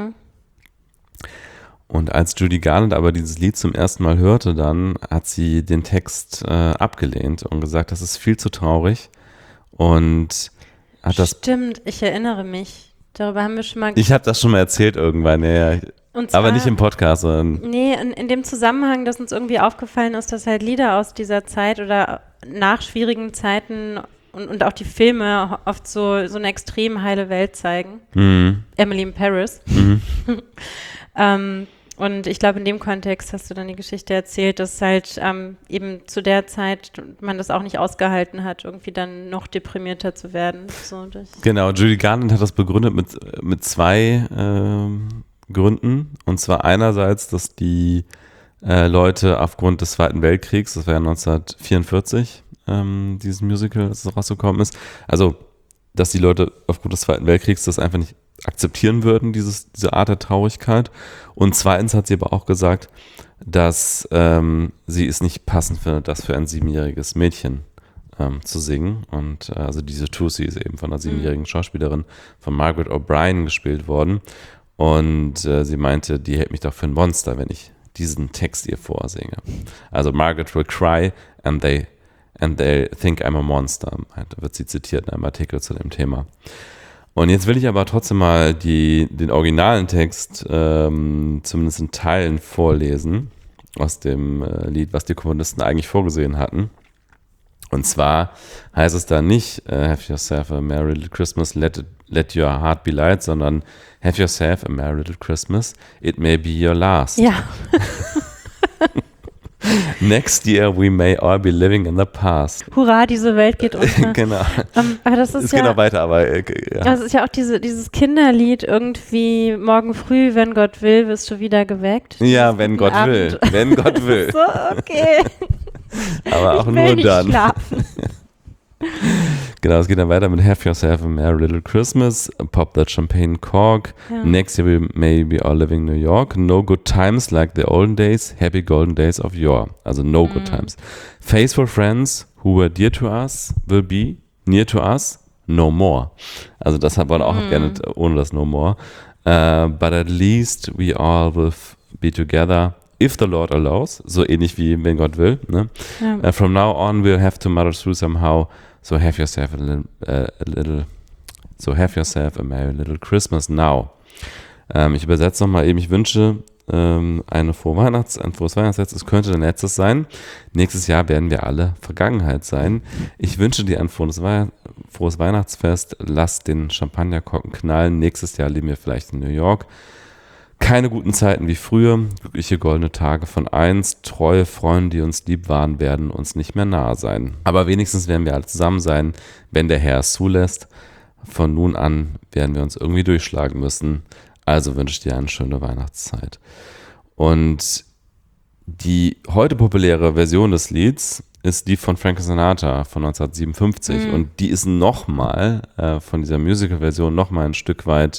S8: Und als Judy Garland aber dieses Lied zum ersten Mal hörte, dann hat sie den Text abgelehnt und gesagt, das ist viel zu traurig. Und hat das.
S7: Stimmt, ich erinnere mich. Darüber haben wir schon mal
S8: Ich habe das schon mal erzählt irgendwann,
S7: Und zwar,
S8: aber nicht im Podcast, sondern.
S7: Nee, in dem Zusammenhang, dass uns irgendwie aufgefallen ist, dass halt Lieder aus dieser Zeit oder nach schwierigen Zeiten und auch die Filme oft so eine extrem heile Welt zeigen. Emily in Paris. Und ich glaube, in dem Kontext hast du dann die Geschichte erzählt, dass halt eben zu der Zeit man das auch nicht ausgehalten hat, irgendwie dann noch deprimierter zu werden. So
S8: Genau, Judy Garland hat das begründet mit zwei Gründen. Und zwar einerseits, dass die Leute aufgrund des Zweiten Weltkriegs, das war ja 1944, dieses Musical, das rausgekommen ist, also dass die Leute aufgrund des Zweiten Weltkriegs das einfach nicht akzeptieren würden, diese Art der Traurigkeit. Und zweitens hat sie aber auch gesagt, dass sie es nicht passend findet, das für ein 7-jähriges Mädchen zu singen. Und also diese Tussi ist eben von einer 7-jährigen Schauspielerin von Margaret O'Brien gespielt worden. Und sie meinte, die hält mich doch für ein Monster, wenn ich diesen Text ihr vorsinge. Also Margaret will cry and they think I'm a monster, wird sie zitiert in einem Artikel zu dem Thema. Und jetzt will ich aber trotzdem mal den originalen Text zumindest in Teilen vorlesen aus dem Lied, was die Komponisten eigentlich vorgesehen hatten. Und zwar heißt es da nicht Have yourself a merry little Christmas, let your heart be light, sondern Have yourself a merry little Christmas, it may be your last.
S7: Ja.
S8: Next year we may all be living in the past.
S7: Hurra, diese Welt geht unter.
S8: Genau.
S7: Aber das ist
S8: es geht noch weiter, aber ja.
S7: Das ist ja auch dieses Kinderlied irgendwie, morgen früh, wenn Gott will, wirst du wieder geweckt.
S8: Ja, wenn Gott will. Wenn Gott will.
S7: So, okay.
S8: Aber auch
S7: ich will
S8: nur
S7: nicht
S8: dann.
S7: Schlafen.
S8: Genau, es geht dann weiter mit Have yourself a merry little Christmas, pop that champagne cork, next year we may be all living New York, no good times like the olden days, happy golden days of yore. Also no good times. Faithful friends who were dear to us will be near to us, no more. Also das hat man auch gerne ohne das no more. But at least we all will be together if the Lord allows, so ähnlich wie wenn Gott will. Ne? Ja. From now on we'll have to muddle through somehow. So have yourself a merry little Christmas now. Ich übersetze nochmal eben, ich wünsche ein frohes Weihnachtsfest, es könnte dein letztes sein. Nächstes Jahr werden wir alle Vergangenheit sein. Ich wünsche dir ein frohes Weihnachtsfest, lass den Champagnerkorken knallen. Nächstes Jahr leben wir vielleicht in New York. Keine guten Zeiten wie früher, glückliche goldene Tage von einst, treue Freunde, die uns lieb waren, werden uns nicht mehr nahe sein. Aber wenigstens werden wir alle zusammen sein, wenn der Herr es zulässt. Von nun an werden wir uns irgendwie durchschlagen müssen. Also wünsche ich dir eine schöne Weihnachtszeit. Und die heute populäre Version des Lieds ist die von Frank Sinatra von 1957. Und die ist nochmal von dieser Musical-Version nochmal ein Stück weit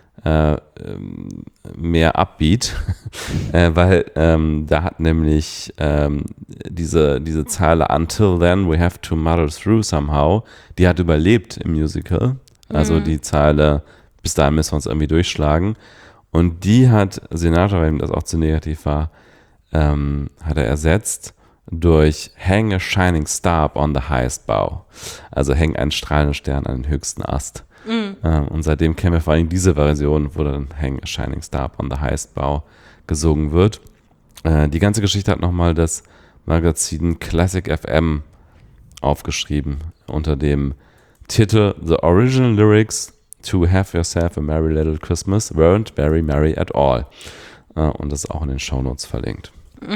S8: mehr Upbeat, weil da hat nämlich diese Zeile Until then we have to muddle through somehow, die hat überlebt im Musical, also die Zeile bis dahin müssen wir uns irgendwie durchschlagen, und die hat Sinatra, weil ihm das auch zu negativ war, hat er ersetzt durch Hang a shining star on the highest bough, also häng einen strahlenden Stern an den höchsten Ast. Und seitdem kennen wir vor allem diese Version, wo dann Hang a Shining Star on the Highest Bough gesungen wird. Die ganze Geschichte hat nochmal das Magazin Classic FM aufgeschrieben unter dem Titel The Original Lyrics to Have Yourself a Merry Little Christmas weren't very merry at all. Und das ist auch in den Shownotes verlinkt.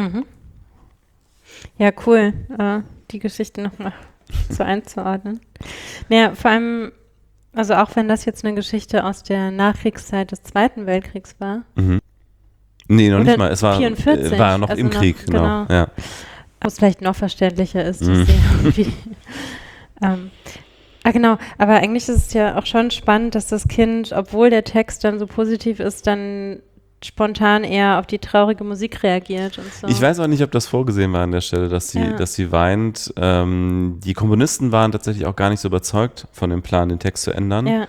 S7: Ja, cool, die Geschichte nochmal so einzuordnen. Naja, vor allem, also auch wenn das jetzt eine Geschichte aus der Nachkriegszeit des Zweiten Weltkriegs war.
S8: Nee, noch
S7: Oder
S8: nicht mal. Es war
S7: 44,
S8: war noch
S7: also
S8: im Krieg, genau. Ja.
S7: Was vielleicht noch verständlicher ist, dass sie irgendwie genau, aber eigentlich ist es ja auch schon spannend, dass das Kind, obwohl der Text dann so positiv ist, dann spontan eher auf die traurige Musik reagiert und so.
S8: Ich weiß auch nicht, ob das vorgesehen war an der Stelle, dass sie weint. Die Komponisten waren tatsächlich auch gar nicht so überzeugt von dem Plan, den Text zu ändern.
S7: Ja.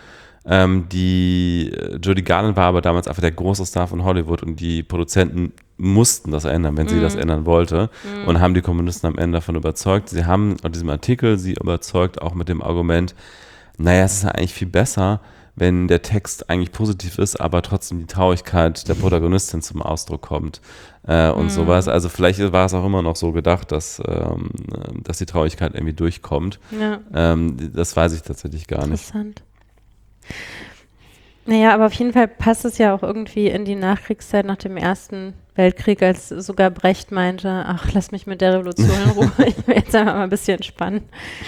S8: Judy Garland war aber damals einfach der große Star von Hollywood und die Produzenten mussten das ändern, wenn sie das ändern wollte, und haben die Komponisten am Ende davon überzeugt. Sie haben in diesem Artikel sie überzeugt, auch mit dem Argument, naja, es ist ja eigentlich viel besser, wenn der Text eigentlich positiv ist, aber trotzdem die Traurigkeit der Protagonistin zum Ausdruck kommt und sowas. Also vielleicht war es auch immer noch so gedacht, dass die Traurigkeit irgendwie durchkommt.
S7: Ja.
S8: Das weiß ich tatsächlich gar nicht.
S7: Interessant. Naja, aber auf jeden Fall passt es ja auch irgendwie in die Nachkriegszeit nach dem Ersten Weltkrieg, als sogar Brecht meinte, ach, lass mich mit der Revolution in Ruhe, ich will jetzt einfach mal ein bisschen entspannen.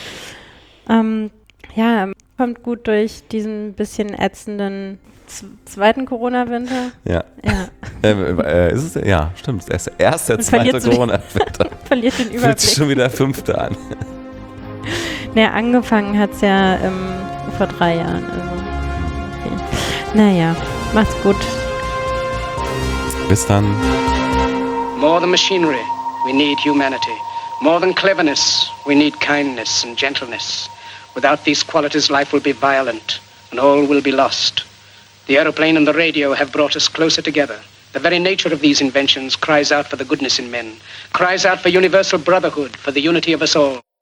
S7: Kommt gut durch diesen bisschen ätzenden zweiten Corona-Winter.
S8: Ja. Ist es? Ja, stimmt. Erst der zweite Corona-Winter.
S7: Verliert den Überblick.
S8: Fühlt sich schon wieder 5. an.
S7: Naja, angefangen hat es ja vor 3 Jahren. Also. Okay. Naja, macht's gut.
S8: Bis dann.
S9: More than machinery, we need humanity. More than cleverness, we need kindness and gentleness. Without these qualities, life will be violent and all will be lost. The aeroplane and the radio have brought us closer together. The very nature of these inventions cries out for the goodness in men, cries out for universal brotherhood, for the unity of us all.